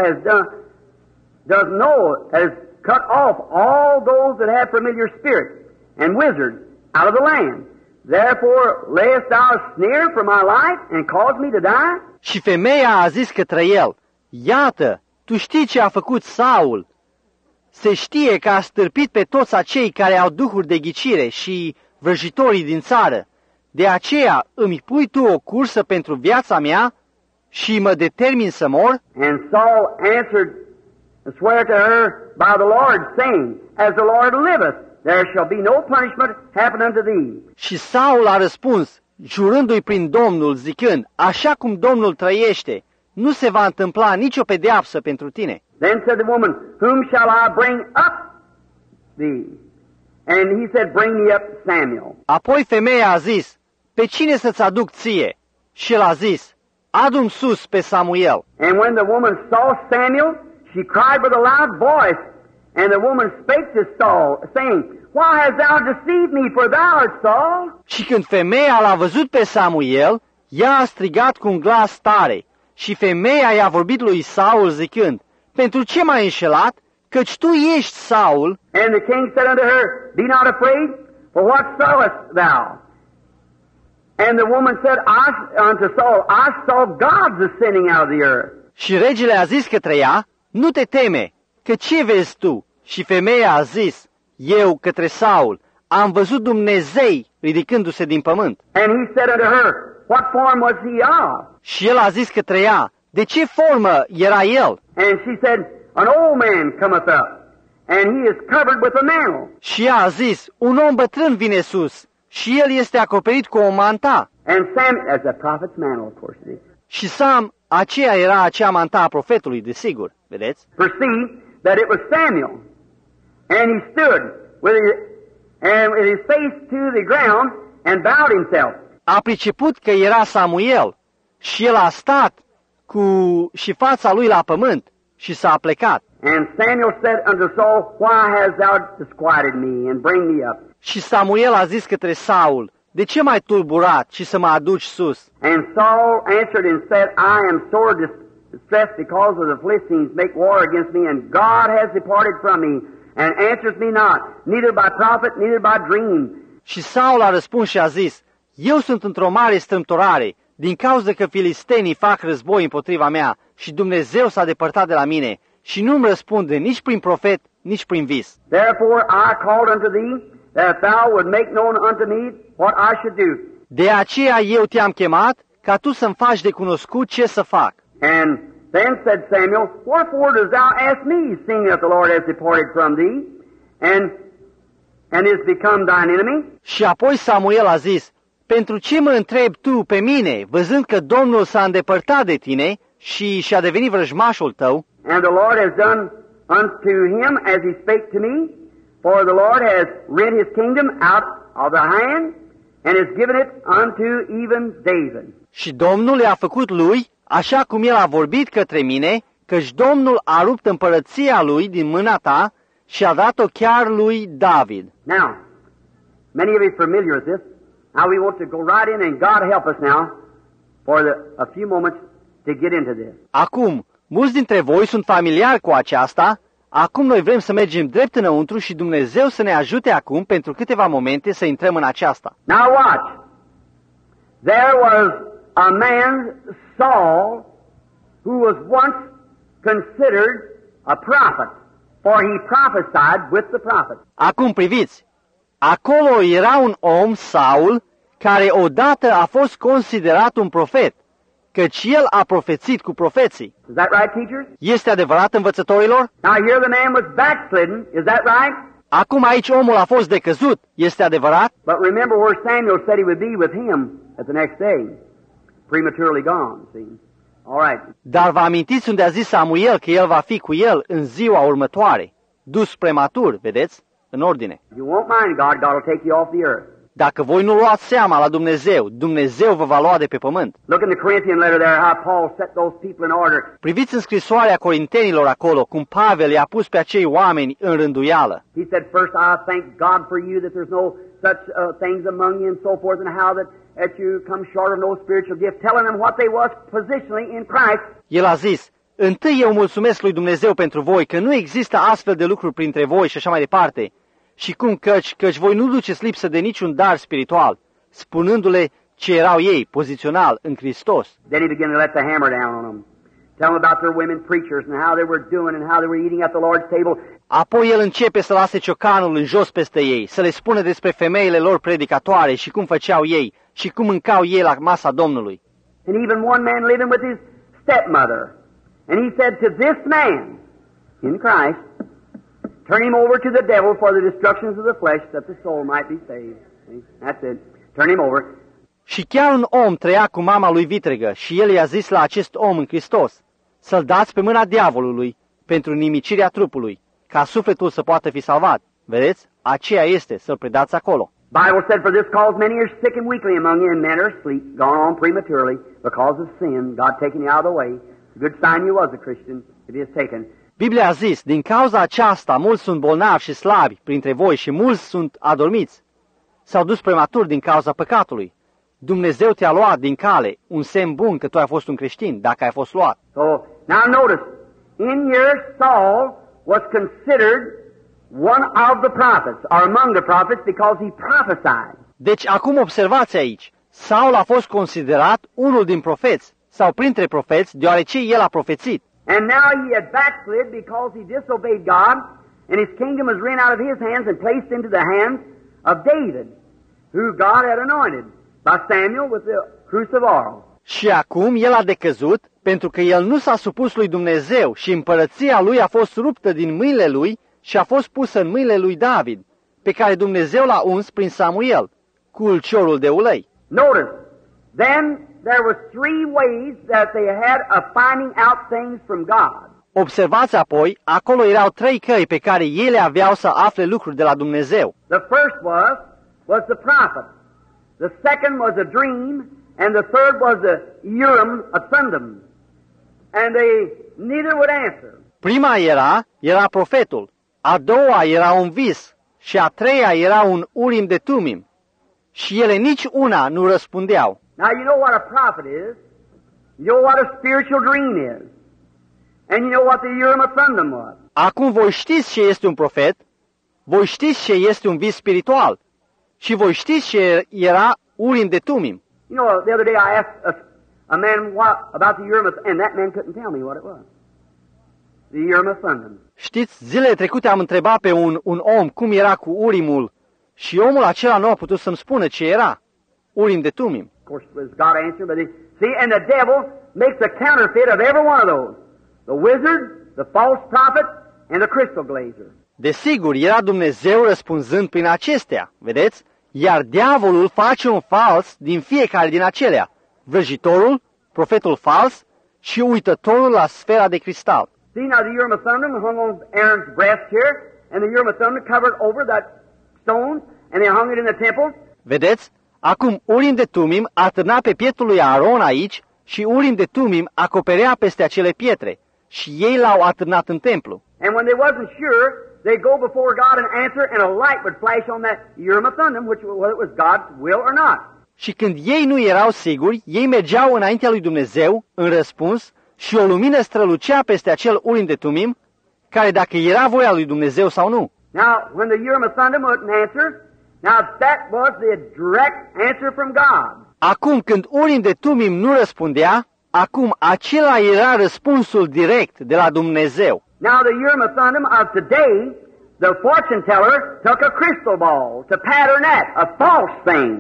has cut off all those that have familiar spirits and wizards out of the land. Therefore layest thou a snare for my life and cause me to die? Și femeia a zis către el, iată, tu știi ce a făcut Saul. Se știe că a stârpit pe toți acei care au duhuri de ghicire și vrăjitorii din țară. De aceea îmi pui tu o cursă pentru viața mea și mă determin să mor? And Saul answered, swear to her by the Lord, saying, As the Lord liveth, there shall be no punishment happen unto thee. Și Saul a răspuns, jurându-i prin Domnul, zicând, așa cum Domnul trăiește, nu se va întâmpla nicio pedeapsă pentru tine. Then said the woman, Whom shall I bring up thee? And he said, Bring me up Samuel. Apoi femeia a zis, pe cine să-ți aduc ție? Și el a zis, adu-mi sus pe Samuel. And when the woman saw Samuel, she cried with a loud voice, and the woman spake to Saul, saying, Why hast thou deceived me, for thou art Saul? Și când femeia l-a văzut pe Samuel, ea a strigat cu un glas tare. Și femeia i-a vorbit lui Saul zicând, pentru ce m-ai înșelat? Căci tu ești Saul. And the king said unto her, Be not afraid, for what sawest thou? And the woman said unto Saul, I saw gods ascending out of the earth. Și regele a zis către ea, nu te teme, că ce vezi tu? Și femeia a zis, eu către Saul, am văzut Dumnezei ridicându-se din pământ. And he said unto her, What form was he of? Și el a zis către ea, de ce formă era el? And she said, An old man cometh up, and he is covered with a mantle. Și ea a zis, un om bătrân vine sus, și el este acoperit cu o manta. And Sam, as a prophet's mantle, of course it is. Și Sam, aceea era acea manta a profetului, desigur, vedeți? Perceived that it was Samuel. And he stood with his face to the ground and bowed himself. A priceput că era Samuel și el a stat și fața lui la pământ și s-a plecat. And Samuel said unto Saul, Why hast thou disquieted me, and bring me up? Și Samuel a zis către Saul, de ce m-ai tulburat și să mă aduci sus? And Saul answered and said, I am sore distressed because of the Philistines make war against me, and God has departed from me, and answers me not, neither by prophet, neither by dream. Și Saul a răspuns și a zis, eu sunt într-o mare strâmtorare, din cauza că filistenii fac război împotriva mea și Dumnezeu s-a depărtat de la mine și nu-mi răspunde nici prin profet, nici prin vis. Therefore I called unto thee, that thou would make known unto me what I should do. De aceea eu te-am chemat, ca tu să-mi faci de cunoscut ce să fac. And then said Samuel, Wherefore dost thou ask me, seeing that the Lord has departed from thee, and is become thine enemy? Și apoi Samuel a zis, pentru ce mă întrebi tu pe mine, văzând că Domnul s-a îndepărtat de tine și și-a devenit vrăjmașul tău? And the Lord has done unto him as he spake to me, for the Lord has rent his kingdom out of the hand, and has given it unto even David. Și Domnul i-a făcut lui, așa cum el a vorbit către mine, căci Domnul a rupt împărăția lui din mâna ta și a dat-o chiar lui David. Now, many of you are familiar with this. Now we want to go right in, and God help us now for a few moments to get into this. Acum, mulți dintre voi sunt familiari cu aceasta. Acum noi vrem să mergem drept înăuntru și Dumnezeu să ne ajute acum pentru câteva momente să intrăm în aceasta. Now watch. There was a man, Saul, who was once considered a prophet, for he prophesied with the prophet. Acum priviți, acolo era un om, Saul, care odată a fost considerat un profet, căci el a profețit cu profeții. Is that right, teachers? Este adevărat, învățătorilor? Now here the man was backslidden. Is that right? Acum aici omul a fost decăzut. Este adevărat? But remember where Samuel said he would be with him at the next day. Prematurely gone, see? All right. Dar vă amintiți unde a zis Samuel că el va fi cu el în ziua următoare? Dus prematur, vedeți? În ordine. You won't mind God, God will take you off the earth. Dacă voi nu luați seama la Dumnezeu, Dumnezeu vă va lua de pe pământ. Look in the Corinthian letter there, how Paul set those people in order. Priviți în scrisoarea Corintenilor acolo, cum Pavel i-a pus pe acei oameni în rânduială. He said, first I thank God for you that there's no such things among you and so forth, and how that you come short of no spiritual gift, telling them what they was positionally in Christ. El a zis, întâi eu mulțumesc lui Dumnezeu pentru voi că nu există astfel de lucruri printre voi și așa mai departe. Și cum căci voi nu duceți lipsă de niciun dar spiritual, spunându-le ce erau ei, pozițional, în Hristos. Then he began to let the hammer down on them. Tell them about their women preachers and how they were doing and how they were eating at the Lord's table. Apoi el începe să lase ciocanul în jos peste ei, să le spună despre femeile lor predicatoare și cum făceau ei și cum mâncau ei la masa Domnului. And even one man living with his stepmother. And he said to this man, in Christ, turn him over to the devil for the destructions of the flesh, that the soul might be saved. See? That's it. Turn him over. Și chiar un om trăia cu mama lui vitregă și el i-a zis la acest om în Hristos, să-l dați pe mâna diavolului pentru nimicirea trupului, ca sufletul să poată fi salvat. Vedeți? Aceea este, să-l predați acolo. Bible said, for this cause many are sick and weakly among you, and men are asleep, gone on prematurely, because of sin, God taking you out of the way. Good sign you was a Christian, it is taken. Biblia a zis, din cauza aceasta, mulți sunt bolnavi și slabi printre voi și mulți sunt adormiți. S-au dus prematur din cauza păcatului. Dumnezeu te-a luat din cale, un semn bun că tu ai fost un creștin, dacă ai fost luat. So, now notice, in here Saul was considered one of the prophets, or among the prophets, because he prophesied. Deci acum observați aici, Saul a fost considerat unul din profeți, sau printre profeți, deoarece el a profețit. And now he had backslid because he disobeyed God, and his kingdom was rent out of his hands and placed into the hands of David, who God had anointed by Samuel with the cruse of oil. Și acum el a decăzut pentru că el nu s-a supus lui Dumnezeu și împărăția lui a fost ruptă din mâinile lui și a fost pusă în mâinile lui David, pe care Dumnezeu l-a uns prin Samuel, cu ulciorul de ulei. Notice, then there were three ways that they had of finding out things from God. Observați apoi, acolo erau trei căi pe care ele aveau să afle lucruri de la Dumnezeu. The first was the prophet. The second was a dream, and the third was the Urim of Thummim. And they neither would answer. Prima era profetul, a doua era un vis și a treia era un Urim de Tumim. Și ele nici una nu răspundeau. Now you know what a prophet is. You know what a spiritual dream is. And you know what the Urim of Thummim was. Acum voi știți ce este un profet, voi știți ce este un vis spiritual și voi știți ce era Urim de Tumim. You know, the other day I asked a man what about the Urim of, and that man couldn't tell me what it was. The Urim of Thummim. Știți, zilele trecute am întrebat pe un om cum era cu Urimul și omul acela nu a putut să-mi spună ce era Urim de Tumim. Of course, it was God answered, but see, and the devil makes a counterfeit of every one of those. The wizard, the false prophet, and the crystal glazer. Desigur, era Dumnezeu răspunzând prin acestea, vedeți? Iar diavolul face un fals din fiecare din acelea, vrăjitorul, profetul fals și uitătorul la sfera de cristal. See, now the Urim of Thummim hung on Aaron's breast here, and the Urim of Thummim covered over that stone, and they hung it in the temple. Vedeți? Acum Urim de Tumim atârna pe pietul lui Aaron aici și Urim de Tumim acoperea peste acele pietre și ei l-au atârnat în templu. And when they wasn't sure, they go before God and answer, and a light would flash on that Urim of Thummim, whether it was God's will or not. Și când ei nu erau siguri, ei mergeau înaintea lui Dumnezeu, în răspuns, și o lumină strălucea peste acel Urim de Tumim, care dacă era voia lui Dumnezeu sau nu. Now, when the Urim of Thummim wouldn't answer, now that was the direct answer from God. Acum, când Urim de Tumim nu răspundea, acum acela era răspunsul direct de la Dumnezeu. Now, the Urim of Thummim of today, the fortune teller took a crystal ball to pattern that, a false thing.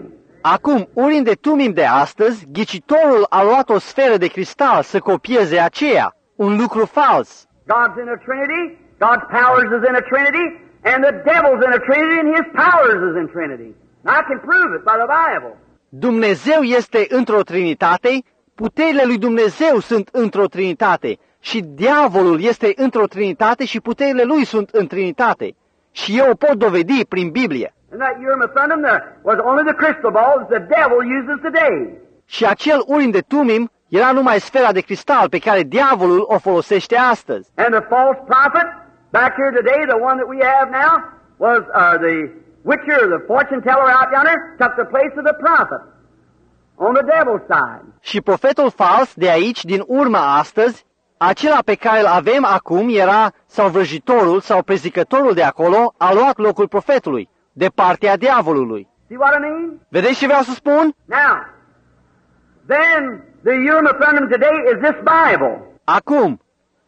Acum, Urim de Tumim de astăzi, ghicitorul a luat o sferă de cristal să copieze aceea, un lucru fals. God's in a Trinity, God's powers is in a Trinity, and the devil's in a Trinity, and his powers is in Trinity. I can prove it by the Bible. Dumnezeu este într-o trinitate, puterile lui Dumnezeu sunt într-o trinitate și diavolul este într-o trinitate și puterile lui sunt în trinitate. Și eu o pot dovedi prin Biblie. And that Urim and Thummim was only the crystal ball that the devil uses today. Și acel Urim de Tumim era numai sfera de cristal pe care diavolul o folosește astăzi. And the false prophet, back here today, the one that we have now, was the witcher, the fortune teller out yonder, took the place of the prophet on the devil's side. Și profetul fals de aici, din urmă astăzi, acela pe care îl avem acum era, sau vrăjitorul, sau prezicătorul de acolo, a luat locul profetului, de partea diavolului. See what I mean? Vedeți ce vreau să spun? Now, then the Urim and Thummim today is this Bible. Acum,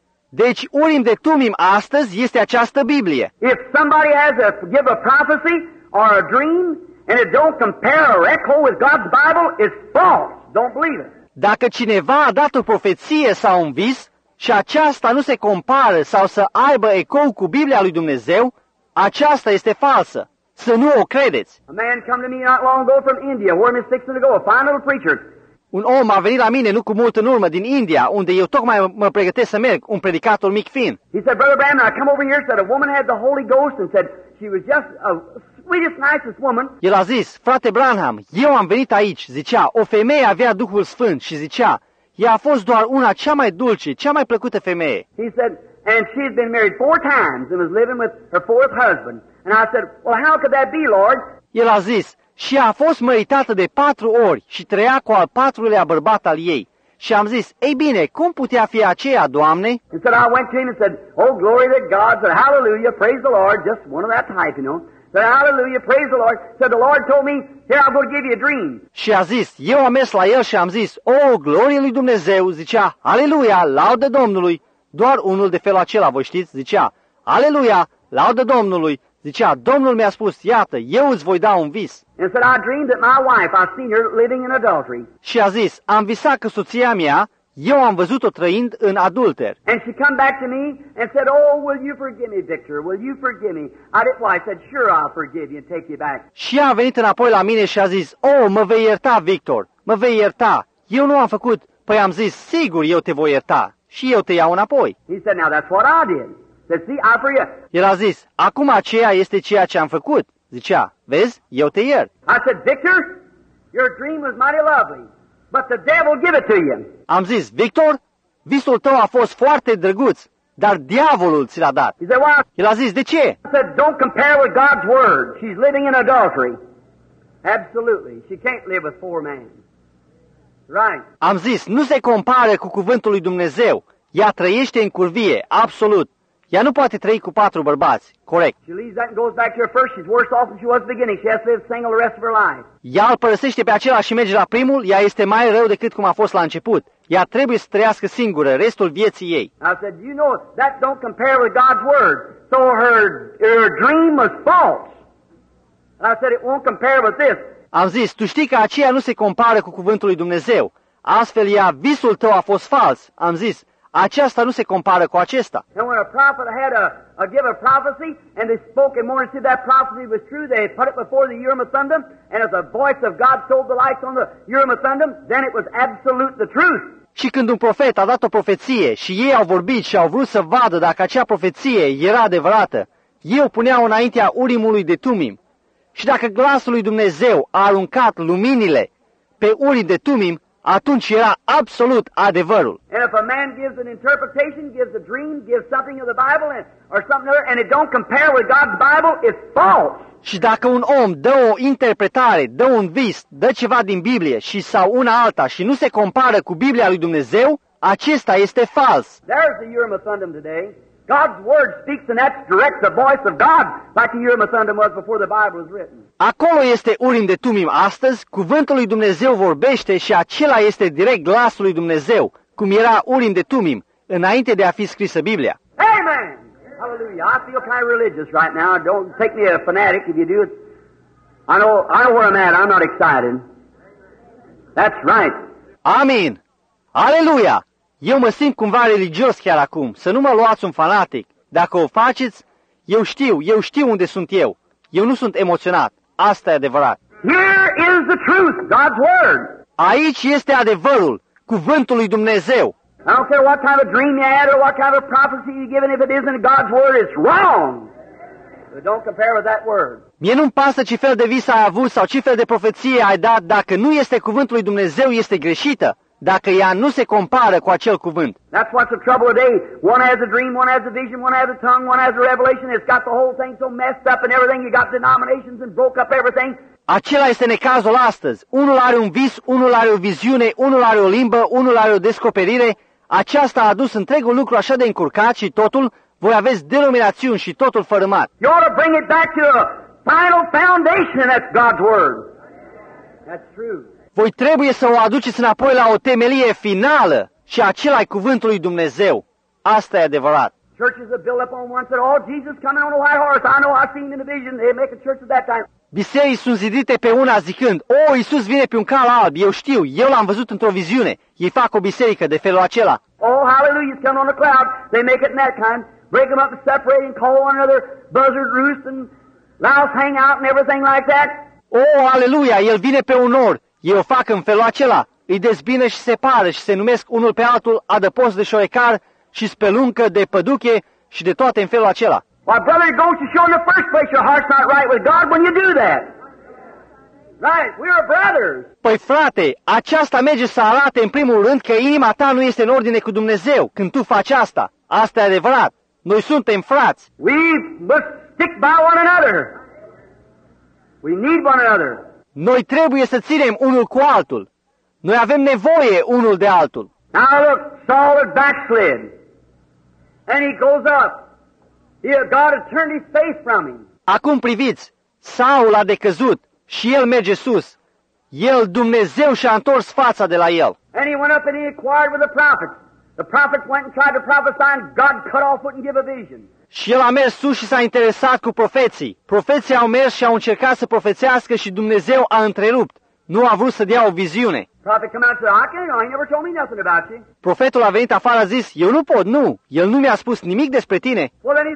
deci Urim de Tumim astăzi este această Biblie. If somebody has to give a prophecy or a dream and it don't compare or echo with God's Bible, it's false. Don't believe it. Dacă cineva a dat o profeție sau un vis și aceasta nu se compară sau să aibă ecou cu Biblia lui Dumnezeu, aceasta este falsă. Să nu o credeți. A man come to me not long ago from India, where I'm fixing to go, a fine little preacher. Un om a venit la mine nu cu mult în urmă din India, unde eu tocmai mă pregătesc să merg, un predicator mic fin. He said, Brother Branham, I come over here, said a woman had the Holy Ghost and said she was just a sweetest, nicest woman. El a zis, frate Branham, eu am venit aici, zicea, o femeie avea Duhul Sfânt și zicea, ea a fost doar una cea mai dulce, cea mai plăcută femeie. He said, and she had been married 4 times and was living with her 4th husband. And I said, well, how could that be, Lord? El a zis, și a fost măritată de 4 ori și trăia cu al 4-lea bărbat al ei. Și am zis, ei bine, cum putea fi aceea, Doamne? And said, I went to him and said, oh, glory to God, said, hallelujah, praise the Lord, just one of that type, you know. Said, hallelujah, praise the Lord. Said, the Lord told me, here, I'm going to give you a dream. Și a zis, eu am mers la el și am zis, o, glorie lui Dumnezeu, zicea, aleluia, laudă Domnului. Doar unul de felul acela, voi știți, zicea, aleluia, laudă Domnului. Zicea, Domnul mi-a spus, iată, eu îți voi da un vis. And said, I dreamed that my wife, I seen her living in adultery. Și a zis, am visat că soția mea, eu am văzut-o trăind în adulter. And she come back to me and said, oh, will you forgive me, Victor? Will you forgive me? I didn't. Well, I said, sure, I'll forgive you and take you back. Și ea a venit înapoi la mine și a zis, mă vei ierta, Victor, mă vei ierta. Eu nu am făcut. Păi am zis, sigur, eu te voi ierta. Și eu te iau înapoi. He said, now that's what I did. Said, see, I forgive. El a zis, acum aceea este ceea ce am făcut. Zicea, vezi, eu te iert. I said, Victor, your dream was mighty lovely, but the devil give it to you. Am zis, Victor, visul tău a fost foarte drăguț, dar diavolul ți l-a dat. He said, why? El a zis, de ce? I said, don't compare with God's word. She's living in adultery. Absolutely. She can't live with 4 men. Right. Am zis, nu se compară cu cuvântul lui Dumnezeu. Ea trăiește în curvie, absolut. Ea nu poate trăi cu 4 bărbați, corect. She leaves that and goes back to her first. She's worse off than she was at the beginning. She has to live single the rest of her life. Ea îl părăsește pe acela și merge la primul, ea este mai rău decât cum a fost la început. Ea trebuie să trăiască singură restul vieții ei. I said, you know, that don't compare with God's word. So her dream was false. I said, it won't compare with this. Am zis, tu știi că aceea nu se compară cu cuvântul lui Dumnezeu. Astfel ea, visul tău a fost fals. Am zis, aceasta nu se compară cu acesta. And when a prophet had a give a prophecy, and they spoke and more and said that prophecy was true, they put it before the Urim and Thummim, and as the voice of God told the lights on the Urim and Thummim, then it was absolute the truth. Și când un profet a dat o profeție și ei au vorbit și au vrut să vadă dacă acea profeție era adevărată, eu puneau înaintea Urimului de Tumim. Și dacă glasul lui Dumnezeu a aruncat luminile pe Urim de Tumim, atunci era absolut adevărul. And if a man gives an interpretation, gives a dream, gives something of the Bible or something other, and it don't compare with God's Bible, it's false. Și dacă un om dă o interpretare, dă un vis, dă ceva din Biblie și sau una alta și nu se compară cu Biblia lui Dumnezeu, acesta este fals. There's the Urim and Thummim today. God's word speaks, and that's direct the voice of God, like the Urim and Thummim was before the Bible was written. Acolo este Urim de Tumim astăzi, cuvântul lui Dumnezeu vorbește și acela este direct glasul lui Dumnezeu, cum era Urim de Tumim, înainte de a fi scrisă Biblia. Amen! Hallelujah. I feel kind of religious right now. Don't take me a fanatic if you do it. I know where I'm at. I'm not excited. That's right. Amin! Aleluia! Eu mă simt cumva religios chiar acum. Să nu mă luați un fanatic. Dacă o faceți, eu știu unde sunt eu. Eu nu sunt emoționat. Asta e adevărat. Here is the truth, God's Word. Aici este adevărul, cuvântul lui Dumnezeu. I don't care what kind of dream you had or what kind of prophecy you're given, if it isn't God's Word, it's wrong. But don't compare with that Word. Mie nu-mi pasă ce fel de vis ai avut sau ce fel de profeție ai dat, dacă nu este cuvântul lui Dumnezeu, este greșită, dacă ea nu se compară cu acel cuvânt. That's what's the trouble today. One has a dream, one has a vision, one has a tongue, one has a revelation. It's got the whole thing so messed up and everything. You got denominations and broke up everything. Acela este necazul astăzi. Unul are un vis, unul are o viziune, unul are o limbă, unul are o descoperire. Aceasta a adus întregul lucru așa de încurcat și totul, voi aveți denominațiuni și totul fărâmat. You ought to bring it back to a final foundation, and that's God's Word. That's true. Voi trebuie să o aduceți înapoi la o temelie finală și acela e cuvântul lui Dumnezeu. Asta e adevărat. Churches are built up on one said, "Oh, Jesus coming on a white horse. I know, I've seen him in the vision." They make a church at that time. Biserici sunt zidite pe una zicând, Iisus vine pe un cal alb, eu știu, eu l-am văzut într-o viziune. Ei fac o biserică de felul acela. Oh, hallelujah, he's coming on a cloud. They make it in that kind. Break them up and separate and call one another buzzard roost and louse hang out and everything like that. Aleluia, el vine pe un nor. Ei o fac în felul acela. Îi dezbină și separă și se numesc unul pe altul adăpost de șorecar și speluncă de păduche și de toate în felul acela. Why, brother, it goes to show in the first place your heart's not right with God when you do that. Right, we are brothers. Păi frate, aceasta merge să arate în primul rând că inima ta nu este în ordine cu Dumnezeu când tu faci asta. Asta e adevărat. Noi suntem frați. We must stick by one another. We need one another. Noi trebuie să ținem unul cu altul. Noi avem nevoie unul de altul. Now look, Saul had backslid. And he goes up. God had turned his face from him. Acum priviți, Saul a decăzut și el merge sus. Dumnezeu și-a întors fața de la el. And he went up and he inquired with the prophets. The prophets went and tried to prophesy and God cut off, wouldn't give a vision. Și el a mers sus și s-a interesat cu profeții. Profeții au mers și au încercat să profețească și Dumnezeu a întrerupt. Nu a vrut să dea o viziune. Profetul a venit afară, a zis, eu nu pot, nu. El nu mi-a spus nimic despre tine.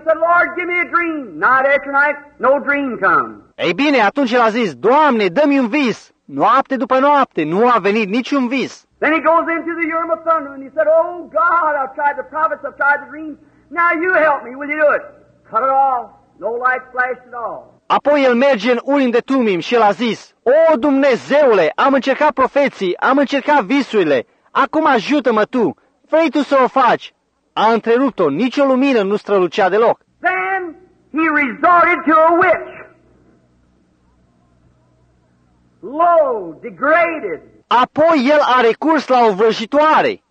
Ei bine, atunci el a zis, Doamne, dă-mi un vis. Noapte după noapte, nu a venit niciun vis. Then he goes into the Urim of Thummim and he said, "Oh God, I've tried the prophets, I've tried the dreams. Now you help me, will you do it?" Cut it off. No light flashed at all. Apoi el merge în Urim de Tumim și el a zis, O Dumnezeule, am încercat profeții, am încercat visurile, acum ajută-mă tu, vrei tu să o faci. A întrerupt-o, nicio lumină nu strălucea deloc. Then he resorted to a witch. Low, degraded. Apoi el a recurs la o vrăjitoare,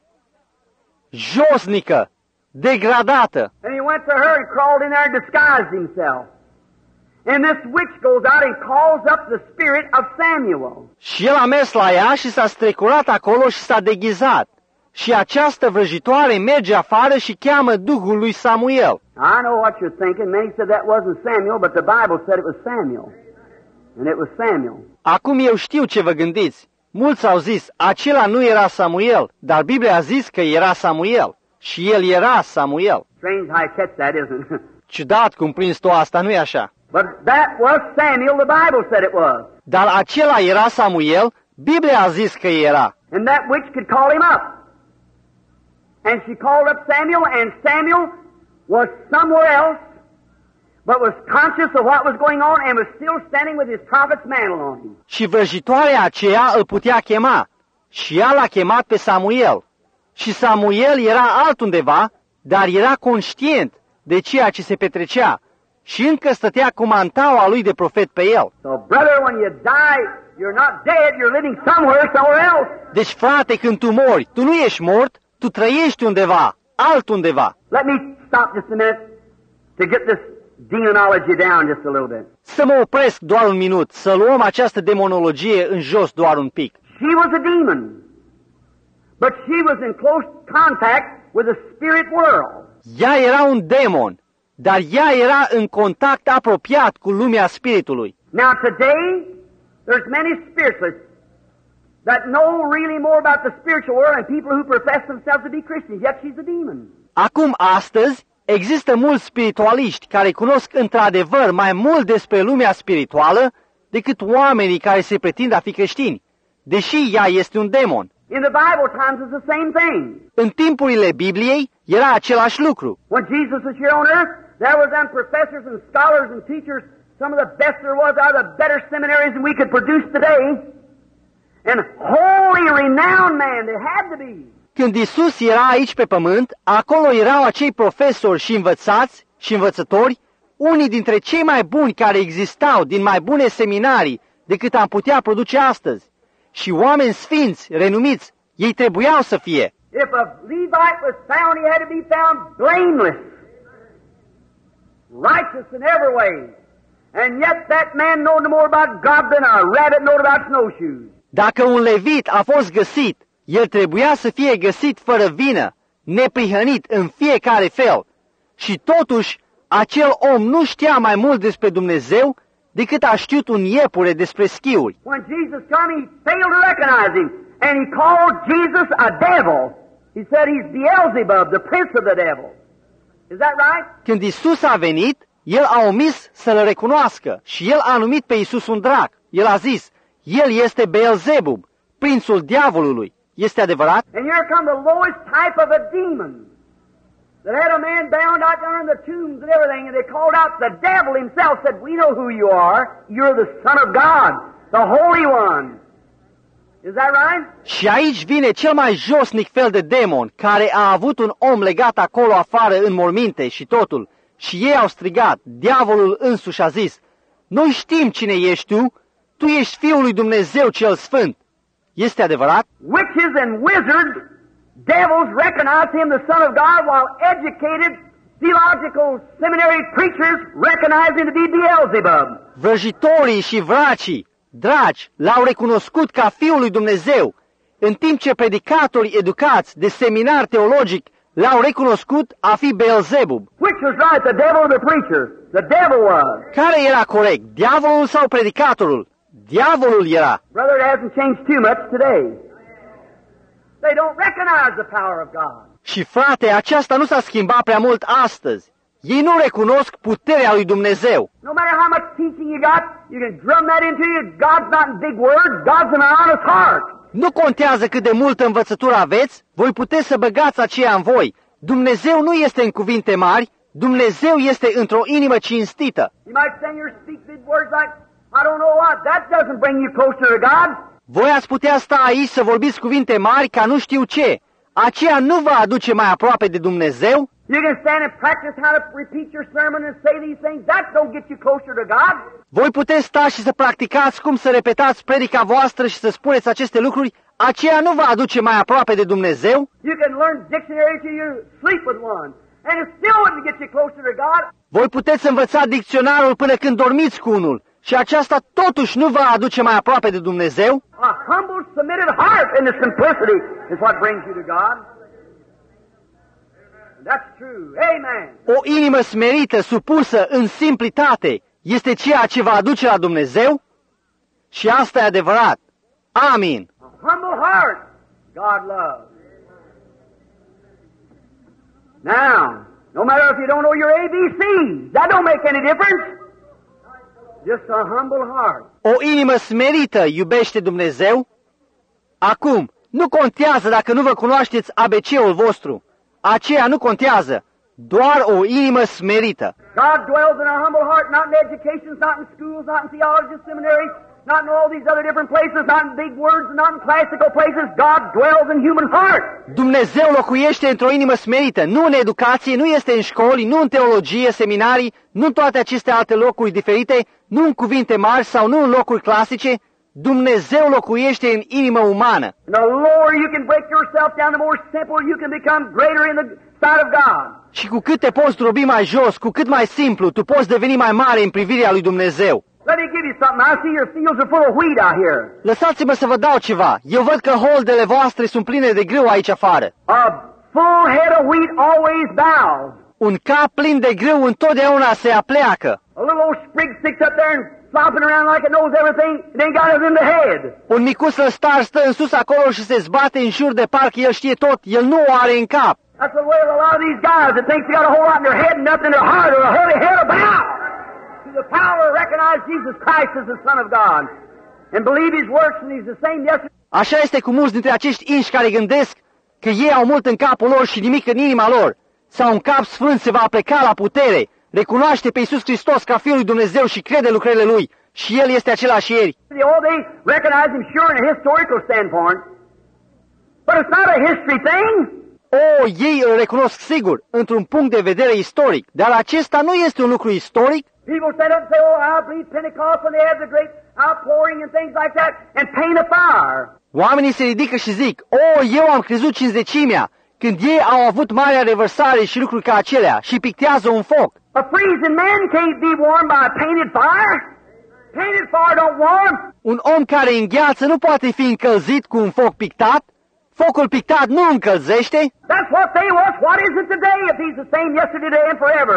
josnică, degradată. And he went to her and crawled in there and disguised himself. And this witch goes out and calls up the spirit of Samuel. Și el a mers la ea și s-a strecurat acolo și s-a deghizat. Și această vrăjitoare merge afară și cheamă Duhul lui Samuel. I know what you're thinking. Many said that wasn't Samuel, but the Bible said it was Samuel. And it was Samuel. Acum eu știu ce vă gândiți. Mulți au zis, acela nu era Samuel, dar Biblia a zis că era Samuel. Și el era Samuel. Strange how you catch that, isn't it? Ciudat cum prins tu asta, nu-i așa? But that was Samuel, the Bible said it was. Dar acela era Samuel, Biblia a zis că era. And that witch could call him up. And she called up Samuel, and Samuel was somewhere else, but was conscious of what was going on and was still standing with his prophet's mantle on him. Și vrăjitoarea aceea îl putea chema. Și ea l-a chemat pe Samuel. Și Samuel era altundeva, dar era conștient de ceea ce se petrecea. Și încă stătea cu mantaua lui de profet pe el. So, brother, when you die, you're not dead, you're living somewhere else. Deci, frate, când tu mori, tu nu ești mort, tu trăiești undeva, altundeva. Let me stop just a minute to get this demonology down just a little bit. Să mă opresc doar un minut, să luăm această demonologie în jos doar un pic. She was a demon, but she was in close contact with the spirit world. Ea era un demon, dar ea era în contact apropiat cu lumea spiritului. Now today, there's many spiritualists that know really more about the spiritual world than people who profess themselves to be Christians, yet she's a demon. Acum, astăzi, există mulți spiritualiști care cunosc într-adevăr mai mult despre lumea spirituală decât oamenii care se pretind a fi creștini, deși ea este un demon. In the Bible times, it's the same thing. În timpurile Bibliei era același lucru. When Jesus was here on earth, there were them professors and scholars and teachers, some of the best there was out of the better seminaries than we could produce today. And holy, renowned men, they had to be. Când Isus era aici pe pământ, acolo erau acei profesori și învățați și învățători, unii dintre cei mai buni care existau din mai bune seminarii decât am putea produce astăzi. Și oameni sfinți, renumiți, ei trebuiau să fie. If a Levite was found, he had to be found blameless, righteous in every way. And yet that man knowed more about God than a rabbit knowed about snowshoes. Dacă un levit a fost găsit, el trebuia să fie găsit fără vină, neprihănit în fiecare fel. Și totuși, acel om nu știa mai mult despre Dumnezeu decât a știut un iepure despre schiuri. When Jesus came, he failed to recognize him, and he called Jesus a devil. He said he's Beelzebub, the prince of the devil. Is that right? Când Isus a venit, el a omis să-l recunoască și el a numit pe Isus un drac. El a zis, el este Beelzebub, prințul diavolului. Este adevărat? And here come the lowest type of a demon that had a man bound out there in the tombs and everything, and they called out the devil himself, said, we know who you are. You're the Son of God, the Holy One. Is that right? Și aici vine cel mai josnic fel de demon, care a avut un om legat acolo afară în morminte și totul. Și ei au strigat, diavolul însuși a zis, noi știm cine ești tu ești Fiul lui Dumnezeu cel Sfânt. Este adevărat? Witches and wizards, devils recognize him the Son of God, while educated theological seminary preachers recognize him to be Beelzebub. Vrăjitorii și vracii, dragi, l-au recunoscut ca Fiul lui Dumnezeu, în timp ce predicatorii educați de seminar teologic l-au recunoscut a fi Beelzebub. Which was right, the devil or the preacher? The devil was. Care era corect, diavolul sau predicatorul? Diavolul era. Brother, it hasn't changed too much today. They don't recognize the power of God. Și frate, aceasta nu s-a schimbat prea mult astăzi. Ei nu recunosc puterea lui Dumnezeu. No matter how much teaching you got, you can drum that into you. God's not in big words, God's in an honest heart. Nu contează cât de multă învățătură aveți, voi puteți să băgați aceea în voi. Dumnezeu nu este în cuvinte mari, Dumnezeu este într-o inimă cinstită. You might stand here and speak big words like, I don't know what, that doesn't bring you closer to God. Voi ați putea sta aici să vorbiți cuvinte mari ca nu știu ce. Aceea nu vă aduce mai aproape de Dumnezeu. You can stand and practice how to repeat your sermon and say these things. That don't get you closer to God. Voi puteți sta și să practicați cum să repetați predica voastră și să spuneți aceste lucruri. Aceea nu vă aduce mai aproape de Dumnezeu. You can learn dictionary till you sleep with one, and it still wouldn't get you closer to God. Voi puteți învăța dicționarul până când dormiți cu unul. Și aceasta totuși nu vă aduce mai aproape de Dumnezeu. A humble, submitted heart in the simplicity is what brings you to God. That's true. Amen. O inimă smerită, supusă în simplitate, este ceea ce vă aduce la Dumnezeu? Și asta e adevărat. Amin. A humble heart, God loves. Now, no matter if you don't know your ABCs, that don't make any difference. Just a humble heart. O inimă smerită iubește Dumnezeu? Acum, nu contează dacă nu vă cunoașteți ABC-ul vostru. Aceea nu contează. Doar o inimă smerită. God dwells in a humble heart, not in educations, not in schools, not in theology seminaries, not in all these other different places, not in big words, not in classical places. God dwells in human heart. Dumnezeu locuiește într-o inimă smerită, nu în educație, nu este în școli, nu în teologie, seminarii, nu în toate aceste alte locuri diferite, nu în cuvinte mari sau nu în locuri clasice. Dumnezeu locuiește în inimă umană. And the lower you can break yourself down, the more simple you can become greater in the sight of God. Și cu cât te poți drobi mai jos, cu cât mai simplu, tu poți deveni mai mare în privirea lui Dumnezeu. Let me give you something. I see your fields are full of wheat out here. Lăsați-mă să vă dau ceva. Eu văd că holdele voastre sunt pline de grâu aici afară. A full head of wheat always bows. Un cap plin de grâu întotdeauna se apleacă. A little old sprig sticks up there and flopping around like it knows everything, it ain't got it in the head. Un micuț lăstar stă în sus acolo și se zbate în jur de parcă el știe tot, el nu o are în cap. That's the way of a lot of these guys that think they got a whole lot in their head and nothing in their heart, or a holy head about. To the power to recognize Jesus Christ as the Son of God and believe His works, and He's the same yesterday. Așa este cu mulți dintre acești inși care gândesc că ei au mult în capul lor și nimic în inima lor. Sau un cap sfânt se va pleca la putere, recunoaște pe Iisus Hristos ca Fiul lui Dumnezeu și crede lucrările Lui. Și El este același ieri. Oh, they recognize Him sure in a historical standpoint, but it's not a history thing. Ei îl recunosc sigur, într-un punct de vedere istoric, dar acesta nu este un lucru istoric. People stand up and say, oh, I believe Pentecost when they had the great outpouring and things like that, and paint a fire. Oamenii se ridică și zic, eu am crezut Cincizecimea, când ei au avut marea revărsare și lucruri ca acelea, și pictează un foc. A freezing man can't be warmed by a painted fire. Painted fire don't warm. Un om care îngheață nu poate fi încălzit cu un foc pictat. Focul pictat nu încălzește. That's what they was. What is it today if He's the same yesterday, today, and forever?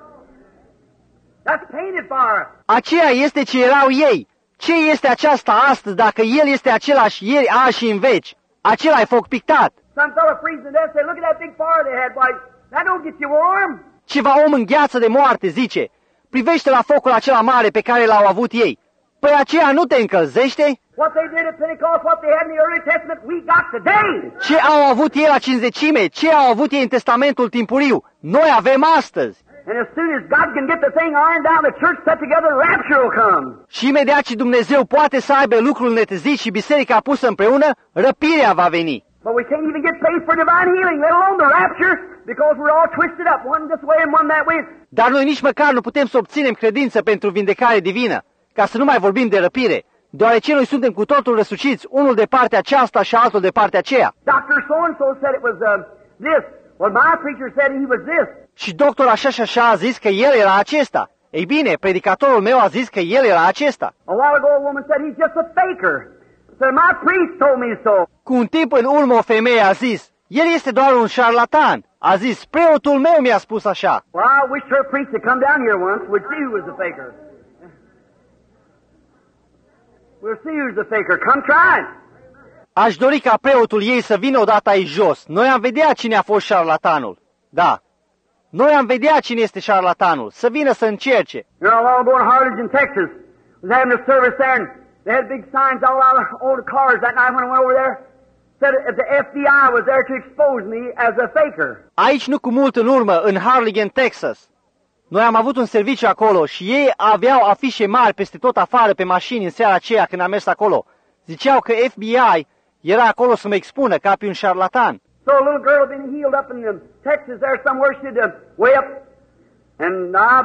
That's painted fire. Aceea este ce erau ei. Ce este aceasta astăzi dacă El este același ieri, azi și în veci? Acela e foc pictat. Some fellow freezing to death say, look at that big fire they had. Why, that don't get you warm. Ceva om în gheață de moarte zice, privește la focul acela mare pe care l-au avut ei. Păi aceea nu te încălzește? What they did at Pentecost, what they had in the early testament, we got today. Ce au avut ei la Cincizecime, ce au avut ei în Testamentul timpuriu, noi avem astăzi. And as soon as God can get the thing ironed out, the church set together, rapture will come. Și imediat ce Dumnezeu poate să aibă lucrul netezit și biserica pusă împreună, răpirea va veni. But we can't even get faith for divine healing, let alone the rapture, because we're all twisted up, one this way and one that way. Dar noi nici măcar nu putem să obținem credință pentru vindecare divină, ca să nu mai vorbim de răpire, deoarece noi suntem cu totul răsuciți, unul de partea aceasta și altul de partea aceea. Dr. So-and-so said it was this. Well, my preacher said he was this. Și doctor așa și așa a zis că el era acesta. Ei bine, predicatorul meu a zis că el era acesta. A while ago a woman said he's just a faker. So my priest told me so. Cu un timp în urmă o femeie a zis, el este doar un șarlatan. A zis, preotul meu mi-a spus așa. Well, I wish her priest had come down here once. We'd see who was the faker. We'll see who's the faker. Come try it. Aș dori ca preotul ei să vină odată aici jos. Noi am vedea cine a fost șarlatanul. Da. Noi am vedea cine este șarlatanul. Să vină să încerce. You know, long ago in Harlingen, Texas, was having a service there, and they had big signs all out on the cars that night when I went over there. Said if the FBI was there to expose me as a faker. Aici nu cu mult în urmă, în Harlingen, Texas. Noi am avut un serviciu acolo și ei aveau afișe mari peste tot afară pe mașini în seara aceea când am mers acolo. Ziceau că FBI era acolo să mă expună ca pe un șarlatan. So a little girl had been healed up in Texas there somewhere. She did way up, and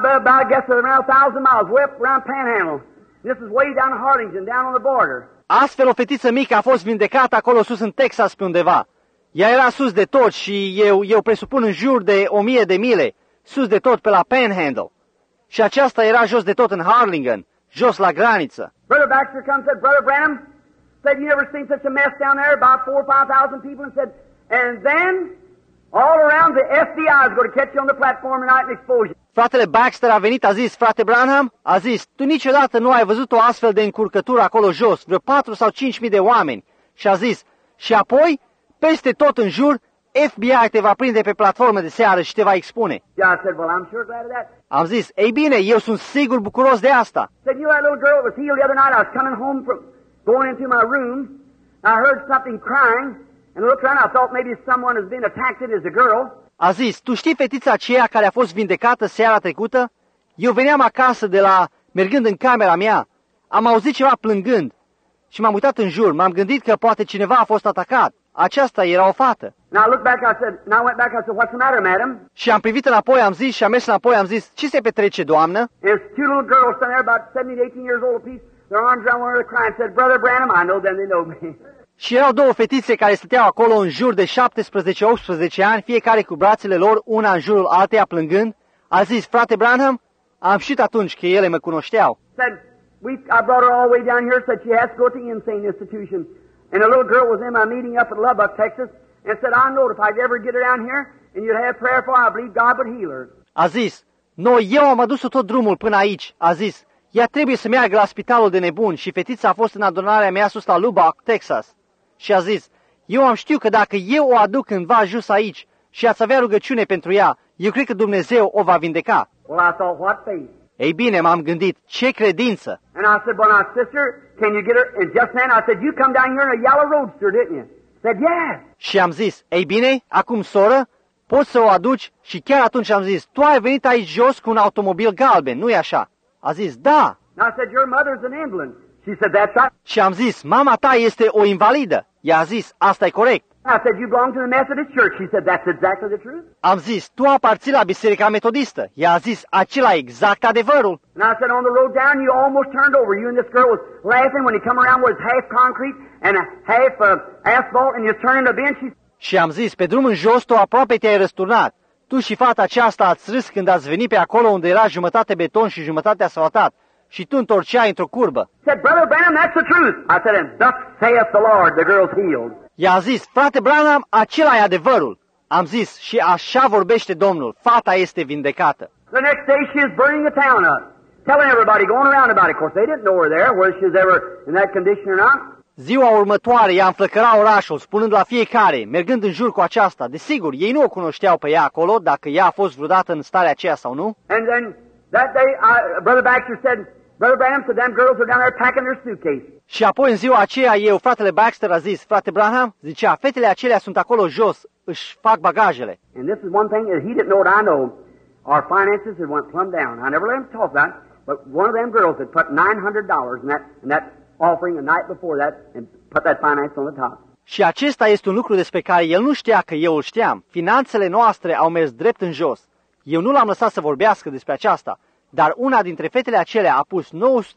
I guess around 1,000 miles, way up around Panhandle. This is way down in Harlingen, down on the border. Astfel o fetiță mică a fost vindecată acolo sus în Texas pe undeva. Ea era sus de tot și eu presupun în jur de 1000 de mile, sus de tot pe la Panhandle. Și aceasta era jos de tot în Harlingen, jos la graniță. Brother Baxter comes and said, Brother Branham, said you never seen such a mess down there, about 4,000 or 5,000 people, and said, and then all around the FBI is going to catch you on the platform tonight and expose you. Fratele Baxter a venit, a zis, frate Branham, a zis, tu niciodată nu ai văzut o astfel de încurcătură acolo jos, vreo 4 sau 5.000 de oameni. Și a zis, și apoi, peste tot în jur, FBI te va prinde pe platformă de seară și te va expune. Yeah, I said, well, I'm sure glad of that. Am zis, ei bine, eu sunt sigur bucuros de asta. Said, you know that little girl was healed the other night. I was coming home from going into my room. I heard something crying, and I looked around. I thought maybe someone has been attacked as a girl. A zis, tu știi fetița aceea care a fost vindecată seara trecută? Eu veneam acasă mergând în camera mea, am auzit ceva plângând și m-am uitat în jur, m-am gândit că poate cineva a fost atacat. Aceasta era o fată. And I looked back, I said, what's the matter, madam? Și am privit înapoi, am zis, și am mers înapoi, am zis, ce se petrece, doamnă? And there's 2 little girls standing there about 17, 18 years old apiece, their arms around one another crying, said, Brother Branham, I know them, they know me. Și erau 2 fetițe care stăteau acolo în jur de 17-18 ani, fiecare cu brațele lor, una în jurul alteia plângând. A zis, frate Branham, am știut atunci că ele mă cunoșteau. Said, I brought her all the way down here, said she has to go to the insane institution. And a little girl was in my meeting up at Lubbock, Texas, and said, I know if I could ever get her down here, and you'd have prayer for her, I believe God would heal her. A zis, eu am adus-o tot drumul până aici. A zis, ea trebuie să meargă la spitalul de nebuni și fetița a fost în adunarea mea sus la Lubbock, Texas. Și a zis, eu am știut că dacă eu o aduc cândva jos aici și ați avea rugăciune pentru ea, eu cred că Dumnezeu o va vindeca. Well, I thought, what faith? Ei bine, m-am gândit, ce credință! And I said, well, now, sister, can you get her? And just then I said, you come down here in a yellow roadster, didn't you? Said, yes. Și am zis, ei bine, acum, soră, poți să o aduci? Și chiar atunci am zis, tu ai venit aici jos cu un automobil galben, nu-i așa? A zis, da. And I said, your mother's an invalid. She said, that's right. Și am zis, mama ta este o invalidă. Ea a zis, asta e corect. I said, you belong to the Methodist Church. She said, that's exactly the truth. Am zis, tu aparții la Biserica Metodistă. Ea a zis, acela e exact adevărul. And I said, on the road down, you almost turned over. You and this girl was laughing when you come around where it's half concrete and half asphalt, and you're turning a bend. Și am zis, pe drum în jos, tu aproape te-ai răsturnat. Tu și fata aceasta ați râs când ați venit pe acolo unde era jumătate beton și jumătate asfaltat. Și tu întorceai într-o curbă. Said, Brother Branham, that's the truth. I said, and thus saith the Lord, the girl's healed. Ea a zis, frate Branham, acela e adevărul. Am zis, și așa vorbește Domnul, fata este vindecată. The next day she is burning the town up, telling everybody, going around about it. Of course, they didn't know her there, whether she was ever in that condition or not. Ziua următoare ea înflăcăra orașul, spunând la fiecare, mergând în jur cu aceasta. Desigur, ei nu o cunoșteau pe ea acolo, dacă ea a fost vreodată în starea aceea sau nu. And then that day, Brother Baxter said, Brother Branham said, them girls are down there packing their suitcase. Și apoi în ziua aceea eu, fratele Baxter, a zis, frate Branham, zicea, fetele acelea sunt acolo jos, își fac bagajele. And this is one thing that he didn't know what I know. Our finances had went plumb down. I never let him talk about it, but one of them girls had put $900 in that offering the night before that and put that finance on the top. Și acesta este un lucru despre care el nu ștea că eu îl știam. Finanțele noastre au mers drept în jos. Eu nu l-am lăsat să vorbească despre aceasta, dar una dintre fetele acelea a pus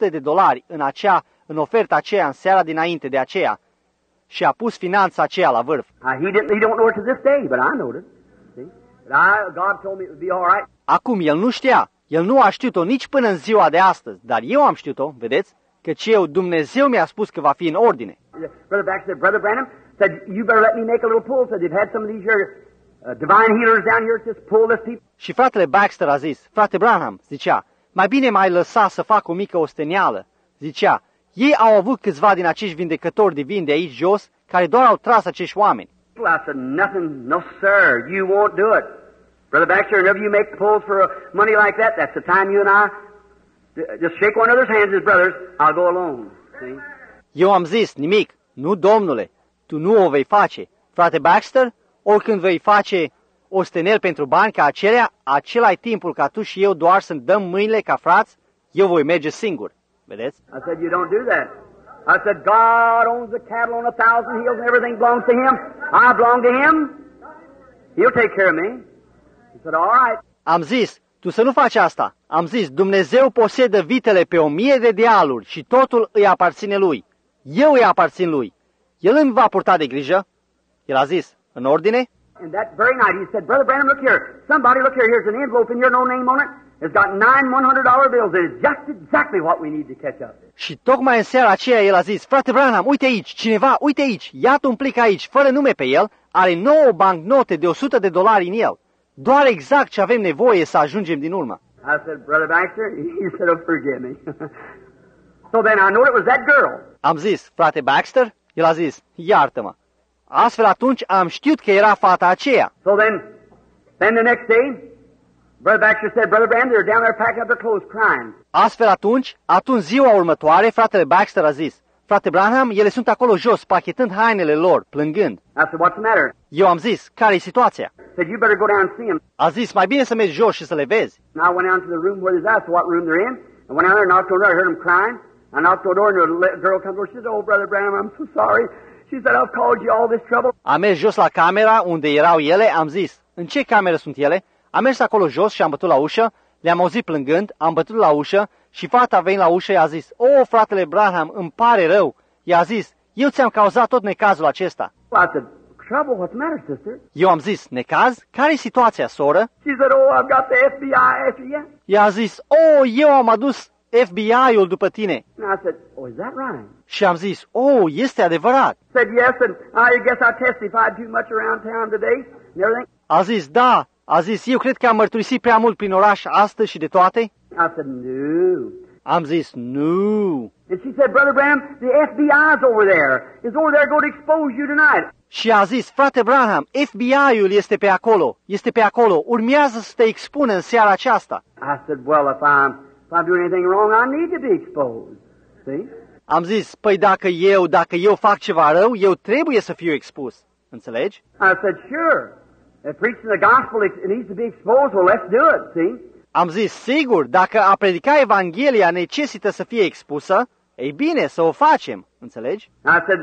$900 în oferta aceea în seara dinainte de aceea și a pus finanța aceea la vârf. He don't know it to this day, but I know it. See? But God told me it would be all right. Acum el nu știa, el nu a știut-o nici până în ziua de astăzi, dar eu am știut-o, vedeți, căci Dumnezeu mi-a spus că va fi în ordine. Brother Baxter said, Brother Branham said, you better let me make a little pull. Said they've had some of these here divine healers down here just pull this people. Și fratele Baxter a zis, frate Branham, zicea, mai bine mai lăsa să fac o mică ostenială. Zicea, ei au avut câțiva din acești vindecători divini de aici jos, care doar au tras acești oameni. I said, nothing, no sir, you won't do it. Brother Baxter, whenever you make pulls for money like that, that's the time you and I just shake one another's hands as brothers, I'll go alone. See? Eu am zis, nimic, nu domnule, tu nu o vei face. Frate Baxter, oricând vei face ostenel pentru bani ca acela-i timpul ca tu și eu doar să dăm mâinile ca frați, eu voi merge singur. Vedeți? I said, you don't do that. I said, God owns the cattle on 1,000 hills and everything belongs to Him. I belong to Him. He'll take care of me. He said, all right. Am zis, tu să nu faci asta. Am zis, Dumnezeu posedă vitele pe 1000 de dealuri și totul îi aparține Lui. Eu îi aparțin Lui. El îmi va purta de grijă. El a zis, în ordine? And that very night he said, Brother Branham, look here. Somebody, look here. Here's an envelope and your no name on it. It's got 9 $100 bills in it. Just exactly what we need to catch up. Și tocmai în seara aceea el a zis, frate Branham, uite aici, cineva, uite aici, iată un plic aici, fără nume pe el, are 9 bancnote de $100 în el. Doar exact ce avem nevoie să ajungem din urmă. I said, Brother Baxter, he said, oh, forgive me. So then I knew it was that girl. Am zis, frate Baxter? El a zis, iartă-mă. Astfel atunci am știut că era fata aceea. So then the next day, Brother Baxter said, Brother Branham, they're down there packing up their clothes crying. Astfel atunci ziua următoare, fratele Baxter a zis, frate Branham, ele sunt acolo jos, pachetând hainele lor, plângând. I said, what's the matter? Eu am zis, care-i situația? Said, you better go down and see them. A zis, mai bine să mergi jos și să le vezi. And I went down to the room where they're at, so what room they're in. I went down there and knocked on the door. I heard them crying. I knocked on the door and the girl comes over. She said, oh, Brother Branham, I'm so sorry. She said, I've caused you all this trouble. Am mers jos la camera unde erau ele, am zis, în ce cameră sunt ele? Am mers acolo jos și am bătut la ușă, le-am auzit plângând, am bătut la ușă și fata a venit la ușă și a zis, oh, fratele Branham, îmi pare rău. I-a zis, eu ți-am cauzat tot necazul acesta. Well, I said, trouble? What's the matter, sister? Eu am zis, necaz? Care-i situația, soră? She said, oh, I've got the FBI after you. I-a zis, oh, eu am adus FBI-ul după tine. And I said, oh, is that right? Și am zis, oh, este adevărat. Said, yes, and I guess I testified too much around town today and everything. A zis, da. A zis, eu cred că am mărturisit prea mult prin oraș astăzi și de toate. I said, no. Am zis, nu. And she said, Brother Branham, the FBI's over there. Is over there going to expose you tonight. Și a zis, frate Branham, FBI-ul este pe acolo, urmează să te expună în seara aceasta. I said, well, if I'm doing anything wrong, I need to be exposed. See? Am zis, păi dacă eu fac ceva rău, eu trebuie să fiu expus. Înțelegi? I said, sure. If preaching the gospel it needs to be exposed, well, let's do it, see? Am zis, sigur, dacă a predica Evanghelia necesită să fie expusă, ei bine, să o facem. Înțelegi? I said,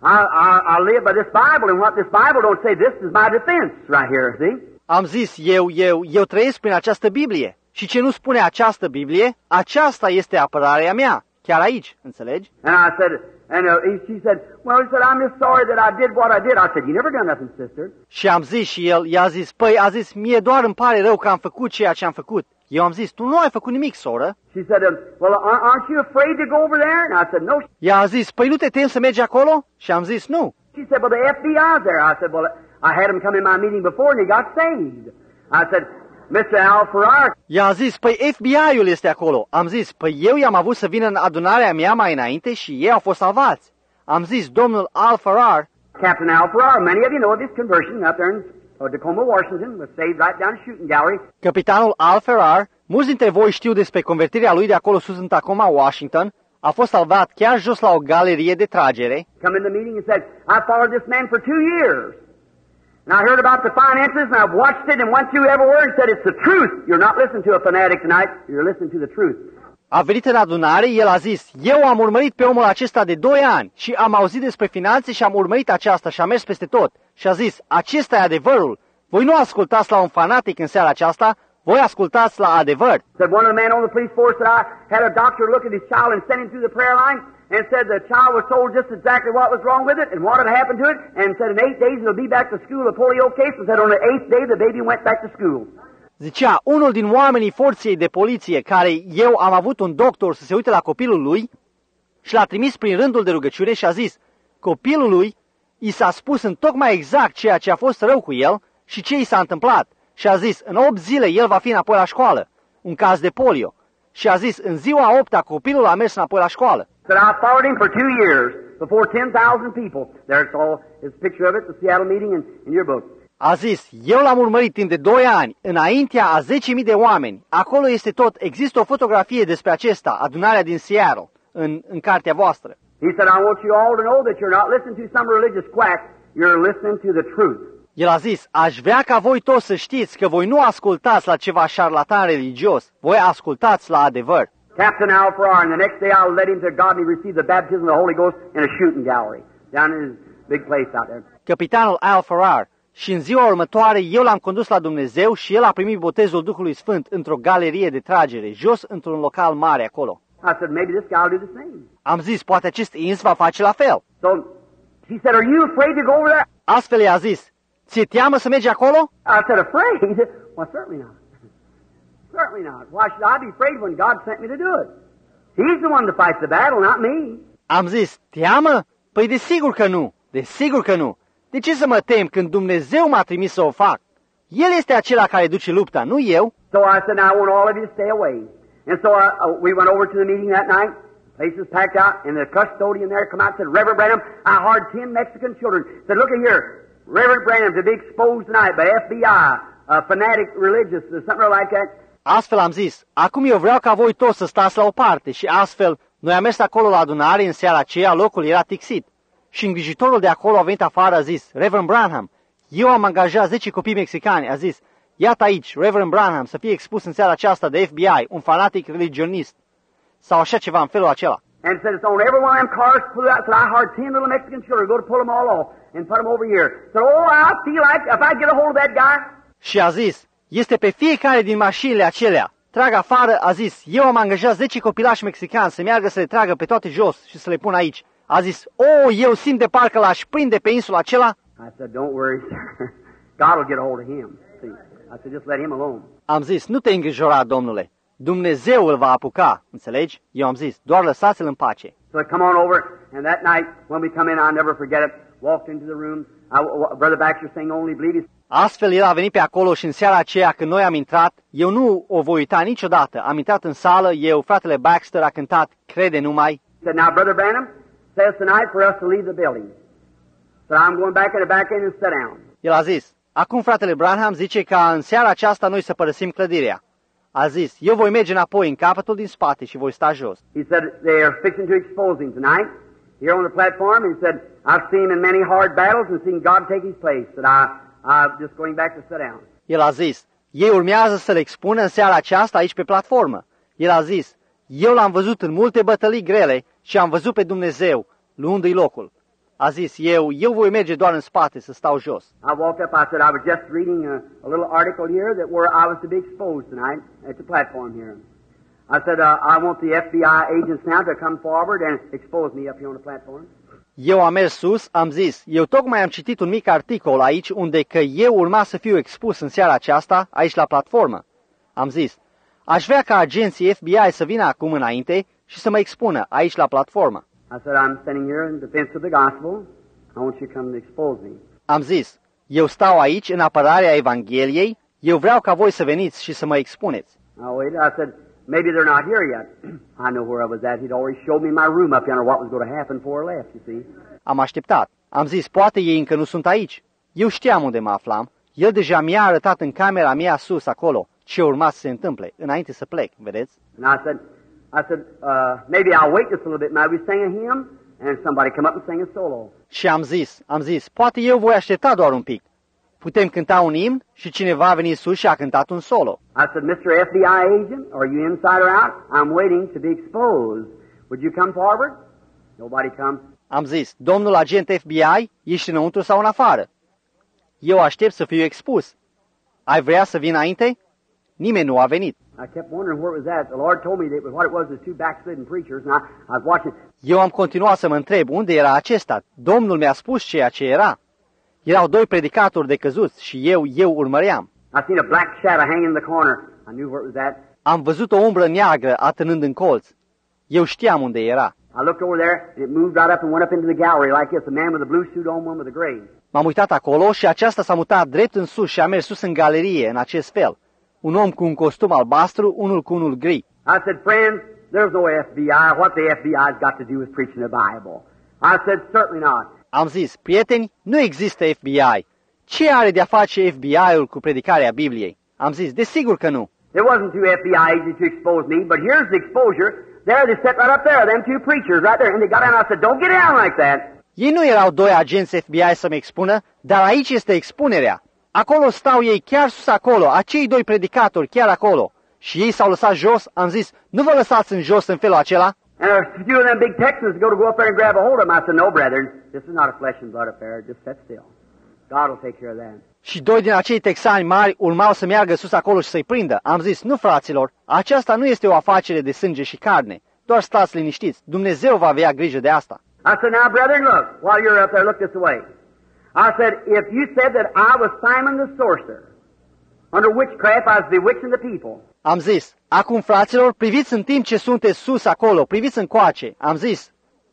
I live by this Bible, and what this Bible don't say, this is my defense right here, see? Am zis, eu trăiesc prin această Biblie. Și ce nu spune această Biblie, aceasta este apărarea mea. Chiar aici, înțelegi? And I said, she said, well, he said, I'm just sorry that I did what I did. I said, you never done nothing, sister. Și am zis și el, i-a zis, mie doar îmi pare rău că am făcut ceea ce am făcut. Eu am zis, tu nu ai făcut nimic, soră. She said, well, aren't you afraid to go over there? And I said, no. Ea a zis, păi nu te temi să mergi acolo? Și am zis, nu. She said, well, the FBI's there. I said, well, I had him come in my meeting before and he got saved. I said, Mr. Al Farrar. Ea a zis, păi FBI-ul este acolo. Am zis, păi eu i-am avut să vină în adunarea mea mai înainte și ei au fost salvați. Am zis, domnul Al Farrar. Captain Al Farrar, many of you know of his conversion up there in Tacoma, Washington, was saved right down the shooting gallery. Capitanul Al Farrar, mulți dintre voi știu despre convertirea lui de acolo sus în Tacoma, Washington. A fost salvat chiar jos la o galerie de tragere. Come in the meeting and said, I followed this man for 2 years. And I heard about the finances, and I've watched it and went through every word and said, it's the truth. You're not listening to a fanatic tonight. You're listening to the truth. A venit în adunare, el a zis, eu am urmărit pe omul acesta de 2 ani și am auzit despre finanțe și am urmărit aceasta și am mers peste tot. Și a zis, acesta e adevărul. Voi nu ascultați la un fanatic în seara aceasta, voi ascultați la adevăr. Said one of the men on the police force that I had a doctor look at his child and send him through the prayer line and said the child was told just exactly what was wrong with it and what had happened to it and said in 8 days it'll be back to school, a polio case, and said on the 8th day the baby went back to school. Zicea, unul din oamenii forței de poliție care eu am avut un doctor să se uite la copilul lui și l-a trimis prin rândul de rugăciune și a zis, copilului i s-a spus în tocmai exact ceea ce a fost rău cu el și ce i s-a întâmplat. Și a zis, în 8 zile el va fi înapoi la școală, un caz de polio. Și a zis, în ziua 8-a copilul a mers înapoi la școală. Said I followed him for 2 years before 10,000 people. There's all his picture of it, the Seattle meeting in your book. A zis, eu l-am urmărit timp de 2 ani, înaintea a 10.000 de oameni. Acolo este tot, există o fotografie despre acesta, adunarea din Seattle, în cartea voastră. He said, I want you all to know that you're not listening to some religious quack, you're listening to the truth. El a zis, aș vrea ca voi toți să știți că voi nu ascultați la ceva șarlatan religios, voi ascultați la adevăr. Captain Al Farrar, and the next day I'll let him to God and he received the baptism of the Holy Ghost in a shooting gallery down in his big place out there. Capitanul Al Farrar. Și în ziua următoare eu l-am condus la Dumnezeu și el a primit botezul Duhului Sfânt într-o galerie de tragere, jos într-un local mare acolo. I said, maybe this guy will do the same. Am zis, poate acest ins va face la fel. So he said, are you afraid to go over there? Astfel i-a zis, ți-e teamă să mergi acolo? I said, afraid? Well, certainly not. Certainly not. Why should I be afraid when God sent me to do it? He's the one to fight the battle, not me. Am zis, teamă? Păi desigur că nu, desigur că nu. De ce să mă tem când Dumnezeu m-a trimis să o fac? El este acela care duce lupta, nu eu. So I said, now I want all of you to stay away. And so we went over to the meeting that night. Place was packed out, and the custodian there come out and said, Reverend Branham, I hired 10 Mexican children. Said, look at here, Reverend Branham to be exposed tonight by FBI, a fanatic religious, or something like that. Astfel am zis, acum eu vreau ca voi toți să stați la o parte și astfel noi am mers acolo la adunare în seara aceea, locul era tixit. Și îngrijitorul de acolo a venit afară, a zis, Reverend Branham, eu am angajat 10 copii mexicani, a zis, iată aici, Reverend Branham, să fie expus în seara aceasta de FBI, un fanatic religionist, sau așa ceva în felul acela. And said, it's on every one of them cars flew out. Said, I hired 10 little Mexican children, go to pull them all off and put them over here. Said, oh, I feel like if I get a hold of that guy. Și a zis, este pe fiecare din mașinile acelea. Trag afară, a zis, eu am angajat 10 copilași mexicani să meargă să le tragă pe toate jos și să le pun aici. A zis, eu simt de parcă l-aș prinde pe insula acela. I said, don't worry, sir. God will get a hold of him. See, I said, just let him alone. Am zis, nu te îngrijora, domnule. Dumnezeu îl va apuca, înțelegi? Eu am zis, doar lăsați-l în pace. So I come on over, and that night, when we come in, I'll never forget it, walked into the room. Brother Baxter saying, only believe. Astfel el a venit pe acolo și în seara aceea când noi am intrat, eu nu o voi uita niciodată. Am intrat în sală, eu, fratele Baxter, a cântat Crede numai. He said, now, Brother Branham says tonight for us to leave the building. So I'm going back in the back end and sit down. El a zis, acum fratele Branham zice ca în seara aceasta noi să părăsim clădirea. A zis, eu voi merge înapoi în capătul din spate și voi sta jos. He said they are fixing to expose him tonight here on the platform. He said, I've seen him in many hard battles and seen God take his place. That I'm just going back to sit down. El a zis, ei urmează să le expună în seara aceasta aici pe platformă. El a zis, eu l-am văzut în multe bătălii grele și am văzut pe Dumnezeu luându-i locul. A zis, eu voi merge doar în spate să stau jos. I walked up, I said, I was just reading a little article here that where I was to be exposed tonight at the platform here. I said, I want the FBI agents now to come forward and expose me up here on the platform. Eu am mers sus, am zis, eu tocmai am citit un mic articol aici unde că eu urma să fiu expus în seara aceasta aici la platformă. Am zis, aș vrea ca agenții FBI să vină acum înainte și să mă expună aici la platformă. I said, I'm standing here in defense of the gospel. I want you to come and expose me. Am zis, eu stau aici în apărarea Evangheliei, eu vreau ca voi să veniți și să mă expuneți. I waited. I said, maybe they're not here yet. I know where I was at. He'd already showed me my room up yonder, what was going to happen before I left, you see. Am așteptat. Am zis, poate ei încă nu sunt aici. Eu știam unde mă aflam. El deja mi-a arătat în camera mea sus acolo ce urma să se întâmple, înainte să plec, vedeți? And I said, maybe I'll wait just a little bit. Might we sing a hymn? And somebody come up and sing a solo. Și am zis, poate eu voi aștepta doar un pic. Putem cânta un imn și cineva a venit sus și a cântat un solo. I said, Mr. FBI agent, are you inside or out? I'm waiting to be exposed. Would you come forward? Nobody comes. Am zis, domnul agent FBI, ești înăuntru sau în afară? Eu aștept să fiu expus. Ai vrea să vin înainte? Nimeni nu a venit. I kept wondering where it was at. The Lord told me that what it was two backslidden preachers, and I was watching. Eu am continuat să mă întreb unde era acesta. Domnul mi-a spus ceea ce era. Erau doi predicatori decăzuți și eu urmăream. I seen a black shadow hanging in the corner. I knew where it was at. Am văzut o umbră neagră atârnând în colț. Eu știam unde era. I looked over there, and it moved right up and went up into the gallery like this. A man with a blue suit on, one with a gray. M-am uitat acolo și aceasta s-a mutat drept în sus și a mers sus în galerie în acest fel. Un om cu un costum albastru, unul cu unul gri. I said, friends, there's no FBI. What the FBI's got to do with preaching the Bible? I said, certainly not. Am zis, prieteni, nu există FBI. Ce are de-a face FBI-ul cu predicarea Bibliei? Am zis, desigur că nu. There wasn't two FBI agents to expose me, but here's the exposure. There they sat right up there, them two preachers right there, and they got down. I said, don't get down like that. Ei nu erau doi agenți FBI să-mi expună, dar aici este expunerea. Acolo stau ei, chiar sus acolo, acei doi predicatori, chiar acolo. Și ei s-au lăsat jos, am zis, nu vă lăsați în jos în felul acela? And a few of them big Texans go up there and grab a hold of them. I said, no, brethren, this is not a flesh and blood affair. Just sit still. God will take care of that. Și doi din acei texani mari urmau să meargă sus acolo și să-i prindă. Am zis, nu fraților, aceasta nu este o afacere de sânge și carne. Doar stați liniștiți, Dumnezeu va avea grijă de asta. I said, now, brethren, look, while you're up there, look this way. I said, if you said that I was Simon the sorcerer, under witchcraft I was bewitching the people. Am zis, acum fraților, priviți în timp ce sunteți sus acolo, priviți încoace. Am zis,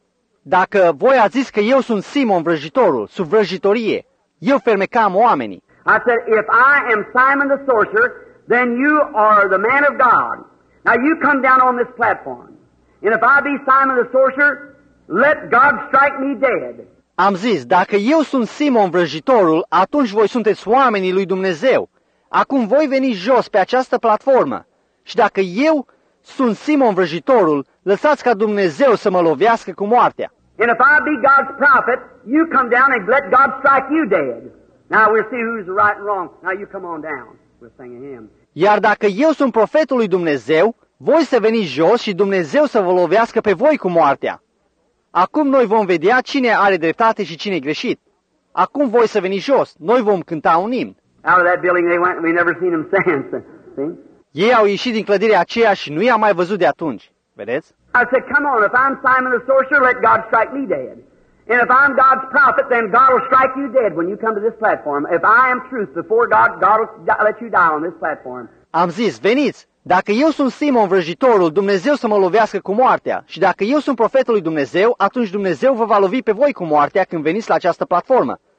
dacă voi ați zis că eu sunt Simon vrăjitorul, sub vrăjitorie, eu fermecam oamenii. I said, if I am Simon the sorcerer, then you are the man of God. Now you come down on this platform. And if I be Simon the sorcerer, let God strike me dead. Am zis, dacă eu sunt Simon vrăjitorul, atunci voi sunteți oamenii lui Dumnezeu. Acum voi veni jos pe această platformă. Și dacă eu sunt Simon vrăjitorul, lăsați ca Dumnezeu să mă lovească cu moartea. And if I be God's prophet, you come down and let God strike you dead. Now we'll see who's right and wrong. Now you come on down. We'll sing a hymn. Iar dacă eu sunt profetul lui Dumnezeu, voi să veniți jos și Dumnezeu să vă lovească pe voi cu moartea. Acum noi vom vedea cine are dreptate și cine greșit. Acum voi să veniți jos, noi vom cânta un imn. Out of that building they went and we never seen them since. See? Ei au ieșit din clădirea aceea și nu i-am mai văzut de atunci. Vedeți? I said, come on, if I'm Simon the sorcerer, let God strike me dead. And if I'm God's prophet, then God will strike you dead when you come to this platform. If I am truth before God, God will let you die on this platform. Am zis, veniți! Dacă eu sunt Simon vrăjitorul, Dumnezeu să mă lovească cu moartea. Și dacă eu sunt profetul lui Dumnezeu, atunci Dumnezeu vă va lovi pe voi cu moartea când veniți la această platformă.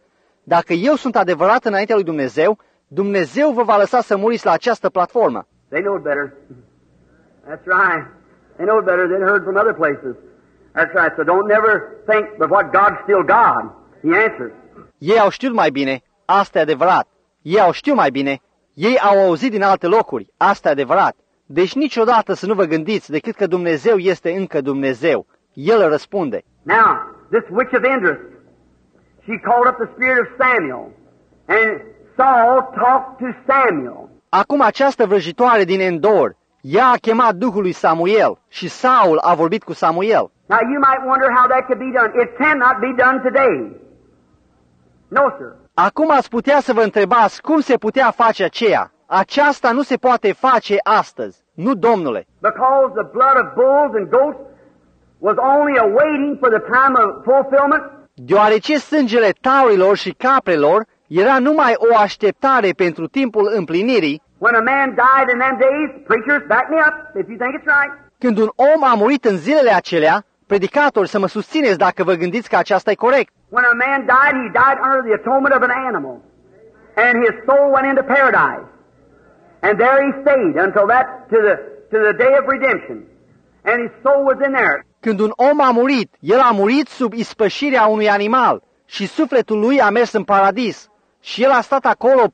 Dacă eu sunt adevărat înaintea lui Dumnezeu, Dumnezeu vă va lăsa să muriți la această platformă. They know it better. That's right. They know it better. They'd heard from other places. That's right. So don't never think but what God's still God. He answers. Ei au știut mai bine, asta e adevărat. Ei au știut mai bine, ei au auzit din alte locuri, asta e adevărat. Deci niciodată să nu vă gândiți decât că Dumnezeu este încă Dumnezeu. El răspunde. Now, this witch of Endor, she called up the spirit of Samuel, and Saul talked to Samuel. Acum această vrăjitoare din Endor, ea a chemat Duhul lui Samuel și Saul a vorbit cu Samuel. Now you might wonder how that could be done. It cannot be done today. No, sir. Acum ați putea să vă întrebați cum se putea face aceea. Aceasta nu se poate face astăzi. Nu, domnule. Because the blood of bulls and goats was only awaiting for the time of fulfillment. Deoarece sângele taurilor și caprelor era numai o așteptare pentru timpul împlinirii. When a man died in them days, preachers, back me up if you think it's right. Când un om a murit în zilele acelea, predicatori, să mă susțineți dacă vă gândiți că aceasta e corect. When a man died, he died under the atonement of an animal. And his soul went into paradise. And there he stayed until that, to the day of redemption. And his soul was in there. Când un om a murit, el a murit sub ispășirea unui animal și sufletul lui a mers în paradis. Și el a stat acolo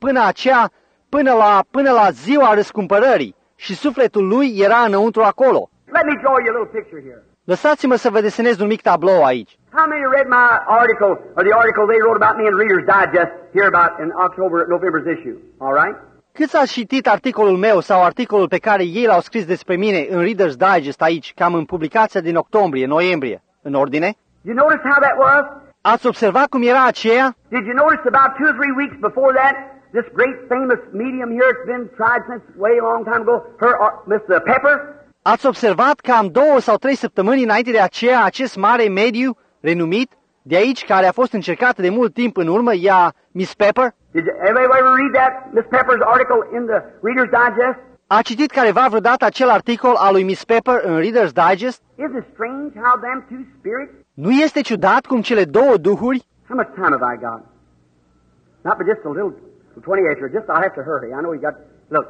până la ziua răscumpărării și sufletul lui era înăuntru acolo. Let me draw you a little picture here. Lăsați-mă să vă desenez un mic tablou aici. How many read my article, or the article they wrote about me in Reader's Digest here about in November's issue? All right? Câți ați citit articolul meu sau articolul pe care ei l-au scris despre mine în Reader's Digest aici, cam în publicația din noiembrie, în ordine? You notice how that was? Ați observat cum era aceea? Did you notice about 2 or 3 weeks before that, this great famous medium here, it's been tried since way a long time ago, Miss Pepper? Ați observat cam 2 sau 3 săptămâni înainte de aceea acest mare mediu renumit de aici, care a fost încercat de mult timp în urmă, ea Miss Pepper? Did everybody ever read that Miss Pepper's article in the Reader's Digest? A citit careva vreodată acel articol al lui Miss Pepper în Reader's Digest? Isn't it strange how them two spirits? Nu este ciudat cum cele două duhuri? How much time have I got? Not but just a little, 28 or just I'll have to hurry. I know you got, look,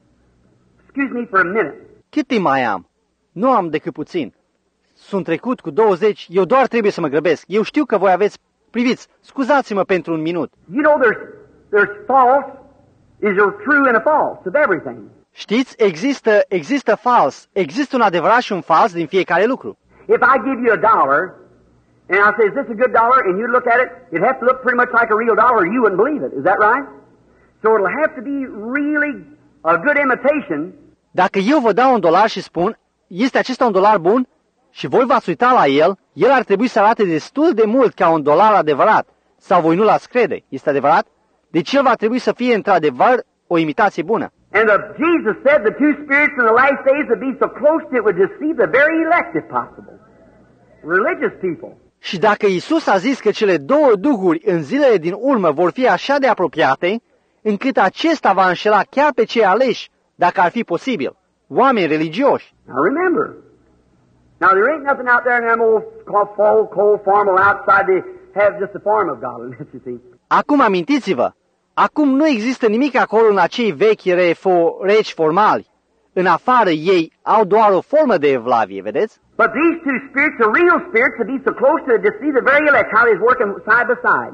excuse me for a minute. Cât timp mai am? Nu am decât puțin. Sunt trecut cu 20, eu doar trebuie să mă grăbesc. Eu știu că voi aveți, priviți, scuzați-mă pentru un minut. You know there's false, is there true and a false of everything. Știți, există fals, există un adevărat și un fals din fiecare lucru. If I give you $1 and I say, is this a good dollar? And you look at it, it'd have to look pretty much like a real dollar or you wouldn't believe it. Is that right? So it'll have to be really a good imitation. Dacă eu vă dau $1 și spun, este acesta $1 bun? Și voi v-ați uita la el ar trebui să arate destul de mult ca $1 adevărat. Sau voi nu l-ați crede. Este adevărat? Deci el va trebui să fie într-adevăr o imitație bună. And Jesus said the two spirits in the last days would be so close it would deceive the very elect if possible. Religious people. Și dacă Iisus a zis că cele două duhuri în zilele din urmă vor fi așa de apropiate, încât acesta va înșela chiar pe cei aleși, dacă ar fi posibil, oameni religioși. Now remember, now there ain't nothing out there in them old cold formal outside they have just a form of godliness, you see. Acum amintiți-vă, acum nu există nimic acolo în acei vechi regi formali. În afară ei au doar o formă de evlavie, vedeți? But these two spirits are real spirits to be so close to deceive the very elect, how he's working side by side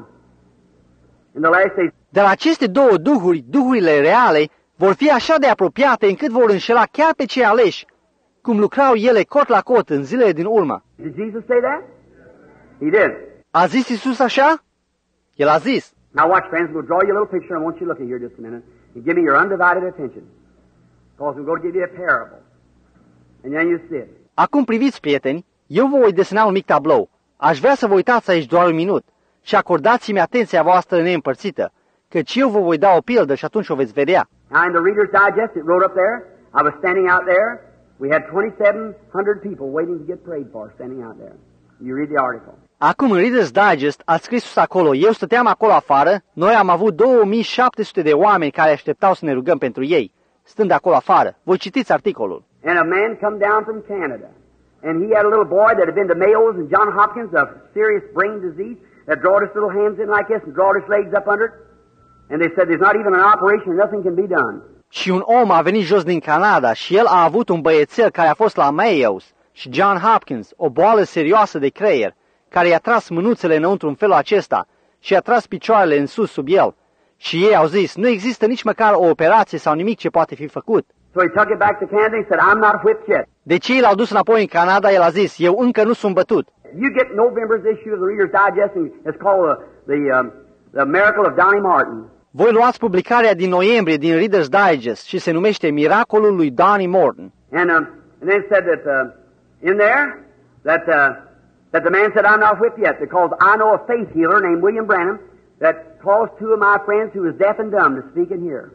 in the last days. Dar aceste două duhuri, duhurile reale, vor fi așa de apropiate încât vor înșela chiar pe cei aleși, cum lucrau ele cot la cot în zilele din urmă. Did Jesus say that? He did. A zis Iisus așa? El a zis. Now watch, friends, we'll draw you a little picture. I want you to look at here just a minute and give me your undivided attention. Because we're going to give you a parable. And then you see it. Acum priviți, prieteni, eu vă voi desena un mic tablou. Aș vrea să vă uitați aici doar un minut și acordați-mi atenția voastră neîmpărțită, căci eu vă voi da o pildă și atunci o veți vedea. Now in the Reader's Digest, it wrote up there, I was standing out there. We had 2,700 people waiting to get prayed for, standing out there. You read the article. Acum în Reader's Digest a scris acolo, eu stăteam acolo afară, noi am avut 2700 de oameni care așteptau să ne rugăm pentru ei, stând acolo afară. Voi citiți articolul. And a man come down from Canada, and he had a little boy that had been to Mayo's and John Hopkins of serious brain disease. that drawed his little hands in like this and drawed his legs up under it. And they said there's not even an operation and nothing can be done. Și un om a venit jos din Canada și el a avut un băiețel care a fost la Mayos și John Hopkins, o boală serioasă de creier, care i-a tras mânuțele înăuntru în felul acesta și i-a tras picioarele în sus sub el. Și ei au zis, nu există nici măcar o operație sau nimic ce poate fi făcut. So he took it back to Canada and he said, I'm not whipped yet. Deci ei l-au dus înapoi în Canada, el a zis, eu încă nu sunt bătut. You get November's issue of the Reader's Digest, and it's called the Miracle of Donnie Martin. Voi luați publicarea din noiembrie din Reader's Digest și se numește Miracolul lui Donnie Martin. And then it said that in there that the man said, I'm not whipped yet, because I know a faith healer named William Branham that caused two of my friends who was deaf and dumb to speak and hear.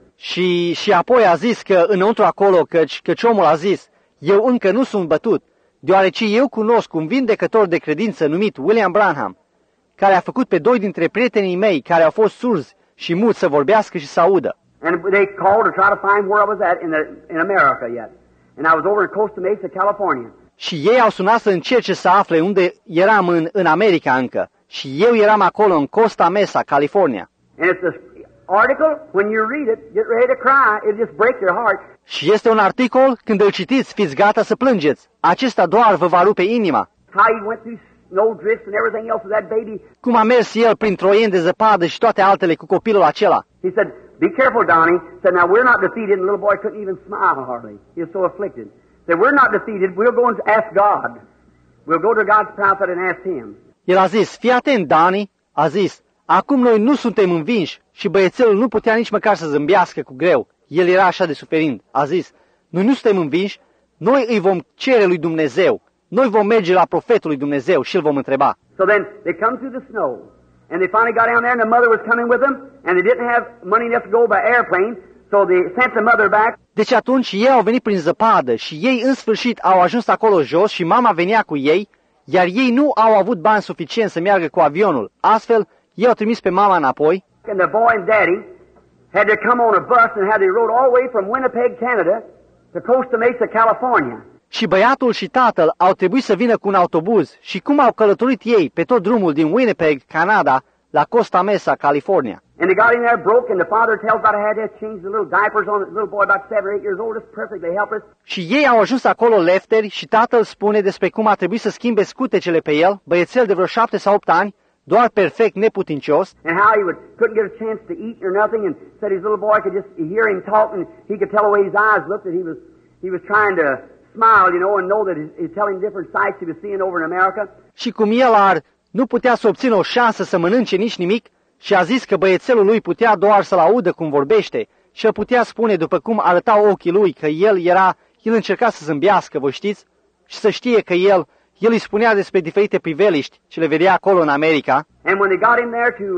Și apoi a zis că înăuntru acolo, căci omul a zis, eu încă nu sunt bătut, deoarece eu cunosc un vindecător de credință numit William Branham, care a făcut pe doi dintre prietenii mei care au fost surzi și muți să vorbească și să audă. And they called to try to find where I was at in America yet. And I was over in Costa Mesa, California. Și ei au sunat să încerce să afle unde eram în America încă. Și eu eram acolo în Costa Mesa, California. And it's this article, when you read it, get ready to cry, it just break your heart. Și este un articol, când îl citiți, fiți gata să plângeți. Acesta doar vă va rupe inima. How he went through snowdrifts and everything else with that baby. Cum a mers el prin troieni de zăpadă și toate altele cu copilul acela. He said, be careful, Donnie. He said, now we're not defeated. And the little boy couldn't even smile hardly. He was so afflicted. He said, we're not defeated. We'll go and ask God. We'll go to God's prophet and ask him. El a zis, fii atent, Donnie, a zis, acum noi nu suntem învinși. Și băiețelul nu putea nici măcar să zâmbească cu greu. El era așa de suferind. A zis, noi nu suntem învinși, noi îi vom cere lui Dumnezeu. Noi vom merge la profetul lui Dumnezeu și îl vom întreba. So then they come through the snow. And they finally got down there and the mother was coming with them. And they didn't have money enough to go by airplane. So they sent the mother back. Deci atunci ei au venit prin zăpadă și ei în sfârșit au ajuns acolo jos și mama venea cu ei, iar ei nu au avut bani suficient să meargă cu avionul. Astfel, ei au trimis pe mama înapoi. And the boy and daddy had to come on a bus and they rode all the way from Winnipeg, Canada to Costa Mesa, California. Și băiatul și tatăl au trebuit să vină cu un autobuz și cum au călătorit ei pe tot drumul din Winnipeg, Canada, la Costa Mesa, California. And they got in there broke, and the father tells about how they had to change the little diapers on the little boy about 7 or 8 years old. It's perfectly helpless. Și ei au ajuns acolo lefteri și tatăl spune despre cum a trebuit să schimbe scutecele pe el, băiețel de vreo 7 sau 8 ani, doar perfect neputincios. And how he couldn't get a chance to eat or nothing, and said his little boy could just hear him talk, and he could tell the way his eyes looked that he was trying to smile, you know, and know that he's telling different sights he was seeing over in America. Și cum el nu putea să obțină o șansă să mănânce nici nimic, și a zis că băiețelul lui putea doar să-l audă cum vorbește și el putea spune după cum arătau ochii lui că el încerca să zâmbească, vă știți, și să știe că el îi spunea despre diferite priveliști ce le vedea acolo în America. And when they got in there to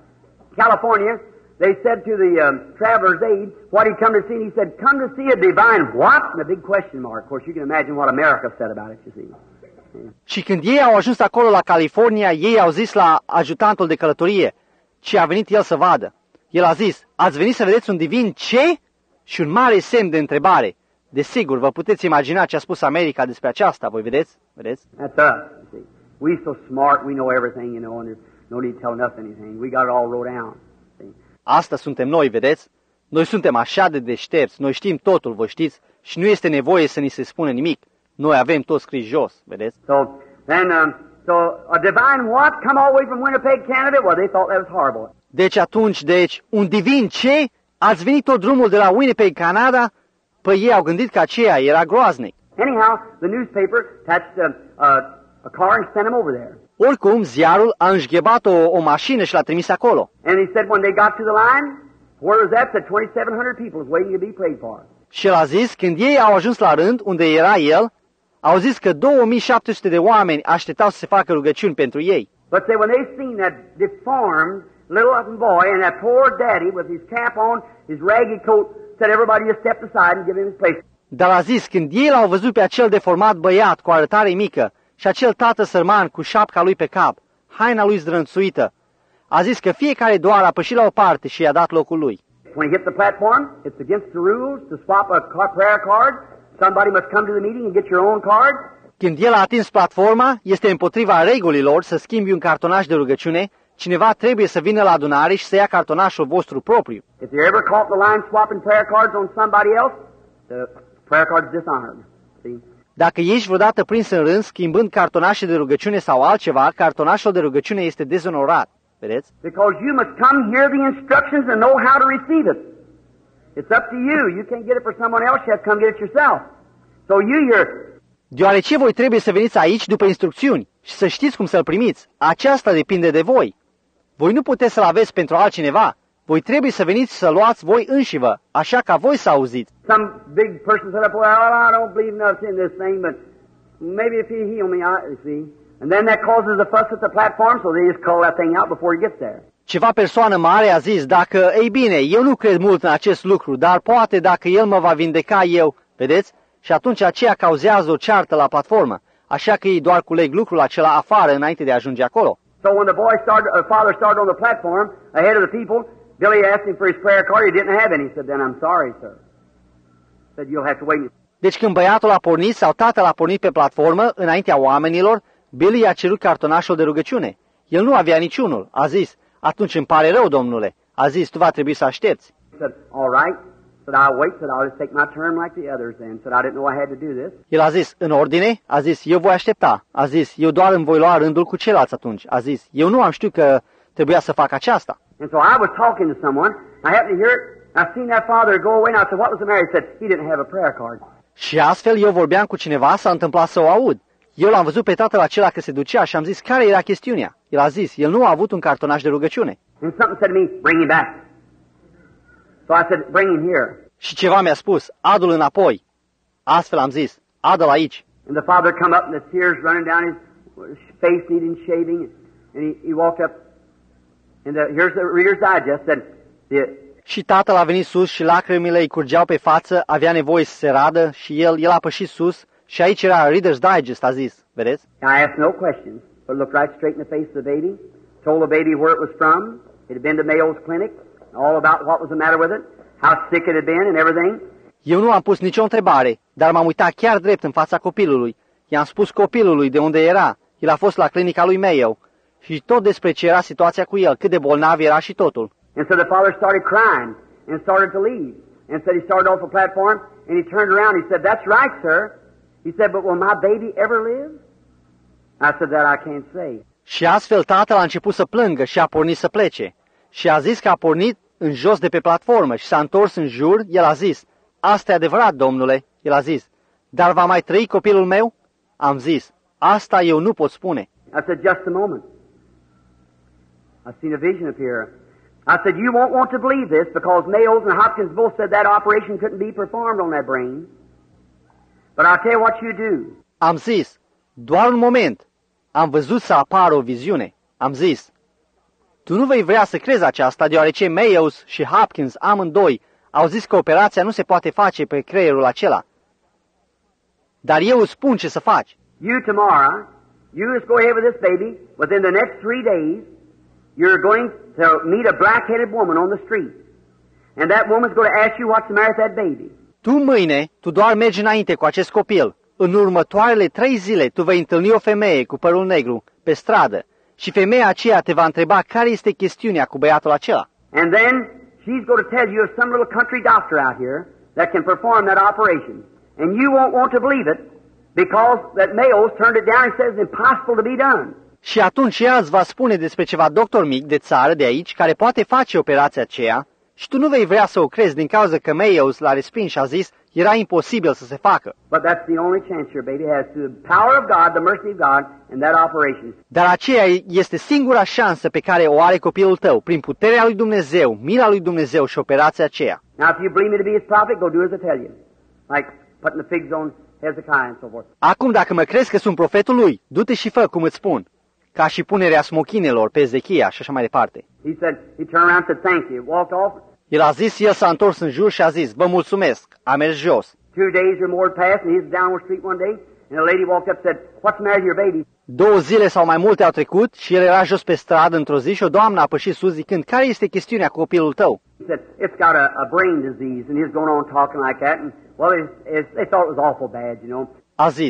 California, they said to the traveler's aide what he'd come to see, and he said, come to see a divine what? And a big question mark. Of course, you can imagine what America said about it, you see. Și când ei au ajuns acolo la California, ei au zis la ajutantul de călătorie ce a venit el să vadă. El a zis, ați venit să vedeți un divin ce? Și un mare semn de întrebare. Desigur, vă puteți imagina ce a spus America despre aceasta, voi vedeți? That's us, you see. We're so smart, we know everything, you know, and there's no need telling us anything. We got it all wrote down. See? Asta suntem noi, vedeți? Noi suntem așa de deștepți, noi știm totul, vă știți, și nu este nevoie să ni se spună nimic. Noi avem tot scris jos, vedeți? So a divine what? Come all the way from Winnipeg, Canada? Well, they thought that was horrible. Deci, un divin ce? Ați venit tot drumul de la Winnipeg, Canada? Păi ei au gândit că aceea era groaznic. Anyhow, the newspaper attached a car and sent him over there. Oricum, ziarul a înșghebat o mașină și l-a trimis acolo. And he said when they got to the line, where was that? Said 2,700 people was waiting to be prayed for. Și el a zis, când ei au ajuns la rând, unde era el, au zis că 2700 de oameni așteptau să se facă rugăciuni pentru ei. But say when they seen that deformed little boy and that poor daddy with his cap on, his raggy coat, said everybody just stepped aside and give him his place. Dar a zis, când ei l-au văzut pe acel deformat băiat cu arătare mică și acel tată sărman cu șapca lui pe cap, haina lui zdrânțuită, a zis că fiecare doar a pășit la o parte și i-a dat locul lui. When you hit the platform, it's against the rules to swap a prayer card. Somebody must come to the meeting and get your own card. Când el a atins platforma, este împotriva regulilor să schimbi un cartonaș de rugăciune, cineva trebuie să vină la adunare și să ia cartonașul vostru propriu. If you ever caught the line swapping prayer cards on somebody else, the prayer card's dishonored. See? Dacă ești vreodată prins în rând schimbând cartonașe de rugăciune sau altceva, cartonașul de rugăciune este dezonorat. Vedeți? Because you must come hear the instructions and know how to receive it. It's up to you. You can't get it for someone else. You have to come get it yourself. So you hear. Deoarece voi trebuie să veniți aici după instrucțiuni și să știți cum să-l primiți. Aceasta depinde de voi. Voi nu puteți să-l aveți pentru altcineva. Voi trebuie să veniți și să luați voi înșivă, așa ca voi să auziți. Some big person said up, well, I don't believe enough in this thing, but maybe if he heal me, you see. And then that causes a fuss at the platform, so they just call that thing out before he gets there. Ceva persoană mare a zis, dacă, ei bine, eu nu cred mult în acest lucru, dar poate dacă el mă va vindeca eu, vedeți? Și atunci aceea cauzează o ceartă la platformă, așa că ei doar culeg lucrul acela afară înainte de a ajunge acolo. So when the father started on the platform, ahead of the people, Billy asked him for his prayer card. He didn't have any. He said, then I'm sorry, sir. He said, you'll have to wait. Deci când băiatul a pornit sau tatăl a pornit pe platformă, înaintea oamenilor, Billy i-a cerut cartonașul de rugăciune. El nu avea niciunul. A zis, atunci îmi pare rău, domnule. A zis, tu va trebui să aștepți. He said, all right. Said, I'll wait. Said, I'll just take my turn like the others then. Said, I didn't know I had to do this. El a zis, în ordine? A zis, eu voi aștepta. A zis, eu doar îmi voi lua rândul cu ceilalți atunci. A zis, eu nu am știut că trebuia să fac aceasta. And so I was talking to someone. I happened to hear it. I seen that father go away, and I said, what was the matter? He said, he didn't have a prayer card. Și astfel eu vorbeam cu cineva, s-a întâmplat să o aud. Eu l-am văzut pe tatăl acela că se ducea și am zis, care era chestiunea? El a zis, el nu a avut un cartonaș de rugăciune. And something said to me, bring him back. So I said, bring him here. Și ceva mi-a spus, adu-l înapoi. Astfel am zis, adu-l aici. And the father come up and the tears running down his face needing shaving. And he walked up. And here's the Reader's Digest. Said, și tatăl a venit sus și lacrimile îi curgeau pe față, avea nevoie să se radă și el a pășit sus și aici era Reader's Digest, a zis, vedeți? I asked no questions, but looked right straight in the face of the baby, told the baby where it was from, it had been to Mayo's clinic, all about what was the matter with it, how sick it had been and everything. Eu nu am pus nicio întrebare, dar m-am uitat chiar drept în fața copilului. I-am spus copilului de unde era. El a fost la clinica lui Mayo și tot despre ce era situația cu el, cât de bolnav era și totul. And so the father started crying and started to leave. And said he started off the platform and he turned around. He said, that's right, sir. He said, but will my baby ever live? I said, that I can't say. Și astfel tatăl a început să plângă și a pornit să plece. Și a zis că a pornit în jos de pe platformă și s-a întors în jur. El a zis, asta e adevărat, domnule. El a zis, dar va mai trăi copilul meu? Am zis, asta eu nu pot spune. I said, just a moment. I've seen a vision appear. I said, you won't want to believe this because Mayo's and Hopkins both said that operation couldn't be performed on that brain. But I'll tell you what you do. Am zis, doar un moment. Am văzut să apară o viziune. Am zis, tu nu vei vrea să crezi aceasta, deoarece Mayo's și Hopkins amândoi au zis că operația nu se poate face pe creierul acela. Dar eu îți spun ce să faci. You tomorrow, you just go ahead with this baby. Within the next 3 days, you're going to meet a black-headed woman on the street. And that woman's going to ask you what's the matter with that baby. Tu mâine, tu doar mergi înainte cu acest copil. În următoarele 3 zile, tu vei întâlni o femeie cu părul negru pe stradă și femeia aceea te va întreba care este chestiunea cu băiatul acela. And then she's going to tell you of some little country doctor out here that can perform that operation. And you won't want to believe it because that Mayo's turned it down and says it's impossible to be done. Și atunci ea îți va spune despre ceva doctor mic de țară de aici care poate face operația aceea și tu nu vei vrea să o crezi din cauza că Mayo's l-a respins și a zis era imposibil să se facă. But that's the only chance your baby has through the power of God, the mercy of God, and that operation. Dar aceea este singura șansă pe care o are copilul tău, prin puterea lui Dumnezeu, mila lui Dumnezeu și operația aceea. Now, if you believe me to be his prophet, go do as I tell you. Like putting the figs on Hezekiah and so forth. Acum, dacă mă crezi că sunt profetul lui, du-te și fă cum îți spun, ca și punerea smochinelor pe Ezechia și așa mai departe. He turned around and said, thank you. Walked off. El a zis, el s-a întors în jur și a zis, vă mulțumesc, a mers jos. 2 days or more passed, and he was down the street one day, and a lady walked up and said, what's the matter with your baby? 2 zile sau mai multe au trecut și el era jos pe stradă într-o zi și o doamnă a pășit sus zicând, care este chestiunea cu copilul tău? He said, it's got a brain disease, and he was going on talking like that, and well, they thought it was awful bad, you know. A zis,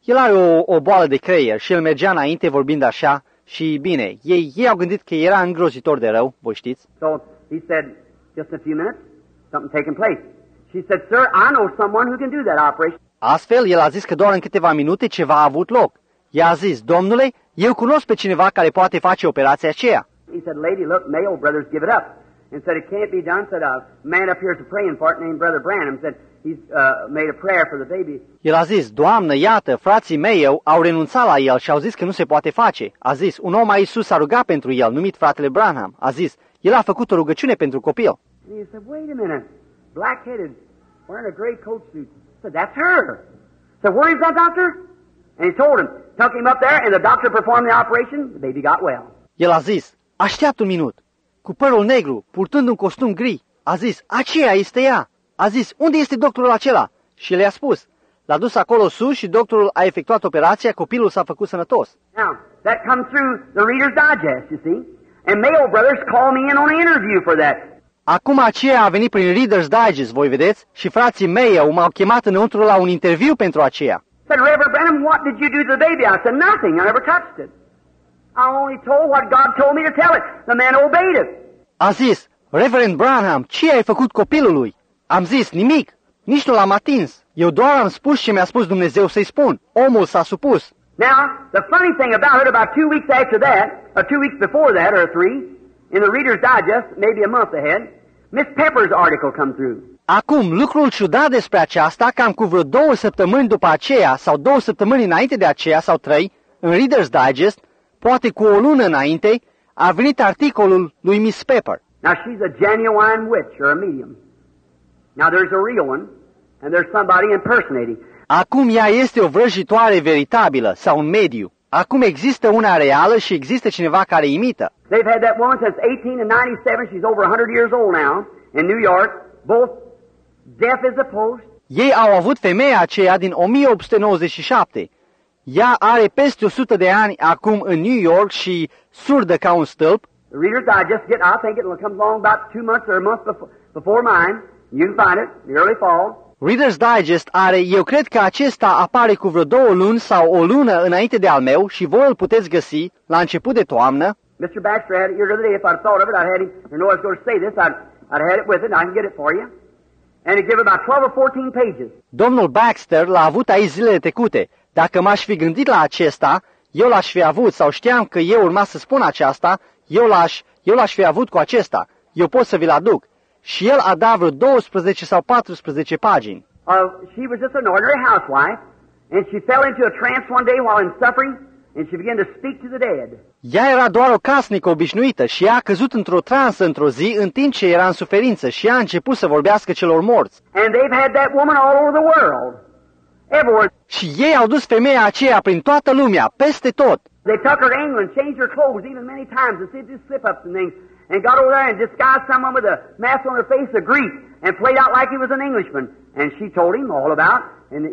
El are o boală de creier și el mergea înainte vorbind așa și, bine, ei au gândit că era îngrozitor de rău, voi știți. So he said, just a few minutes, something taking place. She said, sir, I know someone who can do that operation. Astfel, el a zis că doar în câteva minute ceva a avut loc. Ea a zis, domnule, eu cunosc pe cineva care poate face operația aceea. He said, lady, look, Mayo brothers give it up. And said, it can't be done. Said, a man up here is praying for it named Brother Branham. Said, he's made a prayer for the baby. El a zis, doamnă, iată, frații mei au renunțat la el și au zis că nu se poate face. A zis, un om aici sus a rugat pentru el, numit fratele Branham. A zis, el a făcut o rugăciune pentru copil. And he said, wait a minute, black-headed, wearing a gray coat suit. Said, that's her. Said, where is that doctor? And he told him, took him up there, and the doctor performed the operation. The baby got well. El a zis, așteaptă un minut. Cu părul negru, purtând un costum gri. A zis, aceea este ea. A zis, unde este doctorul acela? Și le-a spus, l-a dus acolo sus și doctorul a efectuat operația, copilul s-a făcut sănătos. Now, that comes through the Reader's Digest, you see. And Mayo Brothers called me in on an interview for that. Acum aceea a venit prin Reader's Digest, voi vedeți, și frații mei m-au chemat înăuntru la un interviu pentru aceea. Said, Reverend Branham, what did you do to the baby? I said, nothing. I never touched it. I only told what God told me to tell it. The man obeyed it. A zis, Reverend Branham, ce ai făcut copilului? Am zis, nimic, nici nu l-am atins. Eu doar am spus ce mi-a spus Dumnezeu să-i spun. Omul s-a supus. Now, the funny thing about it, about 2 weeks after that, or 2 weeks before that, or 3, in the Reader's Digest, maybe a month ahead, Miss Pepper's article come through. Acum, lucrul ciudat despre aceasta, cam cu vreo 2 săptămâni după aceea, sau 2 săptămâni înainte de aceea, sau 3, în Reader's Digest, poate cu o lună înainte, a venit articolul lui Miss Pepper. Now, she's a genuine witch, or a medium. Now, there's a real one, and there's somebody impersonating. Acum ea este o vrăjitoare veritabilă, sau un mediu. Acum există una reală și există cineva care imită. They've had that woman since 1897. She's over 100 years old now, in New York, both deaf as a post. Ei au avut femeia aceea din 1897. Ea are peste 100 de ani acum în New York și surdă ca un stâlp. The Reader's Digest, I think it will come along about 2 months or a month before mine. You can find it, the early fall. Reader's Digest are, eu cred că acesta apare cu vreo 2 luni sau o lună înainte de al meu și voi îl puteți găsi la început de toamnă. Mr. Baxter had it here the other day. If I'd thought of it, I'd had him, I know I was going to say this, I'd had it with it, and I can get it for you. And it give about 12 or 14 pages. Domnul Baxter l-a avut aici zilele trecute. Dacă m-aș fi gândit la acesta, eu l-aș fi avut, sau știam că eu urma să spun aceasta, eu l-aș fi avut cu acesta. Eu pot să vi-l aduc. Și el a dat vreo 12 sau 14 pagini. She was just an ordinary housewife, and she fell into a trance one day while in suffering, and she began to speak to the dead. Ea era doar o casnică obișnuită și ea a căzut într-o transă într-o zi în timp ce era în suferință și ea a început să vorbească celor morți. And they've had that woman all over the world, everywhere. Și ei au dus femeia aceea prin toată lumea, peste tot. They took her to England, changed her clothes even many times, and did slip-ups and things, and got over there and disguised someone with a mask on her face of Greek, and played out like he was an Englishman. And she told him all about, and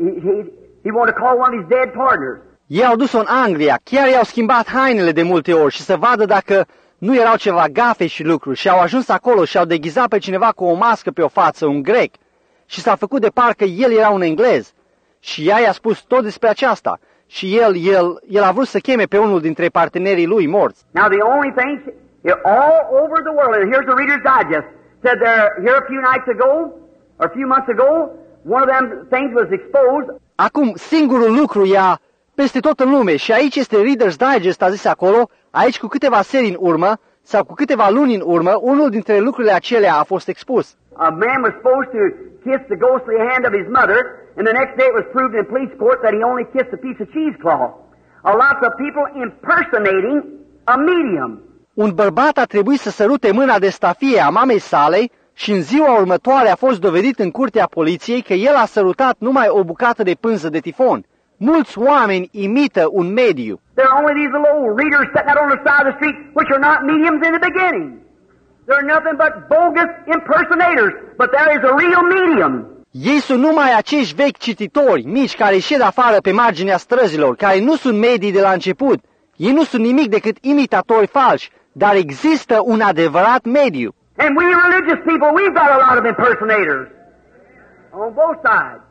he wanted to call one of his dead partners. Ei au dus-o în Anglia, chiar i-au schimbat hainele de multe ori și să vadă dacă nu erau ceva gafe și lucruri și au ajuns acolo și au deghizat pe cineva cu o mască pe o față, un grec, și s-a făcut de parcă el era un englez. Și ea i-a spus tot despre aceasta și el a vrut să cheme pe unul dintre partenerii lui morți. Now the only thing, all over the world, and here's the Reader's Digest, said there, here a few nights ago, or a few months ago, one of them things was exposed. Acum, singurul lucru ea peste tot în lume, și aici este Reader's Digest, a zis acolo, aici cu câteva serii în urmă, sau cu câteva luni în urmă, unul dintre lucrurile acelea a fost expus. A man was supposed to kiss the ghostly hand of his mother, and the next day it was proved in police court that he only kissed a piece of cheesecloth. A lot of people impersonating a medium. Un bărbat a trebuit să sărute mâna de stafie a mamei sale și în ziua următoare a fost dovedit în curtea poliției că el a sărutat numai o bucată de pânză de tifon. Mulți oameni imită un mediu. There are only these little old readers sitting out on the side of the street, which are not mediums in the beginning. They're nothing but bogus impersonators, but there is a real medium. Ei sunt numai acești vechi cititori, mici, care șed afară pe marginea străzilor, care nu sunt medii de la început. Ei nu sunt nimic decât imitatori falși, dar există un adevărat mediu. And we religious people, we've got a lot of impersonators on both sides.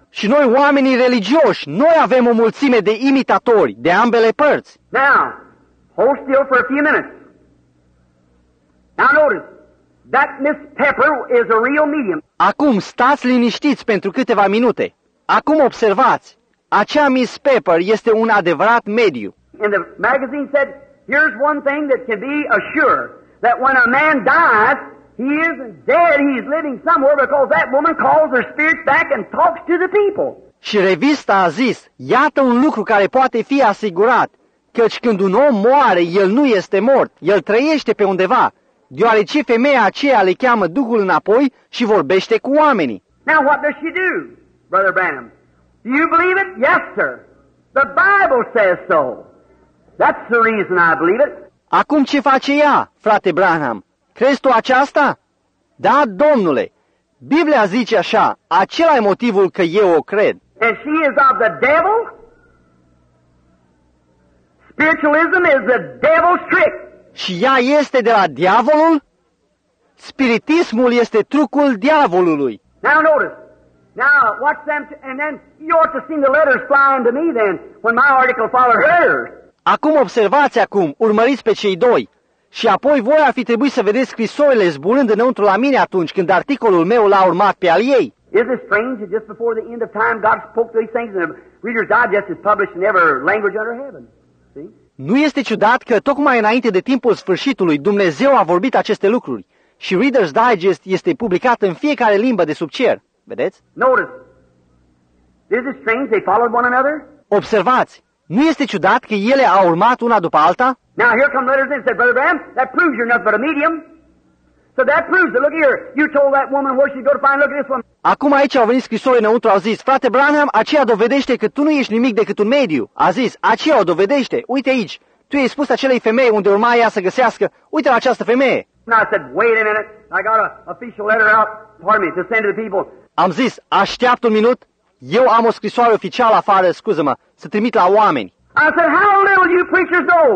Și noi, oamenii religioși, noi avem o mulțime de imitatori de ambele părți. Now, hold still for a few minutes. Now notice, that Miss Pepper is a real medium. Acum stați liniștiți pentru câteva minute. Acum observați, acea Miss Pepper este un adevărat mediu. And the magazine said, here's one thing that can be assured, that when a man dies, he isn't dead, he's living somewhere, because that woman calls her spirits back and talks to the people. Și revista a zis, iată un lucru care poate fi asigurat, căci când un om moare, el nu este mort, el trăiește pe undeva, deoarece femeia aceea le cheamă Duhul înapoi și vorbește cu oamenii. Now what does she do, Brother Branham? Do you believe it? Yes, sir. The Bible says so. That's the reason I believe it. Acum ce face ea, frate Branham? Crezi tu aceasta? Da, domnule. Biblia zice așa, acela e motivul că eu o cred. And she is of the devil? Spiritualism is the devil's trick. Și ea este de la diavolul? Spiritismul este trucul diavolului. Now notice. Now watch them, and then you ought to see the letters flying to me then, when my article followed hers. Acum observați acum, urmăriți pe cei doi. Și apoi voi ar fi trebuit să vedeți scrisorile zburând înăuntru la mine atunci când articolul meu l-a urmat pe al ei. Isn't it strange that just before the end of time God spoke these things and the Reader's Digest is published in every language under heaven? See? Nu este ciudat că tocmai înainte de timpul sfârșitului Dumnezeu a vorbit aceste lucruri și Reader's Digest este publicat în fiecare limbă de sub cer. Vedeți? Notice. Isn't it strange they followed one another? Observați. Nu este ciudat că ele au urmat una după alta? Now here come letters in and said, Brother Branham, that proves you're nothing but a medium. So that proves it. Look here. You told that woman where she'd go to find, look at this one. Acum aici au venit scrisori înăuntru, au zis, frate Branham, aceea dovedește că tu nu ești nimic decât un mediu. A zis, aceea o dovedește. Uite aici. Tu i-ai spus acelei femei unde urma ea să găsească, uite la această femeie. And I said, wait a minute. I got an official letter out, pardon me, to send to the people. Am zis, așteaptă un minut. Eu am o scrisoare oficială afară, scuză-mă, să trimit la oameni. I said, how little you preachers know.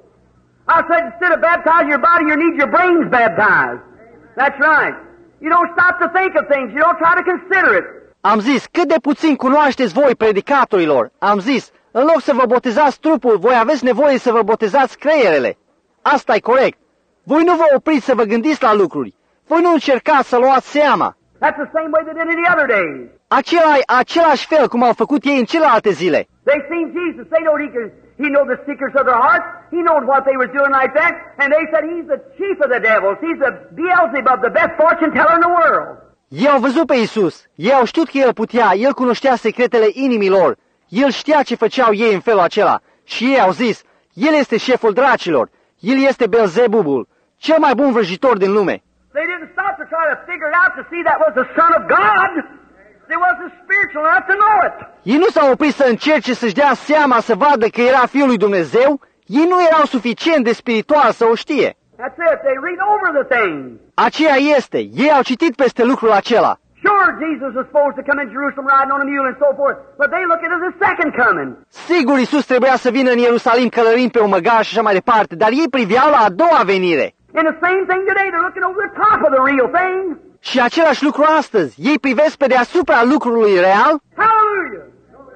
I said, instead of baptizing your body, you need your brains baptized. That's right. You don't stop to think of things. You don't try to consider it. Am zis, cât de puțin cunoașteți voi, predicatorilor. Am zis, în loc să vă botezați trupul, voi aveți nevoie să vă botezați creierele. Asta e corect. Voi nu vă opriți să vă gândiți la lucruri. Voi nu încercați să luați seama. That's the same way they did in the other days. Același fel cum au făcut ei în celelalte zile. They seen Jesus. They know he know the secrets of their hearts. He knows what they was doing like that. And they said he's the chief of the devils. He's the Beelzebub, the best fortune teller in the world. Ei au văzut pe Iisus. Ei au știut că El putea. El cunoștea secretele inimilor. El știa ce făceau ei în felul acela. Și ei au zis, El este șeful dracilor. El este Beelzebubul, cel mai bun vrăjitor din lume. They didn't stop to try to figure it out to see that was the Son of God. They wasn't spiritual enough to know it. Ei nu s-au oprit să încerce să-și dea seama, să vadă că era Fiul lui Dumnezeu. Ei nu erau suficient de spiritual să o știe. That's it. They read over the thing. Aceea este. Ei au citit peste lucrul acela. Sure, Jesus was supposed to come in Jerusalem riding on a mule and so forth, but they look at it as a second coming. Sigur, Iisus trebuia să vină în Ierusalim călărind pe un măgar și așa mai departe, dar ei priveau la a doua venire. And the same thing today, they're looking over the top of the real thing. Și același lucru astăzi. Ei privesc pe deasupra lucrului real. Hallelujah!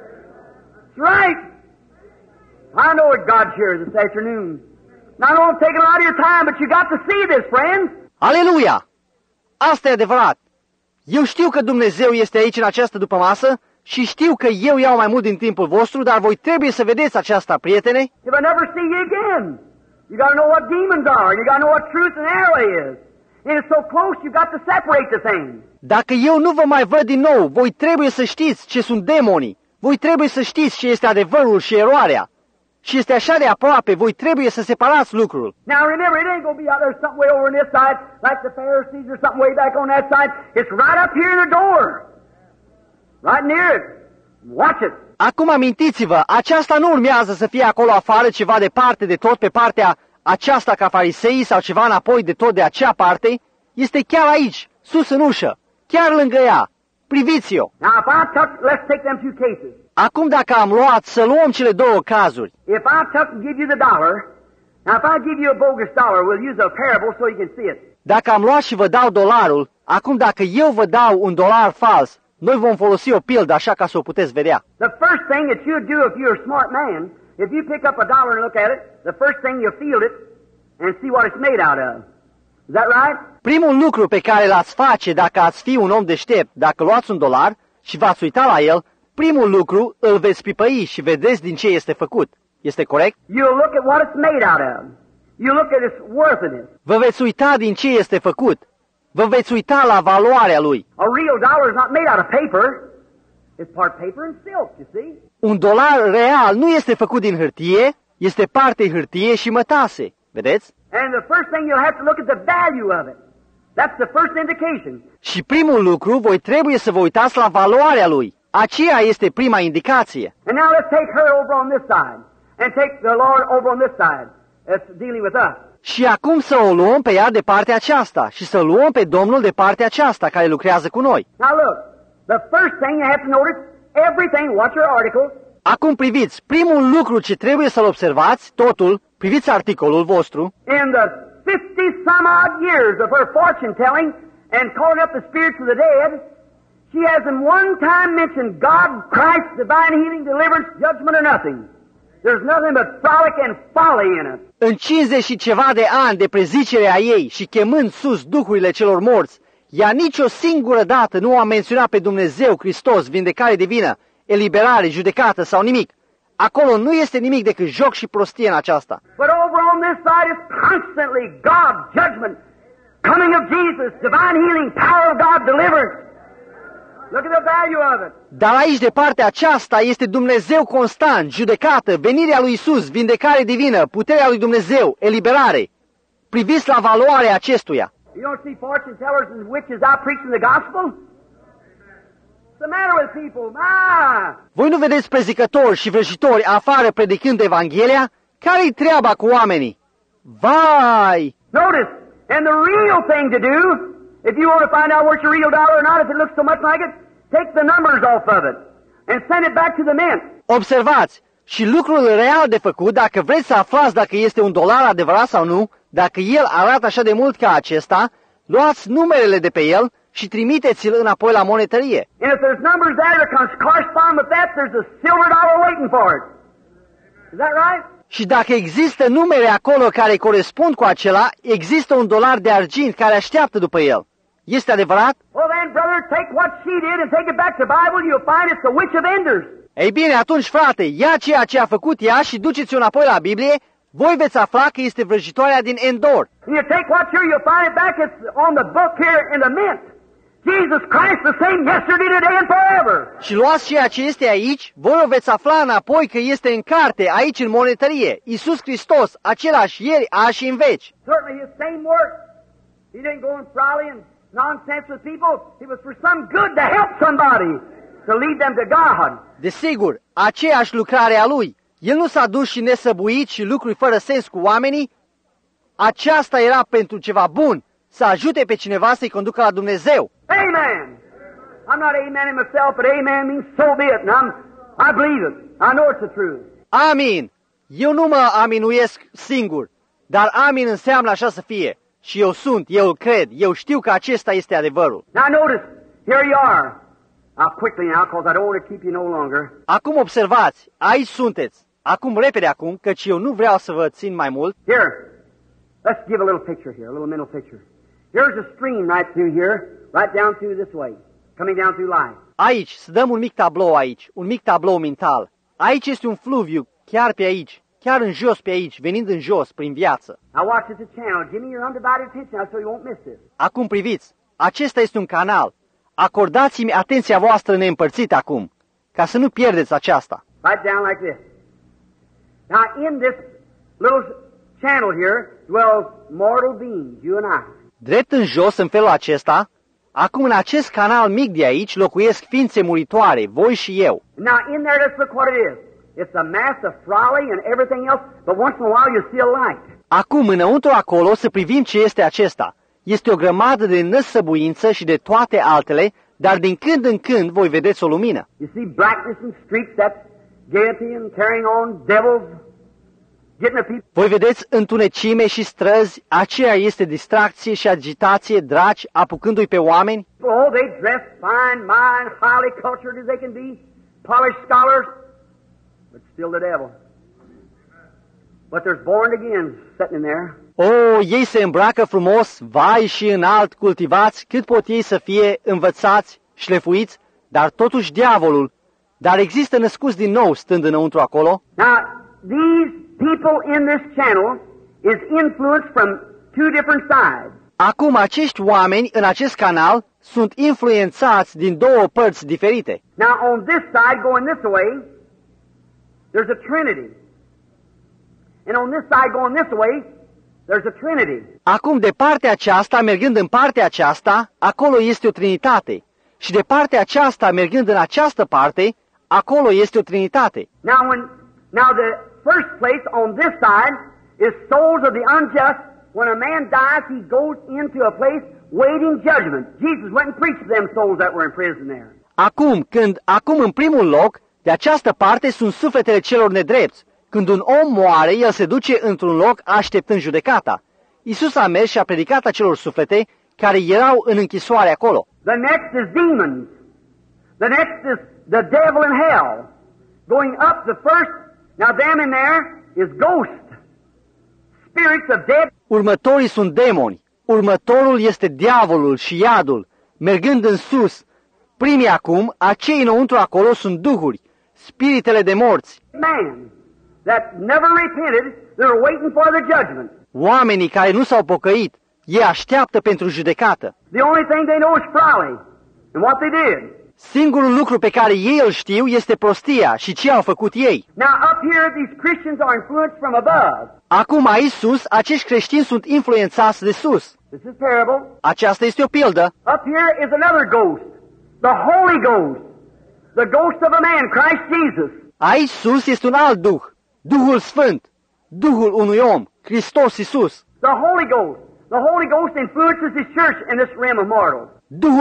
That's right. I know what God's here this afternoon. Now, I know I'm taking a lot of your time, but you got to see this, friends. Aleluia! Asta e adevărat. Eu știu că Dumnezeu este aici în această dupămasă și știu că eu iau mai mult din timpul vostru, dar voi trebuie să vedeți aceasta, prietene. If I never see you again, you got to know what demons are. You got to know what truth and error is. And it's so close, you got to separate the things. Dacă eu nu vă mai văd din nou, voi trebuie să știți ce sunt demonii. Voi trebuie să știți ce este adevărul și eroarea. Și este așa de aproape, voi trebuie să separați lucrul. Now remember, it ain't going to be out there something way over on this side, like the Pharisees or something way back on that side. It's right up here in the door. Right near it. Watch it. Acum amintiți-vă, aceasta nu urmează să fie acolo afară, ceva departe de tot pe partea aceasta ca fariseii sau ceva înapoi de tot de acea parte. Este chiar aici, sus în ușă, chiar lângă ea. Priviți-o. Now if I took, let's take them two cases. Acum dacă am luat, să luăm cele două cazuri. If I took and give you the dollar, now if I give you a bogus dollar, we'll use a parable so you can see it. Dacă am luat și vă dau dolarul, acum dacă eu vă dau un dolar fals, Noi vom folosi o pildă așa ca să o puteți vedea. The first thing that you'd do if you're a smart man, if you pick up a dollar and look at it, the first thing you'll feel it and see what it's made out of. Is that right? Primul lucru pe care l-ați face dacă ați fi un om deștept, dacă luați un dolar și v-ați uita la el, primul lucru îl veți pipăi și vedeți din ce este făcut. Este corect? You'll look at what it's made out of. You look at its worthiness. Vă veți uita din ce este făcut. Vă veți uita la valoarea lui. A real dollar is not made out of paper. It's part paper and silk, you see. Un dolar real nu este făcut din hârtie, este parte hârtie și mătase. Vedeți? And the first thing you'll have to look at the value of it. That's the first indication. Și primul lucru, voi trebuie să vă uitați la valoarea lui. Aceea este prima indicație. And now let's take her over on this side and take the Lord over on this side. That's dealing with us. Și acum să o luăm pe ea de partea aceasta și să luăm pe Domnul de partea aceasta care lucrează cu noi. Now look, the first thing you have to notice, everything, watch your article. Acum priviți, primul lucru ce trebuie să-l observați, totul, priviți articolul vostru. In the 50 some odd years of her fortune telling and calling up the spirits of the dead, she hasn't one time mentioned God, Christ, divine healing, deliverance, judgment, or nothing. There's nothing but frolic and folly in it. În 50 și ceva de ani de prezicere a ei și chemând sus duhurile celor morți, ea nicio singură dată nu a menționat pe Dumnezeu, Hristos, vindecare divină, eliberare, judecată sau nimic. Acolo nu este nimic decât joc și prostie în aceasta. But over on this side is constantly God, judgment, coming of Jesus, divine healing, power of God, deliverance. Look at the value of it. Dar aici, de partea aceasta, este Dumnezeu constant, judecată, venirea lui Isus, vindecare divină, puterea lui Dumnezeu, eliberare. Priviți la valoarea acestuia. You don't see fortune tellers and witches out preaching the gospel? What's the matter with people? Voi nu vedeți prezicători și vrăjitori afară predicând Evanghelia? Care-i treaba cu oamenii? Vai! Notice, and the real thing to do, if you want to find out what's a real dollar or not, if it looks so much like it, take the numbers off of it and send it back to the mint. Observați, și lucrul real de făcut, dacă vreți să aflați dacă este un dolar adevărat sau nu, dacă el arată așa de mult ca acesta, luați numerele de pe el și trimiteți-l înapoi la monetărie. And if there's numbers there that correspond with that, there's a silver dollar waiting for it. Is that right? Și dacă există numere acolo care corespund cu acela, există un dolar de argint care așteaptă după el. Este adevărat? Well then, brother, take what she did and take it back to the Bible, you'll find it's the witch of Endor. Ei bine, atunci, frate, ia ceea ce a făcut ea și duceți-o înapoi la Biblie, voi veți afla că este vrăjitoarea din Endor. And you take what's here, you'll find it back, it's on the book here in the mint. Jesus Christ the same yesterday, today, and forever. Și luați ceea ce este aici, voi o veți afla înapoi că este în carte, aici în monetărie. Iisus Hristos, același ieri, azi și în veci. Certainly his same work. He didn't go and frolic and nonsense with people. It was for some good to help somebody, to lead them to God. Desigur, aceeași lucrare a lui. El nu s-a dus și nesăbuit și lucruri fără sens cu oamenii. Aceasta era pentru ceva bun, să ajute pe cineva să-i conducă la Dumnezeu. Amen. I'm not amening myself, but amen means so be it. And I believe it. I know it's the truth. Amin. Eu nu mă aminuiesc singur, dar amin înseamnă așa să fie. Și eu sunt, eu îl cred, eu știu că acesta este adevărul. Now notice, here you are. I'll quickly now, because I don't want to keep you no longer. Acum observați, aici sunteți. Acum, repede acum, căci eu nu vreau să vă țin mai mult. Here, let's give a little picture here, a little mental picture. Here's a stream right through here, right down through this way, coming down through life. Aici, să dăm un mic tablou aici, un mic tablou mental. Aici este un fluviu, chiar pe aici, chiar în jos pe aici, venind în jos, prin viață. Now watch it's a channel. Give me your undivided attention so you won't miss this. Acum priviți, acesta este un canal. Acordați-mi atenția voastră neîmpărțită acum, ca să nu pierdeți aceasta. Right down like this. Now in this little channel here dwells mortal beings, you and I. Drept în jos, în felul acesta, acum în acest canal mic de aici locuiesc ființe muritoare, voi și eu. Now in there, let's look what it is. It's a mass of frolic and everything else, but once in a while you see a light. Acum, înăuntru acolo, să privim ce este acesta. Este o grămadă de năsăbuință și de toate altele, dar din când în când voi vedeți o lumină. You see blackness and streaks, that's gaiety and carrying on devils. getting the people. Voi vedeți întunecime și străzi, aceea este distracție și agitație, draci, apucându-i pe oameni? Oh, they dress fine, mind, highly cultured as they can be, polished scholars, but still the devil. But there's born again sitting in there. O, ei se îmbracă frumos, vai și înalt, cultivați, cât pot ei să fie învățați, șlefuiți, dar totuși diavolul. Dar există născuți din nou stând înăuntru acolo? Now, these people in this channel is influenced from two different sides. Acum, acești oameni în acest canal sunt influențați din două părți diferite. Now, on this side, going this way, there's a Trinity. And on this side, going this way, there's a Trinity. Acum, de partea aceasta, mergând în partea aceasta, acolo este o trinitate. Și de partea aceasta, mergând în această parte, acolo este o trinitate. Now the first place on this side is souls of the unjust. When a man dies, he goes into a place waiting judgment. Jesus went and preached to them souls that were in prison there. Acum în primul loc, de această parte sunt sufletele celor nedrepți. Când un om moare, el se duce într-un loc așteptând judecata. Iisus a mers și a predicat acelor suflete care erau în închisoare acolo. The next is demons. The next is the devil in hell. Going up the first, now them in there is ghosts. Spirits of dead. Următorii sunt demoni. Următorul este diavolul și iadul. Mergând în sus, primii acum, acei înăuntru acolo sunt duhuri, spiritele de morți. Man that never repented, they're waiting for the judgment. Oamenii care nu s-au pocăit, ei așteaptă pentru judecată. The only thing they know is folly and what they did. Singurul lucru pe care ei îl știu este prostia și ce au făcut ei. Now up here these Christians are influenced from above. Acum aici sus, acești creștini sunt influențați de sus. This is parable. Aceasta este o pildă. Up here is another ghost, the Holy Ghost, the ghost of a man, Christ Jesus. Aici sus este un alt duh, Duhul Sfânt, Duhul unui om, Hristos Iisus. The Holy Ghost. The Holy Ghost influences His church in this realm of mortals.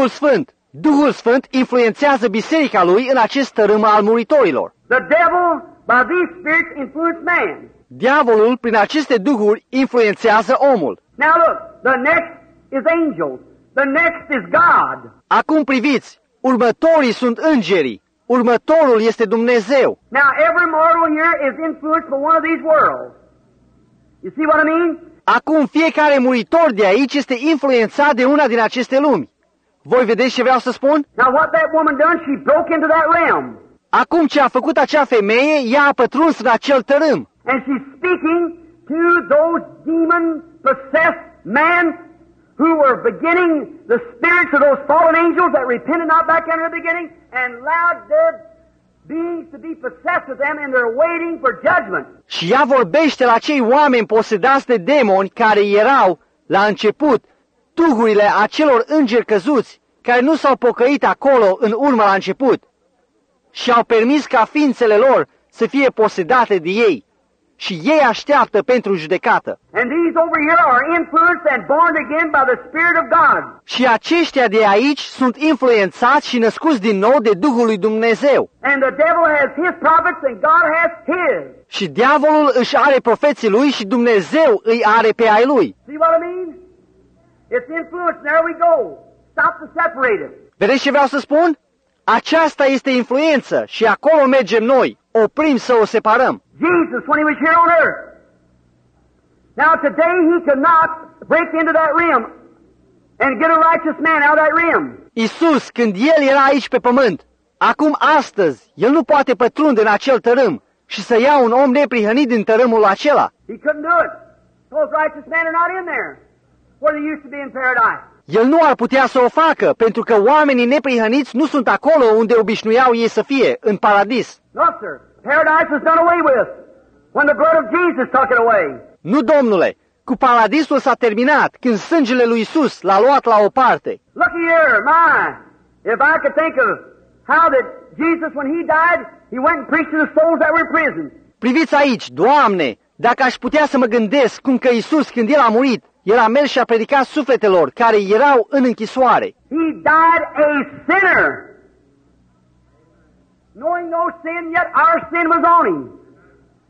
Duhul Sfânt influențează biserica lui în acest tărâm al muritorilor. The devil, by these spirits, influenced man. Diavolul, prin aceste duhuri, influențează omul. Now look, the next is angels. The next is God. Acum priviți, următorii sunt îngerii. Următorul este Dumnezeu. Now every mortal here is influenced by one of these worlds. You see what I mean? Acum fiecare muritor de aici este influențat de una din aceste lumi. Voi vedeți ce vreau să spun? Now what that woman done, she broke into that realm. Acum ce a făcut acea femeie, ea a pătruns în acel tărâm. And she's speaking to those demon-possessed men who were beginning, the spirits of those fallen angels that repented not back in the beginning and allowed their beings to be possessed with them, and they're waiting for judgment. Și ea vorbește la cei oameni posedați de demoni care erau la început, duhurile acelor îngeri căzuți, care nu s-au pocăit acolo în urmă la început și au permis ca ființele lor să fie posedate de ei. Și ei așteaptă pentru judecată. And these over here are influenced and born again by the Spirit of God. Și aceștia de aici sunt influențați și născuți din nou de Duhul lui Dumnezeu. And the devil has his prophets and God has his. Și diavolul își are profeții lui și Dumnezeu îi are pe ai lui. See what I mean? It's influence. There we go. Stop to separate it. Vedeți ce vreau să spun? Aceasta este influență și acolo mergem noi. Oprim să o separăm. Jesus, when he was here on earth. Now today he could not break into that realm and get a righteous man out of that realm. Iisus, când El era aici pe pământ, acum astăzi, El nu poate pătrunde în acel tărâm și să ia un om neprihănit din tărâmul acela. He couldn't do it. Those righteous men are not in there, where they used to be in paradise. El nu ar putea să o facă, pentru că oamenii neprihăniți nu sunt acolo unde obișnuiau ei să fie, în paradis. No, sir. Paradise was done away with when the blood of Jesus took it away. Nu, domnule, cu paradisul s-a terminat când sângele lui Iisus l-a luat la o parte. Looky here, my, if I could think of how that Jesus, when he died, he went and preached to the souls that were in prison. Priviți aici, Doamne, dacă aș putea să mă gândesc cum că Iisus, când El a murit, El a mers și a predicat sufletelor care erau în închisoare. He died a sinner. Knowing no sin, yet our sin was on him.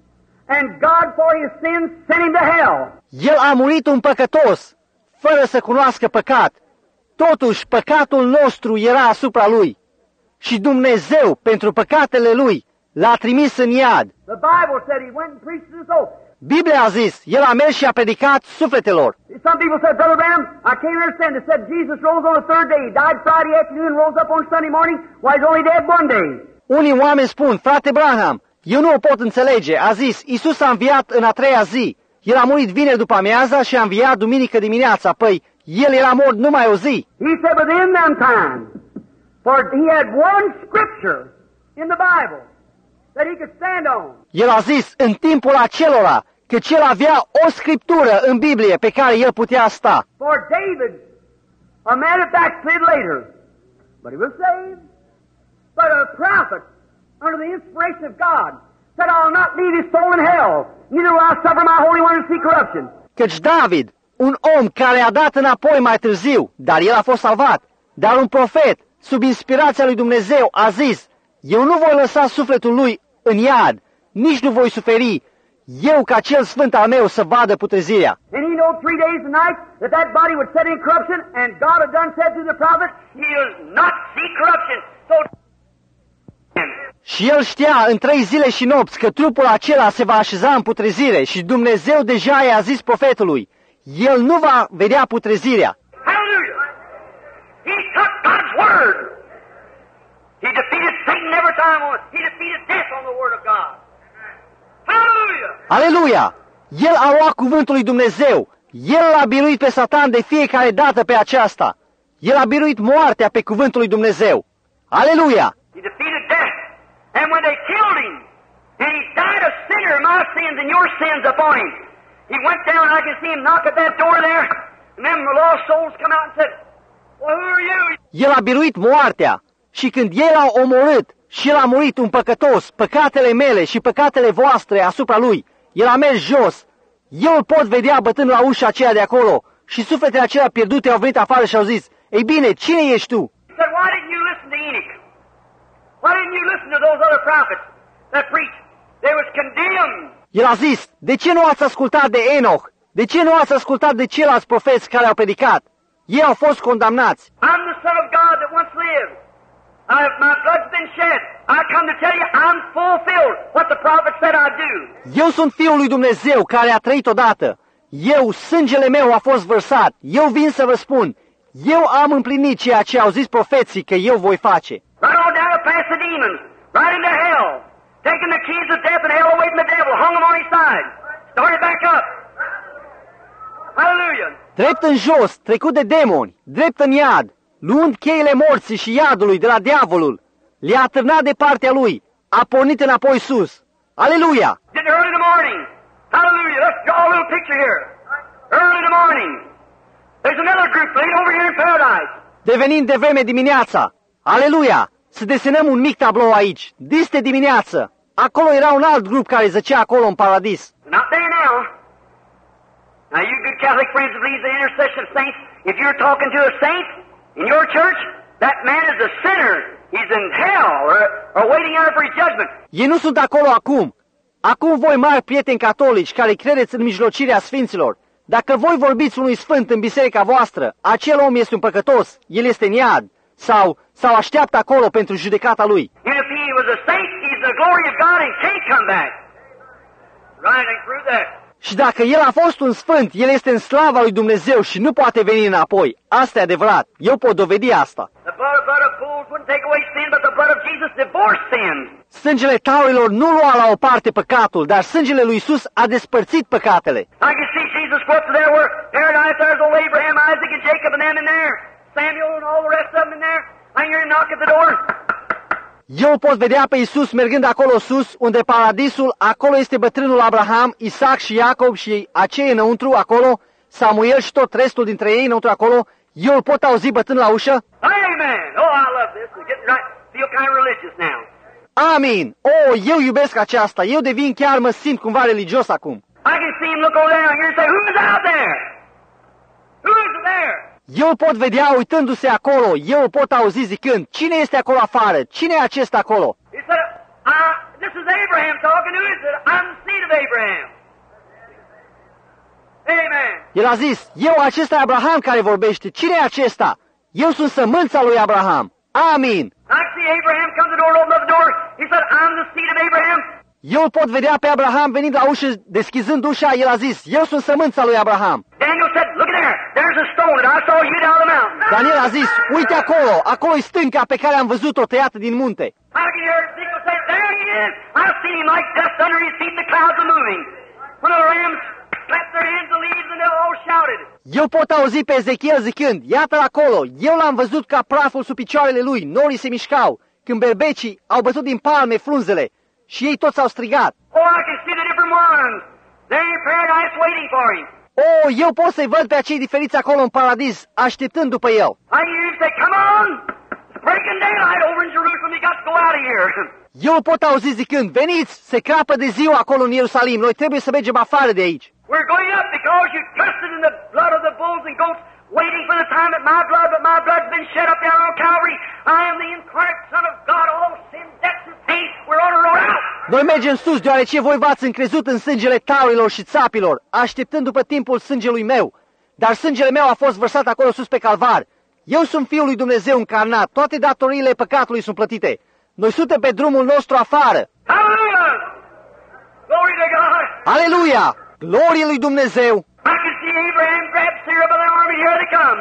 and God for his sins sent him to hell. El a murit un păcătos, fără să cunoască păcat. Totuși, păcatul nostru era asupra lui. Și Dumnezeu, pentru păcatele lui, l-a trimis în iad. The Bible said he went and preached to the soul. Biblia a zis, el a mers și a predicat sufletelor. Some people said, Brother Branham, I can't understand. They said Jesus rose on the third day. He died Friday afternoon, rose up on Sunday morning. Why, he's only dead one day. Unii oameni spun, frate Branham, eu nu o pot înțelege. A zis, Iisus a înviat în a treia zi. El a murit vineri după amiaza și a înviat duminică dimineața. Păi, el era mort numai o zi. He said within them times, for he had one scripture in the Bible that he could stand on. El a zis, în timpul acelora, că el avea o scriptură în Biblie pe care el putea sta. For David, a man that backslid later, but he was saved. But a prophet, under the inspiration of God, said, I'll not leave his soul in hell, neither will I suffer my Holy One to see corruption. Căci David, un om care a dat înapoi mai târziu, dar el a fost salvat, dar un profet, sub inspirația lui Dumnezeu, a zis, eu nu voi lăsa sufletul lui în iad, nici nu voi suferi, eu ca cel sfânt al meu să vadă putrezirea. And he knew 3 days and nights that that body would set in corruption, and God had done said through the prophet, he'll not see corruption. So și el știa în 3 zile și nopți că trupul acela se va așeza în putrezire și Dumnezeu deja i-a zis profetului, el nu va vedea putrezirea. Hallelujah! He took God's word. He defeated Satan every time. He defeated death on the word of God. Hallelujah! Aleluia! El a luat cuvântul lui Dumnezeu. El l-a biruit pe Satan de fiecare dată pe aceasta. El a biruit moartea pe cuvântul lui Dumnezeu. Aleluia! He defeated death. And when they killed him, and he died a sinner, my sins and your sins upon him, he went down, I can see him knock at that door there, and then the lost souls come out and said, well, who are you? El a biruit moartea și când el a omorât și el a murit un păcătos, păcatele mele și păcatele voastre asupra lui, el a mers jos. Eu îl pot vedea bătând la ușa aceea de acolo și sufletele acelea pierdute au venit afară și au zis, ei bine, cine ești tu? He said, why didn't you listen to Enoch? Why didn't you listen to those other prophets that preached? They was condemned. El a zis, de ce nu ați ascultat de Enoch? De ce nu ați ascultat de ceilalți profeți care au predicat? Ei au fost condamnați. I'm the Son of God that once lived. My blood's been shed. I come to tell you I'm fulfilled what the prophet said I'd do. Eu sunt Fiul lui Dumnezeu care a trăit odată. Eu, sângele meu a fost vărsat. Eu vin să vă spun. Eu am împlinit ceea ce au zis profeții că eu voi face. Right on down past the demons, right into hell, taking the keys of death and hell away from the devil, hung him on his side, started back up. Hallelujah. Drept în jos, trecut de demoni, drept în iad, luând cheile morții și iadului de la diavolul, le-a atârnat de partea lui, a pornit înapoi sus. Aleluia! Getting early in the morning. Hallelujah. Let's draw a little picture here. Early in the morning. There's another group laid over here in paradise. Devenind de vreme dimineața. Aleluia! Să desenăm un mic tablou aici. Diste dimineață. Acolo era un alt grup care zăcea acolo în paradis. Not there now. Now you good Catholic friends that believe the intercession of saints, if you're talking to a saint in your church, that man is a sinner. He's in hell or waiting out for his judgment. Ei nu sunt acolo acum. Acum voi mari prieteni catolici care credeți în mijlocirea sfinților. Dacă voi vorbiți unui sfânt în biserica voastră, acel om este un păcătos, el este în iad, sau așteaptă acolo pentru judecata lui. And if he was a saint, he's the glory of God and can't come back. Right, I prove that. Și dacă el a fost un sfânt, el este în slava lui Dumnezeu și nu poate veni înapoi. Asta e adevărat. Eu pot dovedi asta. The blood of bulls wouldn't take away sin, but the blood of Jesus divorced sin. Sângele taurilor nu lua la o parte păcatul, dar sângele lui Iisus a despărțit păcatele. I can see Jesus go up to there where paradise, there's old Abraham, Isaac, and Jacob, and them in there. Samuel and all the rest of them in there. I hear him knock at the door. Eu pot vedea pe Iisus mergând acolo sus, unde paradisul, acolo este bătrânul Abraham, Isaac și Iacob și acei înăuntru acolo, Samuel și tot restul dintre ei înăuntru acolo. Eu îl pot auzi bătând la ușă. Amen. Oh, I love this. It's getting right. Feel kind of religious now. Amin. Oh, eu iubesc aceasta. Eu devin chiar, mă simt cumva religios acum. I can see him look over there and I hear him say, who's out there? Who's there? Eu îl pot vedea uitându-se acolo. Eu îl pot auzi zicând, cine este acolo afară? Cine e acesta acolo? He said, This is Abraham talking to us. I'm the seed of Abraham. Amen. El a zis, eu, acesta e Abraham care vorbește. Cine e acesta? Eu sunt sămânța lui Abraham. Amin. I see Abraham come to the door, open up the door. He said, I'm the seed of Abraham. Eu îl pot vedea pe Abraham venind la ușă, deschizând ușa, el a zis, eu sunt sămânța lui Abraham. Daniel said, look at there. There's a stone that I saw you down the mountain. Daniel a zis, uite acolo-i stânca pe care am văzut-o tăiată din munte. I can hear Ezekiel say, there he is. I've seen him like dust under his feet, the clouds are moving. When the lambs clapped their hands, the leaves, and they all shouted. Eu pot auzi pe Ezechiel zicând, iată-l acolo, eu l-am văzut ca praful sub picioarele lui, norii se mișcau, când berbecii au bătut din palme frunzele și ei toți au strigat. Oh, I can see the different ones. They're in paradise waiting for him. Oh, eu pot să-i văd pe acei diferiți acolo în paradis, așteptând după el. I hear him say, come on. It's breaking daylight over in Jerusalem. You got to go out of here. Eu îl pot auzi zicând, veniți, se crapă de ziua acolo în Ierusalim, noi trebuie să mergem afară de aici. We're going up because you trusted in the blood of the bulls and goats, waiting for the time that my blood, but my blood's been shed up there on Calvary. I am the incarnate Son of God. All sin, death, and pain. We're on a road out. Noi mergem sus, deoarece voi v-ați încrezut în sângele taurilor și țapilor, așteptând după timpul sângelui meu. Dar sângele meu a fost vărsat acolo sus pe calvar. Eu sunt Fiul lui Dumnezeu încarnat, toate datoriile păcatului sunt plătite. Noi suntem pe drumul nostru afară. Hallelujah! Glory to God! Aleluia! Glorie lui Dumnezeu! I can see Abraham grab Sarah by the arm, and here they come.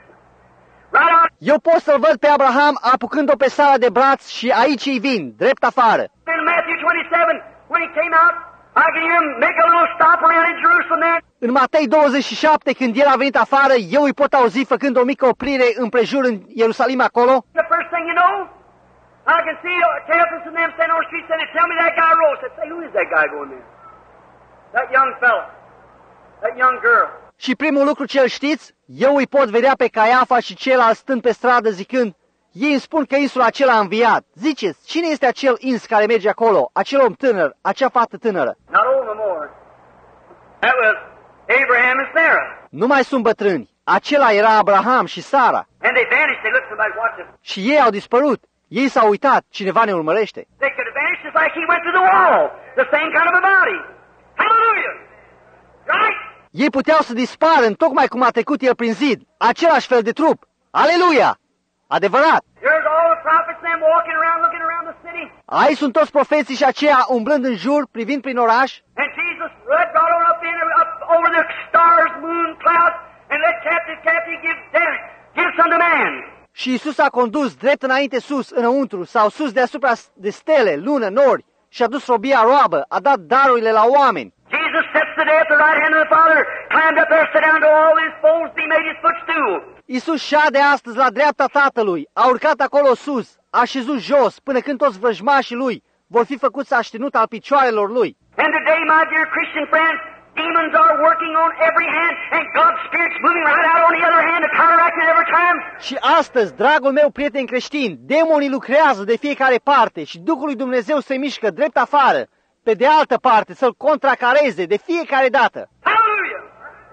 Right on. Eu pot să-l văd pe Abraham apucând-o pe Sara de braț și aici îi vin, drept afară. In Matthew 27, when he came out, I can hear him make a little stop around in Jerusalem there. În Matei 27, când el a venit afară, eu îi pot auzi făcând o mică oprire împrejur în Ierusalim acolo. The first thing you know, I can see Caiaphas and them standing on the street saying, tell me that guy rose. I said, say, who is that guy going there? That young fella. That young girl. Și primul lucru ce-l știți, eu îi pot vedea pe Caiafa și celălalt stând pe stradă zicând, ei îmi spun că insul acela a înviat. Ziceți, cine este acel ins care merge acolo, acel om tânăr, acea fată tânără? Not old no more. That was Abraham and Sarah. Nu mai sunt bătrâni, acela era Abraham și Sara. And they vanished. They looked, somebody's watching. Și ei au dispărut. Ei s-au uitat, cineva ne urmărește. They could have vanished just like he went through the wall. The same kind of a body. Hallelujah. Right? Ei puteau să dispară în tocmai cum a trecut el prin zid, același fel de trup. Aleluia! Adevărat! Here's all the prophets them walking around, looking around the city. Aici sunt toți profeții și aceia umblând în jur, privind prin oraș. And Jesus brought on up over the stars, moon, clouds, and let captive give some to man. Și Iisus a condus drept înainte sus, înăuntru, sau sus deasupra de stele, lună, nori, și a dus robia roabă, a dat darurile la oameni. Jesus sits today at the right hand of the Father, climbed up there, sat down to all his foes, be made his footstool. Iisus șade astăzi la dreapta Tatălui, a urcat acolo sus, a șezut jos, până când toți vrăjmașii lui vor fi făcuți aștenut al picioarelor lui. And today, my dear Christian friends, demons are working on every hand, and God's Spirit's moving right out on the other hand to counteract it every time. Și astăzi, dragul meu prieten creștin, demonii lucrează de fiecare parte și Duhul lui Dumnezeu se mișcă drept afară, pe de altă parte, să-l contracareze de fiecare dată. Hallelujah!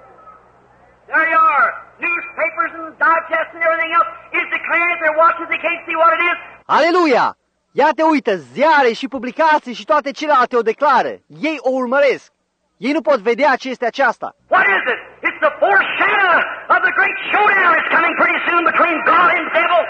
There you are. Newspapers and digests and everything else is declaring if they're watching, they can't see what it is. Aleluia! Ia te uită, ziare și publicații și toate celelalte o declară. Ei o urmăresc. Ei nu pot vedea ce este aceasta. What is it? It's the foreshadow of the great showdown that's coming pretty soon between God and devil.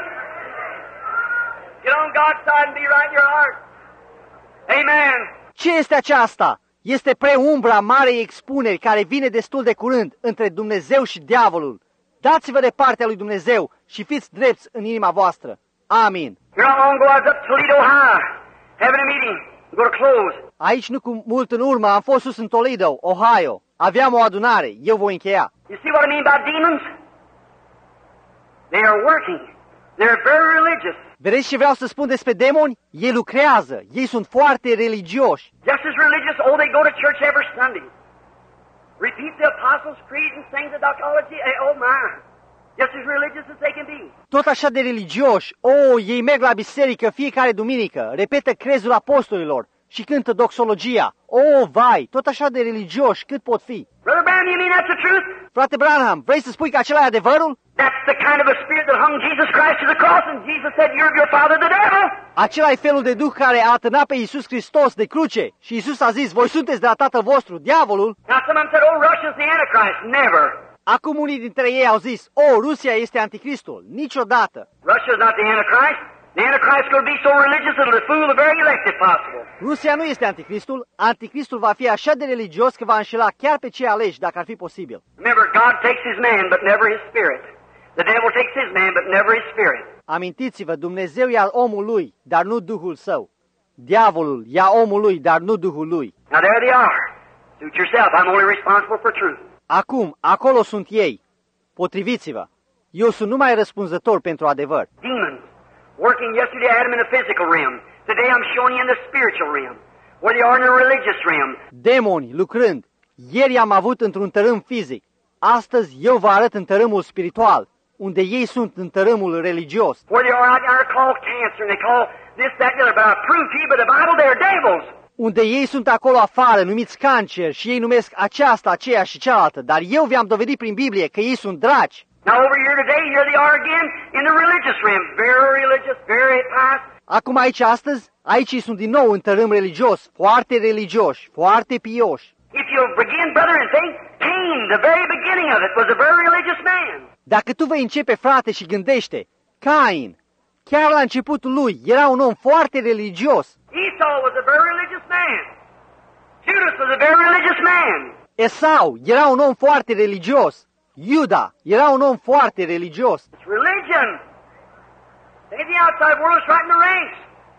Get on God's side and be right in your heart. Amen. Ce este aceasta? Este preumbra marei expuneri care vine destul de curând între Dumnezeu și diavolul. Dați-vă de partea lui Dumnezeu și fiți drepți în inima voastră. Amin. Here not long ago I was up Toledo High, having a meeting. I'm going to close. Aici nu cu mult în urmă am fost sus în Toledo, Ohio. Aveam o adunare. Eu voi încheia. You see what I mean by demons? They are working. They're very religious. Vedeți ce vreau să spun despre demoni? Ei lucrează. Ei sunt foarte religioși. Just as religious, oh, they go to church every Sunday. Repeat the Apostles' Creed and sing the doxology. Oh, my. Just as religious as they can be. Tot așa de religioși. Ei merg la biserică fiecare duminică, repetă crezul apostolilor, și cântă doxologia. O, vai, tot așa de religioși cât pot fi. Brother Branham, you mean that's the truth? Frate Branham, vrei să spui că acela e adevărul? That's the kind of a spirit that hung Jesus Christ to the cross, and Jesus said, "You're of your father, the devil." Acela e felul de duh care a atârnat pe Iisus Hristos de cruce și Iisus a zis, voi sunteți de la tatăl vostru, diavolul. Now some of them said, "Oh, Russia's the Antichrist." Never. Acum unii dintre ei au zis, Rusia este anticristul. Niciodată. Russia's not the Antichrist. The Antichrist will be so religious it'll fool the very elect if possible. Rusia nu este anticristul. Anticristul va fi așa de religios că va înșela chiar pe cei aleși, dacă ar fi posibil. Remember, God takes his man, but never his spirit. The devil takes his man, but never his spirit. Amintiți-vă, Dumnezeu ia omul lui, dar nu Duhul său. Diavolul ia omul lui, dar nu Duhul lui. Now there they are. Suit yourself. I'm only responsible for truth. Acum, acolo sunt ei. Potriviți-vă. Eu sunt numai răspunzător pentru adevăr. Demons. Working yesterday, I had them in the physical realm. Today I'm showing you in the spiritual realm. Where they are in the religious realm. Demoni lucrând. Ieri am avut într-un tărâm fizic. Astăzi eu vă arăt în tărâmul spiritual, unde ei sunt în tărâmul religios. Where they are out there called cancer, and they call this, that, the other. But I prove to you by the Bible they're devils. Unde ei sunt acolo afară, numiți cancer, și ei numesc aceasta, aceea și cealaltă. Dar eu vi-am dovedit prin Biblie că ei sunt draci. Now over here today, here they are again in the religious realm. Very religious, very pious. Acum aici ei sunt din nou în tărâm religios, foarte religioși, foarte pioși. If you'll begin, brother, and think, Cain, the very beginning of it, was a very religious man. Dacă tu vei începe, frate, și gândește, Cain, chiar la începutul lui, era un om foarte religios. Esau was a very religious man. Judas was a very religious man. Esau era un om foarte religios. Iuda era un om foarte religios. It's religion. They the outside world is right in the ranks.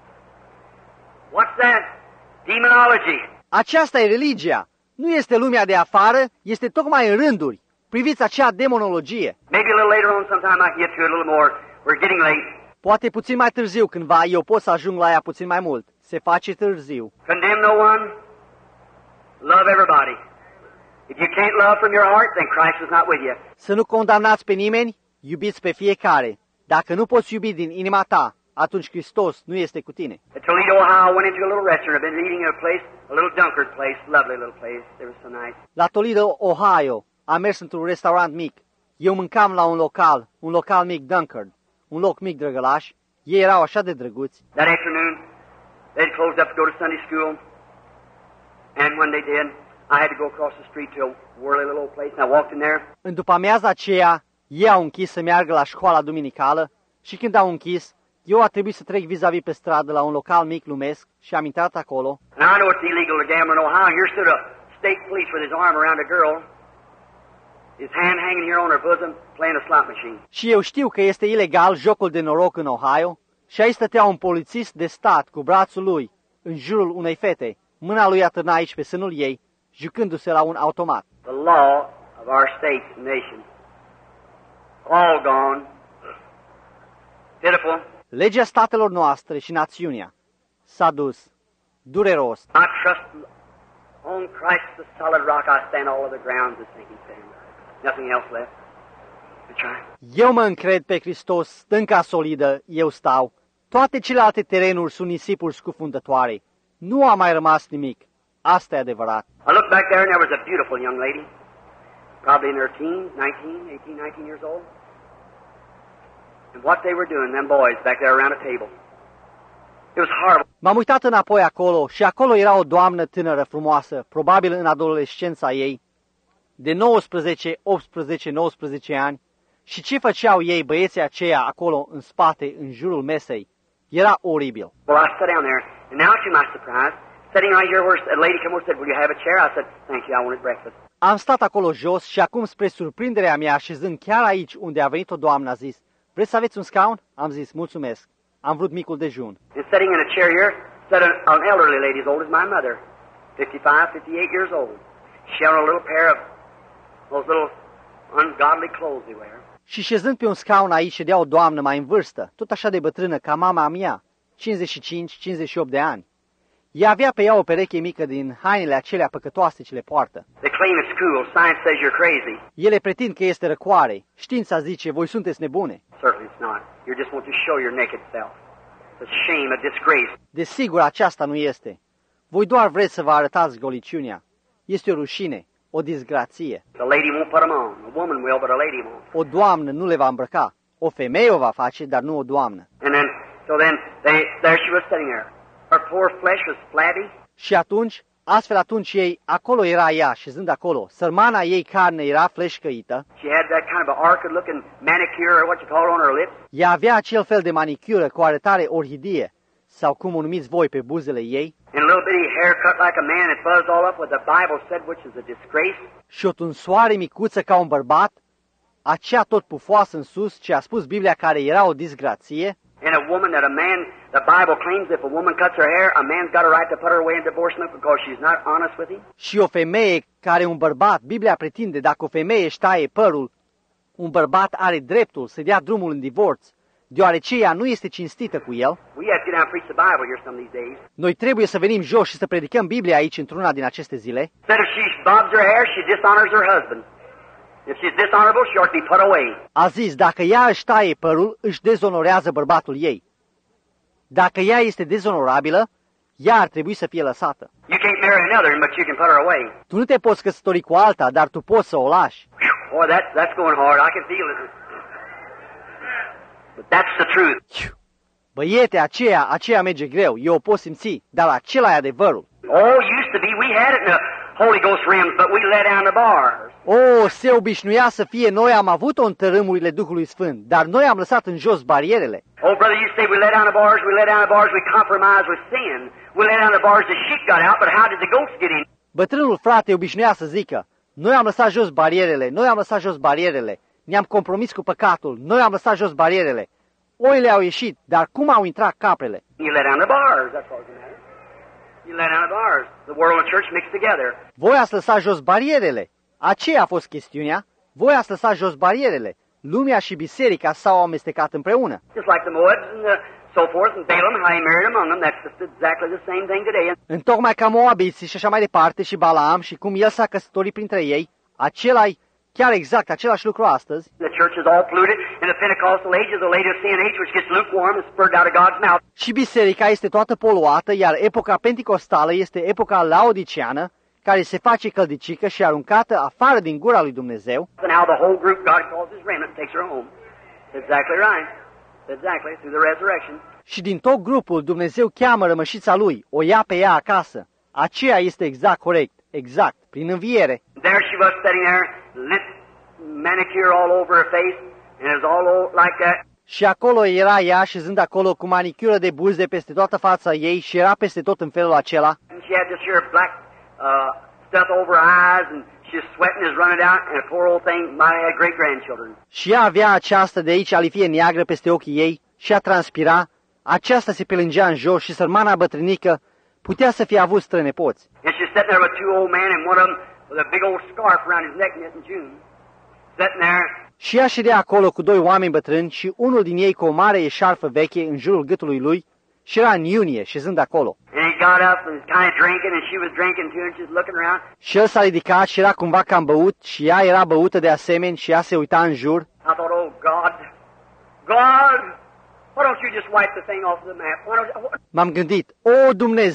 What's that? Demonology. Aceasta e religia. Nu este lumea de afară, este tocmai în rânduri. Priviți acea demonologie. Maybe a little later on sometime I can get to it a little more. We're getting late. Poate puțin mai târziu cândva eu pot să ajung la ea puțin mai mult. Se face târziu. Condemn no one. Love everybody. If you can't love from your heart, then Christ is not with you. Să nu condamnați pe nimeni, iubiți pe fiecare. Dacă nu poți iubi din inima ta, atunci Hristos nu este cu tine. At Toledo, Ohio, I went into a little restaurant. I've been eating at a place, a little Dunkard place, lovely little place. It was so nice. La Toledo, Ohio, am mers într-un restaurant mic. Eu mâncam la un local mic Dunkard, un loc mic drăgălaș. Ei erau așa de drăguți. That afternoon, they'd closed up to go to Sunday school. And when they did, I had to go across the street to a whirly little old place, and I walked in there. În după amiaza aceea, ei au închis să meargă la școala duminicală și când au închis, eu a trebuit să trec vis-a-vis pe stradă la un local mic lumesc și am intrat acolo. And I know it's illegal to gamble in Ohio. Here stood a state police with his arm around a girl, his hand hanging here on her bosom, playing a slot machine. Și eu știu că este ilegal jocul de noroc în Ohio și aici stătea un polițist de stat cu brațul lui în jurul unei fete, mâna lui atârna aici pe sânul ei, jucându-se la un automat. The law of our states and nations. All gone. Pitiful. Legea statelor noastre și națiunea s-a dus. Dureros. I trust on Christ the solid rock I stand, all of the ground is sinking sand. Nothing else left. To try. Eu mă încred pe Hristos, stânca solidă, eu stau. Toate celelalte terenuri sunt nisipuri scufundătoare. Nu a mai rămas nimic. Asta e adevărat. I looked back there and there was a beautiful young lady, probably in her teens, 19 years old. And what they were doing, them boys back there around a table. It was horrible. M-am uitat înapoi acolo și acolo era o doamnă tânără frumoasă, probabil în adolescența ei, de 19, 18, 19 ani. Și ce făceau ei, băieții aceia, acolo în spate, în jurul mesei? Era oribil. Well, I sat down there, and now to my surprise, sitting right here where a lady came over and said, "Will you have a chair?" I said, "Thank you, I wanted breakfast." Am stat acolo jos și acum, spre surprinderea mea, așezând chiar aici unde a venit o doamnă, a zis, vreți să aveți un scaun? Am zis, mulțumesc. Am vrut micul dejun. And sitting in a chair here sat an elderly lady as old as my mother, 55, 58 years old. She had a little pair of those little ungodly clothes they wear. Și șezând pe un scaun aici ședea o doamnă mai în vârstă, tot așa de bătrână ca mama mea, 55-58 de ani. Ea avea pe ea o pereche mică din hainele acelea păcătoase ce le poartă. They claim it's cool. Science says you're crazy. Ele pretind că este răcoare. Știința zice, voi sunteți nebune. Certainly it's not. You just want to show your naked self. It's a shame, a disgrace. Desigur, aceasta nu este. Voi doar vreți să vă arătați goliciunea. Este o rușine, o disgrație. The lady won't put them on. A woman will, but a lady won't. O doamnă nu le va îmbrăca. O femeie o va face, dar nu o doamnă. And then, there she was sitting there. Her poor flesh was flabby. Și atunci ei, acolo era ea, șezând acolo. Sărmana ei carne era fleșcăită. She had that kind of a orchid looking manicure, or what you call it, on her lips. Ea avea acel fel de manicură cu arătare orhidie, sau cum o numiți voi, pe buzele ei. And a little bitty hair cut like a man and buzzed all up, what the Bible said, which is a disgrace. Și o tunsoare micuță ca un bărbat, aceea tot pufoasă în sus, ce a spus Biblia care era o disgrație. And a woman that the Bible claims if a woman cuts her hair, a man's got a right to put her away in divorcement because she's not honest with him. Și o femeie care un bărbat, Biblia pretinde, dacă o femeie își taie părul, un bărbat are dreptul să dea drumul în divorț, deoarece ea nu este cinstită cu el. We have to get down and preach the Bible here some of these days. Noi trebuie să venim jos și să predicăm Biblia aici într-una din aceste zile. Said if she bobs her hair, she dishonors her husband. If she's dishonorable, she ought to be put away. A zis, dacă ea își taie părul, își dezonorează bărbatul ei. Dacă ea este dezonorabilă, ea ar trebui să fie lăsată. You can't marry another, but you can put her away. Tu nu te poți căsători cu alta, dar tu poți să o lași. Boy, that's going hard. I can feel it. But that's the truth. Băiete, aceea merge greu, eu o pot simți, dar acela e adevărul. Oh, used to be, we had it in the Holy Ghost realms, but we let down the bars. Se obișnuia să fie, noi am avut-o în tărâmurile Duhului Sfânt, dar noi am lăsat în jos barierele. Oh, brother, you say we let down the bars, we compromise with sin. We let down the bars, the sheep got out, but how did the goats get in? Bătrânul frate obișnuia să zică, noi am lăsat jos barierele, ne-am compromis cu păcatul, noi am lăsat jos barierele. Oile au ieșit, dar cum au intrat caprele? You let down the bars, that's all the matter. You let down the bars. The world and church mixed together. Voi ați lăsat jos barierele. Aceea a fost chestiunea. Voi ați lăsat jos barierele. Lumea și biserica s-au amestecat împreună. Just like the Moabs and so forth, and Balaam, how he married among them, that's just exactly the same thing today. Întocmai ca Moabiții și așa mai departe, și Balaam, și cum el s-a căsătorit printre ei, acela-i chiar exact același lucru astăzi. The church is all polluted, and the Pentecostal age is the Laodicean age, which gets lukewarm and spurred out of God's mouth. Și biserica este toată poluată, iar epoca penticostală este epoca laodiceană, care se face căldicică și aruncată afară din gura lui Dumnezeu. And how the whole group God calls his remnant takes her home. Exactly right. Exactly, through the resurrection. Și din tot grupul Dumnezeu cheamă rămășița lui, o ia pe ea acasă. Aceea este exact corect, exact, prin înviere. There she was sitting there, lit manicure all over her face, and it was all like that. Și acolo era ea, șezând acolo cu manicură de buze peste toată fața ei și era peste tot în felul acela. And she had this here black stuff over her eyes, and she was sweating, is running out, and a poor old thing might have had great-grandchildren. Și ea avea această de aici alifie neagră peste ochii ei și a transpira. Aceasta se plângea în jos și sărmana bătrânică putea să fie avut strănepoți. And she's sitting there with two old men, and one of them with a big old scarf around his neck knit in June. Sitting there. Și ea ședea acolo cu doi oameni bătrâni și unul din ei cu o mare eșarfă veche în jurul gâtului lui și era în iunie șezând acolo. And he got up and was kind of drinking, and she was drinking too, and she's looking around. Și el s-a ridicat și era cumva cam băut și ea era băută de asemenea și ea se uita în jur. I thought, oh God, God, why don't you just wipe the thing off the map? M-am gândit, o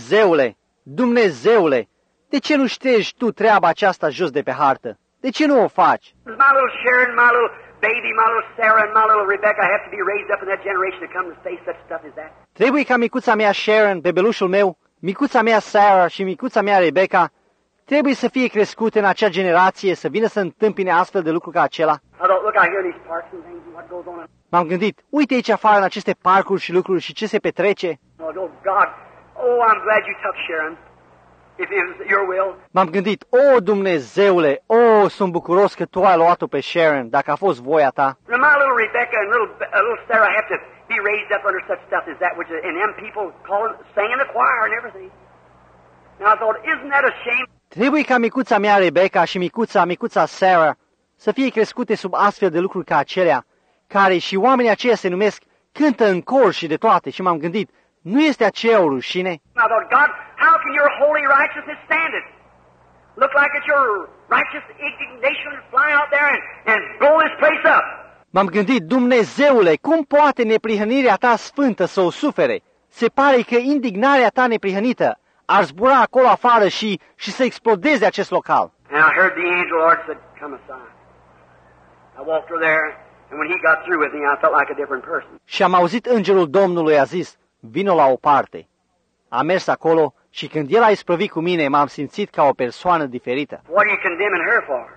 Dumnezeule, de ce nu ștergi tu treaba aceasta jos de pe hartă? De ce nu o faci? My little Sharon, my little baby, my little Sarah, and my little Rebecca have to be raised up in that generation to come and say such stuff as that. Trebuie ca micuța mea Sharon, bebelușul meu, micuța mea Sarah și micuța mea Rebecca, trebuie să fie crescute în acea generație, să vină să întâmpine astfel de lucruri ca acela. I thought, look out here in these parks and things and what goes on. M-am gândit, uite aici afară în aceste parcuri și lucruri și ce se petrece. Oh, God, oh, I'm glad you took Sharon. If it was your will. M-am gândit, o Dumnezeule, sunt bucuros că tu ai luat-o pe Sharon, dacă a fost voia ta. Now, my little Rebecca and little Sarah have to be raised up under such stuff as that, which and them people singing the choir and everything. Now I thought, isn't that a shame? Trebuie ca micuța mea Rebecca și micuța Sarah să fie crescute sub astfel de lucruri ca acelea, care și oamenii aceia se numesc cântă în cor și de toate. Și m-am gândit, nu este aceea o rușine? I thought, God, how can your holy righteousness stand it? Look like it's your righteous indignation to fly out there and blow this place up. M-am gândit, Dumnezeule, cum poate neprihănirea ta sfântă să o sufere? Se pare că indignarea ta neprihănită ar zbura acolo afară și să explodeze acest local. And I heard the angel Lord said, come aside. I walked over there, and when he got through with me, I felt like a different person. Și am auzit îngerul Domnului a zis, vino la o parte. Am mers acolo și când el a isprăvit cu mine, m-am simțit ca o persoană diferită. What are you condemning her for?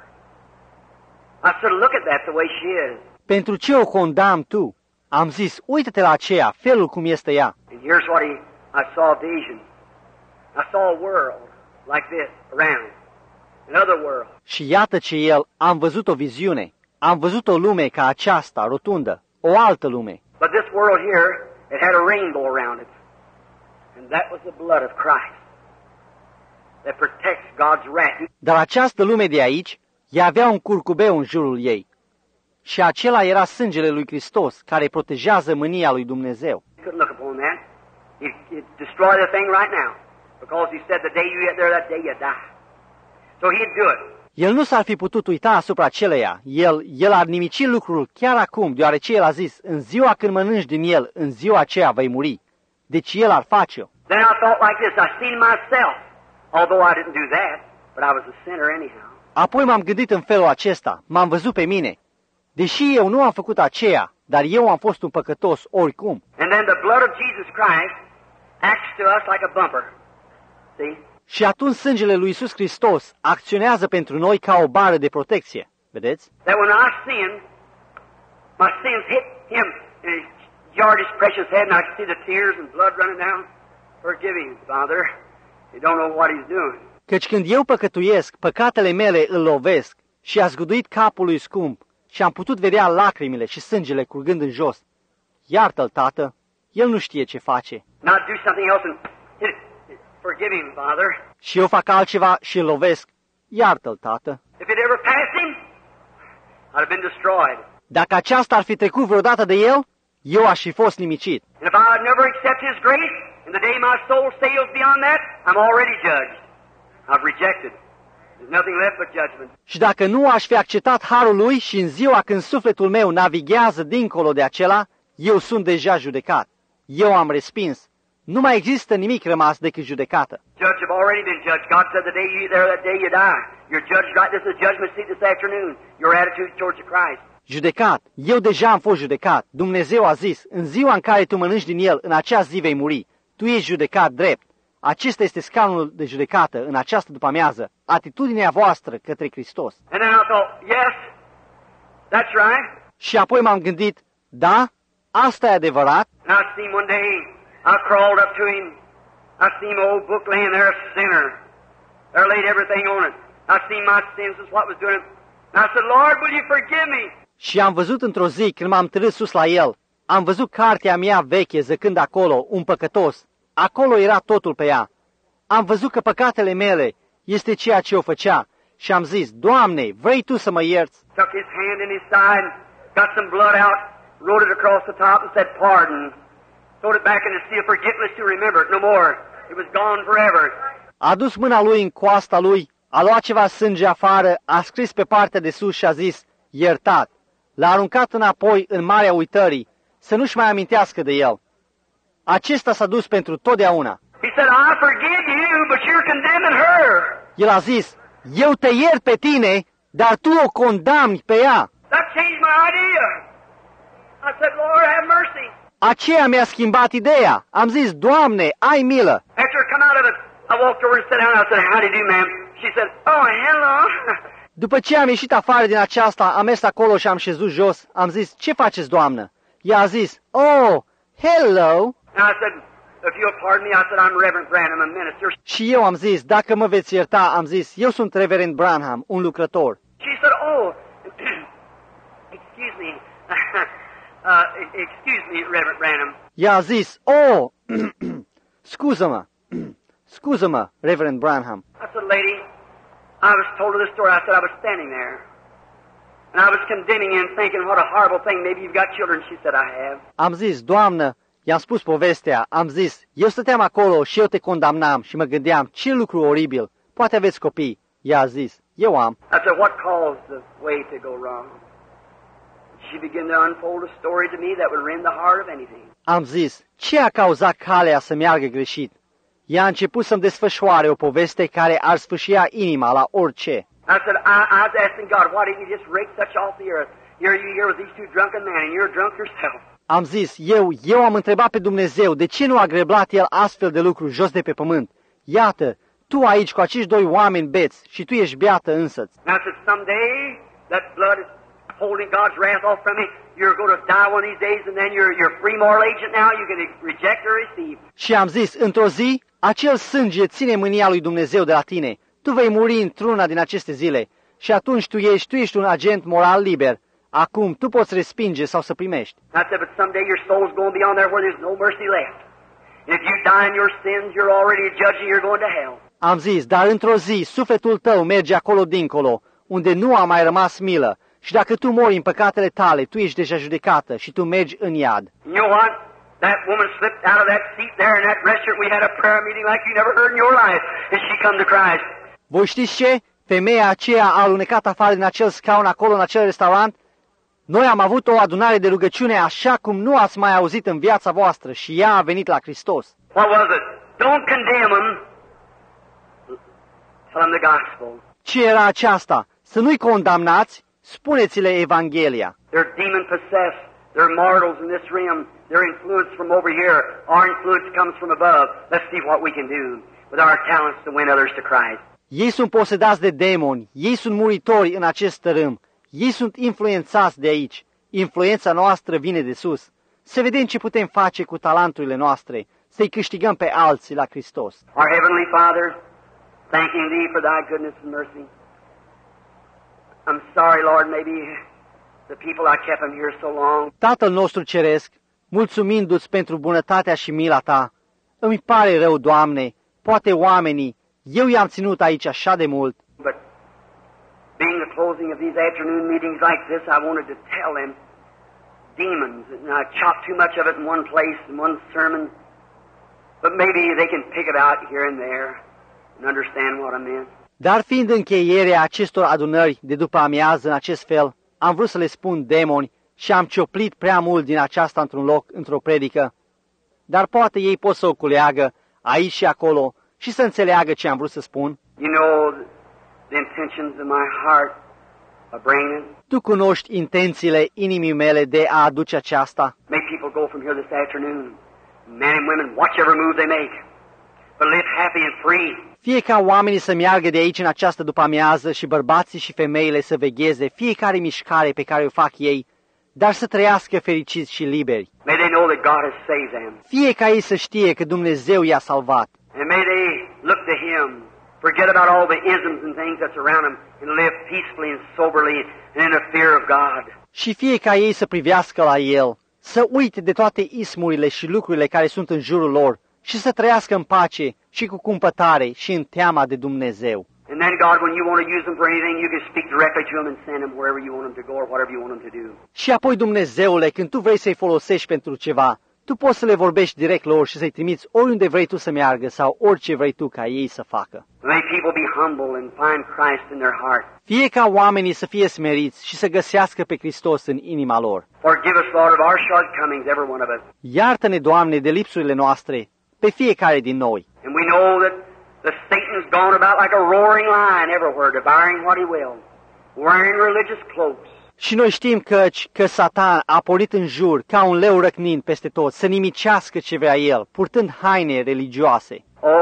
I said, look at that the way she is. Pentru ce o condamn tu? Am zis, uită-te la aceea, felul cum este ea. And here's what I saw a vision. I saw a world like this around. Another world. Și iată ce am văzut o viziune. Am văzut o lume ca aceasta, rotundă, o altă lume. But this world here, it had a rainbow around it. And that was the blood of Christ that protects God's wrath. Dar această lume de aici, ea avea un curcubeu în jurul ei. Și acela era sângele lui Hristos, care protejează mânia lui Dumnezeu. You couldn't look upon that. He'd destroy the thing right now. Because he said the day you get there, that day you die. So he'd do it. El nu s-ar fi putut uita asupra aceleia. El ar nimici lucrul chiar acum, deoarece el a zis, în ziua când mănânci din el, în ziua aceea vei muri. Deci el ar face-o. Then I thought like this, I seen myself, although I didn't do that, but I was a sinner anyhow. Apoi m-am gândit în felul acesta, m-am văzut pe mine. Deși eu nu am făcut aceea, dar eu am fost un păcătos oricum. And then the blood of Jesus Christ acts to us like a bumper. See? Și atunci sângele lui Iisus Hristos acționează pentru noi ca o bară de protecție. Vedeți? That when I sinned, my sins hit him and he jarred his precious head and I could see the tears and blood running down. Forgive him, Father. You don't know what he's doing. Căci când eu păcătuiesc, păcatele mele îl lovesc și a zguduit capul lui scump și am putut vedea lacrimile și sângele curgând în jos. Iartă-l, Tată, el nu știe ce face. Now do something else and forgive him, Father. Și eu fac altceva și îl lovesc. Iartă-l, Tată. If it ever passed him, I'd have been destroyed. Dacă aceasta ar fi trecut vreodată de el, eu aș fi fost nimicit. And if I would never accept his grace, and the day my soul sails beyond that, I'm already judged. I've rejected. There's nothing left but judgment. Și dacă nu aș fi acceptat harul lui și în ziua când sufletul meu navighează dincolo de acela, eu sunt deja judecat. Eu am respins. Nu mai există nimic rămas decât judecată. Judge have already been judged. God said the day you eat there, that day you die. You're judged right. This is judgment seat this afternoon. Your attitude towards the Christ. Judecat. Eu deja am fost judecat. Dumnezeu a zis, în ziua în care tu mănânci din el, în acea zi vei muri. Tu ești judecat drept. Acesta este scaunul de judecată în această după-amiază. Atitudinea voastră către Hristos. And then I thought, yes, that's right. Și apoi m-am gândit, da, asta e adevărat. And I seen one day, I crawled up to him. I seen my old book laying there, a sinner. There laid everything on it. I seen my sins is what was doing it. And I said, Lord, will you forgive me? Și am văzut într-o zi, când m-am târât sus la el, am văzut cartea mea veche zăcând acolo, un păcătos. Acolo era totul pe ea. Am văzut că păcatele mele este ceea ce o făcea și am zis, Doamne, vrei Tu să mă ierți? Took his hand in his side, got some blood out, wrote it across the top and said, pardon. Throw it back in the sea of forgetfulness to remember it no more. It was gone forever. A dus mâna lui în coasta lui, a luat ceva sânge afară, a scris pe partea de sus și a zis, iertat. L-a aruncat înapoi în marea uitării, să nu-și mai amintească de el. Acesta s-a dus pentru totdeauna. He said, I forgive you, but you're condemning her. El a zis, eu te iert pe tine, dar tu o condamni pe ea. That changed my idea. I said, Lord, have mercy. Aceea mi-a schimbat ideea. Am zis, Doamne, ai milă. After I come out of it, I walked over and sat down. I said, how do you do, ma'am? She said, oh, hello. După ce am ieșit afară din aceasta, am mers acolo și am șezut jos. Am zis, ce faceți, doamnă? Ea a zis, oh, hello. And I said, if you'll pardon me, I said, I'm Reverend Branham, a minister. Și eu am zis, dacă mă veți ierta, am zis, eu sunt Reverend Branham, un lucrător. She said, oh, excuse me. Excuse me, Reverend Branham. Ea a zis, oh, scuză-mă, scuză-mă, Reverend Branham. I said, lady, I was told her this story. I said, I was standing there. And I was condemning you and thinking, what a horrible thing. Maybe you've got children. She said, I have. Am zis, Doamnă, i-am spus povestea, am zis, eu stăteam acolo și eu te condamnam și mă gândeam, ce lucru oribil, poate aveți copii. Ea a zis, eu am. I said, what caused the way to go wrong? She began to unfold a story to me that would rend the heart of anything. Am zis, ce a cauzat calea să meargă greșit? Ea a început să-mi desfășoare o poveste care ar sfâșia inima la orice. I said, I was asking God, why didn't you just rake such off the earth? Here you here with these two drunken men, and you're drunk yourself. Am zis, eu am întrebat pe Dumnezeu, de ce nu a greblat El astfel de lucruri jos de pe pământ? Iată, tu aici cu acești doi oameni beți și tu ești beată însăți. And I said, someday that blood is holding God's wrath off from me. You're going to die one of these days, and then you're free moral agent now. You can reject or receive. Și am zis, într-o zi, acel sânge ține mânia lui Dumnezeu de la tine. Tu vei muri într-una din aceste zile și atunci tu ești un agent moral liber. Acum tu poți respinge sau să primești. I said, but someday your soul's going to be on there where there's no mercy left. And if you die in your sins, you're already a judge and you're going to hell. Am zis, dar într-o zi sufletul tău merge acolo dincolo, unde nu a mai rămas milă. Și dacă tu mori în păcatele tale, tu ești deja judecată și tu mergi în iad. You know what? That woman slipped out of that seat there in that restaurant. We had a prayer meeting like you never heard in your life. And she come to Christ. Voi știți ce? Femeia aceea a alunecat afară din acel scaun acolo în acel restaurant. Noi am avut o adunare de rugăciune așa cum nu ați mai auzit în viața voastră și ea a venit la Hristos. What was it? Don't condemn them. Tell them the gospel. Ce era aceasta? Să nu-i condamnați, spuneți-le Evanghelia. They're demon-possessed. They're mortals in this realm. They're influenced from over here. Our influence comes from above. Let's see what we can do with our talents to win others to Christ. Ei sunt posedați de demoni, ei sunt muritori în acest tărâm, ei sunt influențați de aici. Influența noastră vine de sus. Să vedem ce putem face cu talenturile noastre, să-i câștigăm pe alții la Hristos. Our Heavenly Father, thanking Thee for Thy goodness and mercy. I'm sorry, Lord, maybe the people I kept them here so long. Tatăl nostru ceresc, mulțumindu-ți pentru bunătatea și mila Ta, îmi pare rău, Doamne, poate oamenii, eu i-am ținut aici așa de mult. But being the closing of these afternoon meetings like this, I wanted to tell them demons, and I chopped too much of it in one place, in one sermon. But maybe they can pick it out here and there and understand what I meant. Dar fiind încheierea acestor adunări de după amiază în acest fel, am vrut să le spun demoni și am cioplit prea mult din aceasta într-un loc, într-o predică. Dar poate ei pot să o culeagă aici și acolo și să înțeleagă ce am vrut să spun. You know the intentions of my heart of bringing it. Tu cunoști intențiile inimii mele de a aduce aceasta. May people go from here this afternoon, men and women, watch every move they make, but live happy and free. Fie ca oamenii să meargă de aici în această după-amiază și bărbații și femeile să vegheze fiecare mișcare pe care o fac ei, dar să trăiască fericiți și liberi. May they know that God has saved them. Fie ca ei să știe că Dumnezeu i-a salvat. And may they look to Him, forget about all the isms and things that's around them, and live peacefully and soberly and in the fear of God. Și fie ca ei să privească la El, să uite de toate ismurile și lucrurile care sunt în jurul lor și să trăiască în pace și cu cumpătare și în teama de Dumnezeu. And then, God, when you want to use them for anything, you can speak directly to them and send them wherever you want them to go or whatever you want them to do. Și apoi, Dumnezeule, când tu vrei să-i folosești pentru ceva, tu poți să le vorbești direct lor și să-i trimiți oriunde vrei tu să meargă sau orice vrei tu ca ei să facă. May people be humble and find Christ in their heart. Fie ca oamenii să fie smeriți și să găsească pe Hristos în inima lor. Forgive us, Lord, of our shortcomings, every one of us. Iartă-ne, Doamne, de lipsurile noastre, pe fiecare din noi. And we know that the Satan's gone about like a roaring lion everywhere, devouring what he will, wearing religious cloaks. Și noi știm că Satan a pornit în jur ca un leu răcnind peste tot, să nimicească ce vrea el, purtând haine religioase.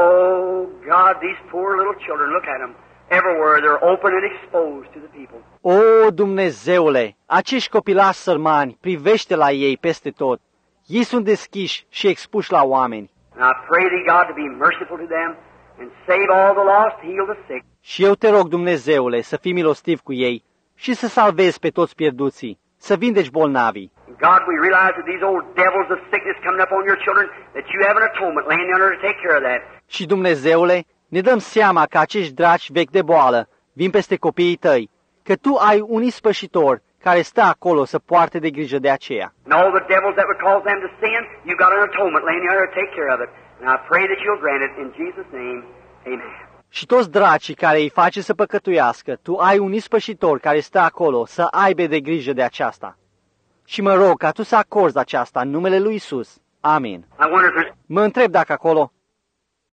Oh, God, these poor little children, look at them. Everywhere they're open and exposed to the people. O, Dumnezeule, acești copilași sărmani, privește la ei peste tot. Ei sunt deschiși și expuși la oameni. And I pray Thee, God, to be merciful to them and save all the lost, heal the sick. Și eu te rog, Dumnezeule, să fii milostiv cu ei și să salvezi pe toți pierduții, să vindeci bolnavii. God, we realize that these old devils of sickness coming up on your children, that you have an atonement laying under to take care of that. Și, Dumnezeule, ne dăm seama că acești draci vechi de boală vin peste copiii tăi, că tu ai un ispășitor care stă acolo să poarte de grijă de aceea. And all the devils that would cause them to sin, you got an atonement laying under to take care of it. And I pray that you'll grant it in Jesus' name. Amen. Și toți dracii care îi face să păcătuiască, tu ai un ispășitor care stă acolo să aibă de grijă de aceasta. Și mă rog ca tu să acorzi aceasta în numele lui Isus. Amin. I wonder if there's Mă întreb dacă acolo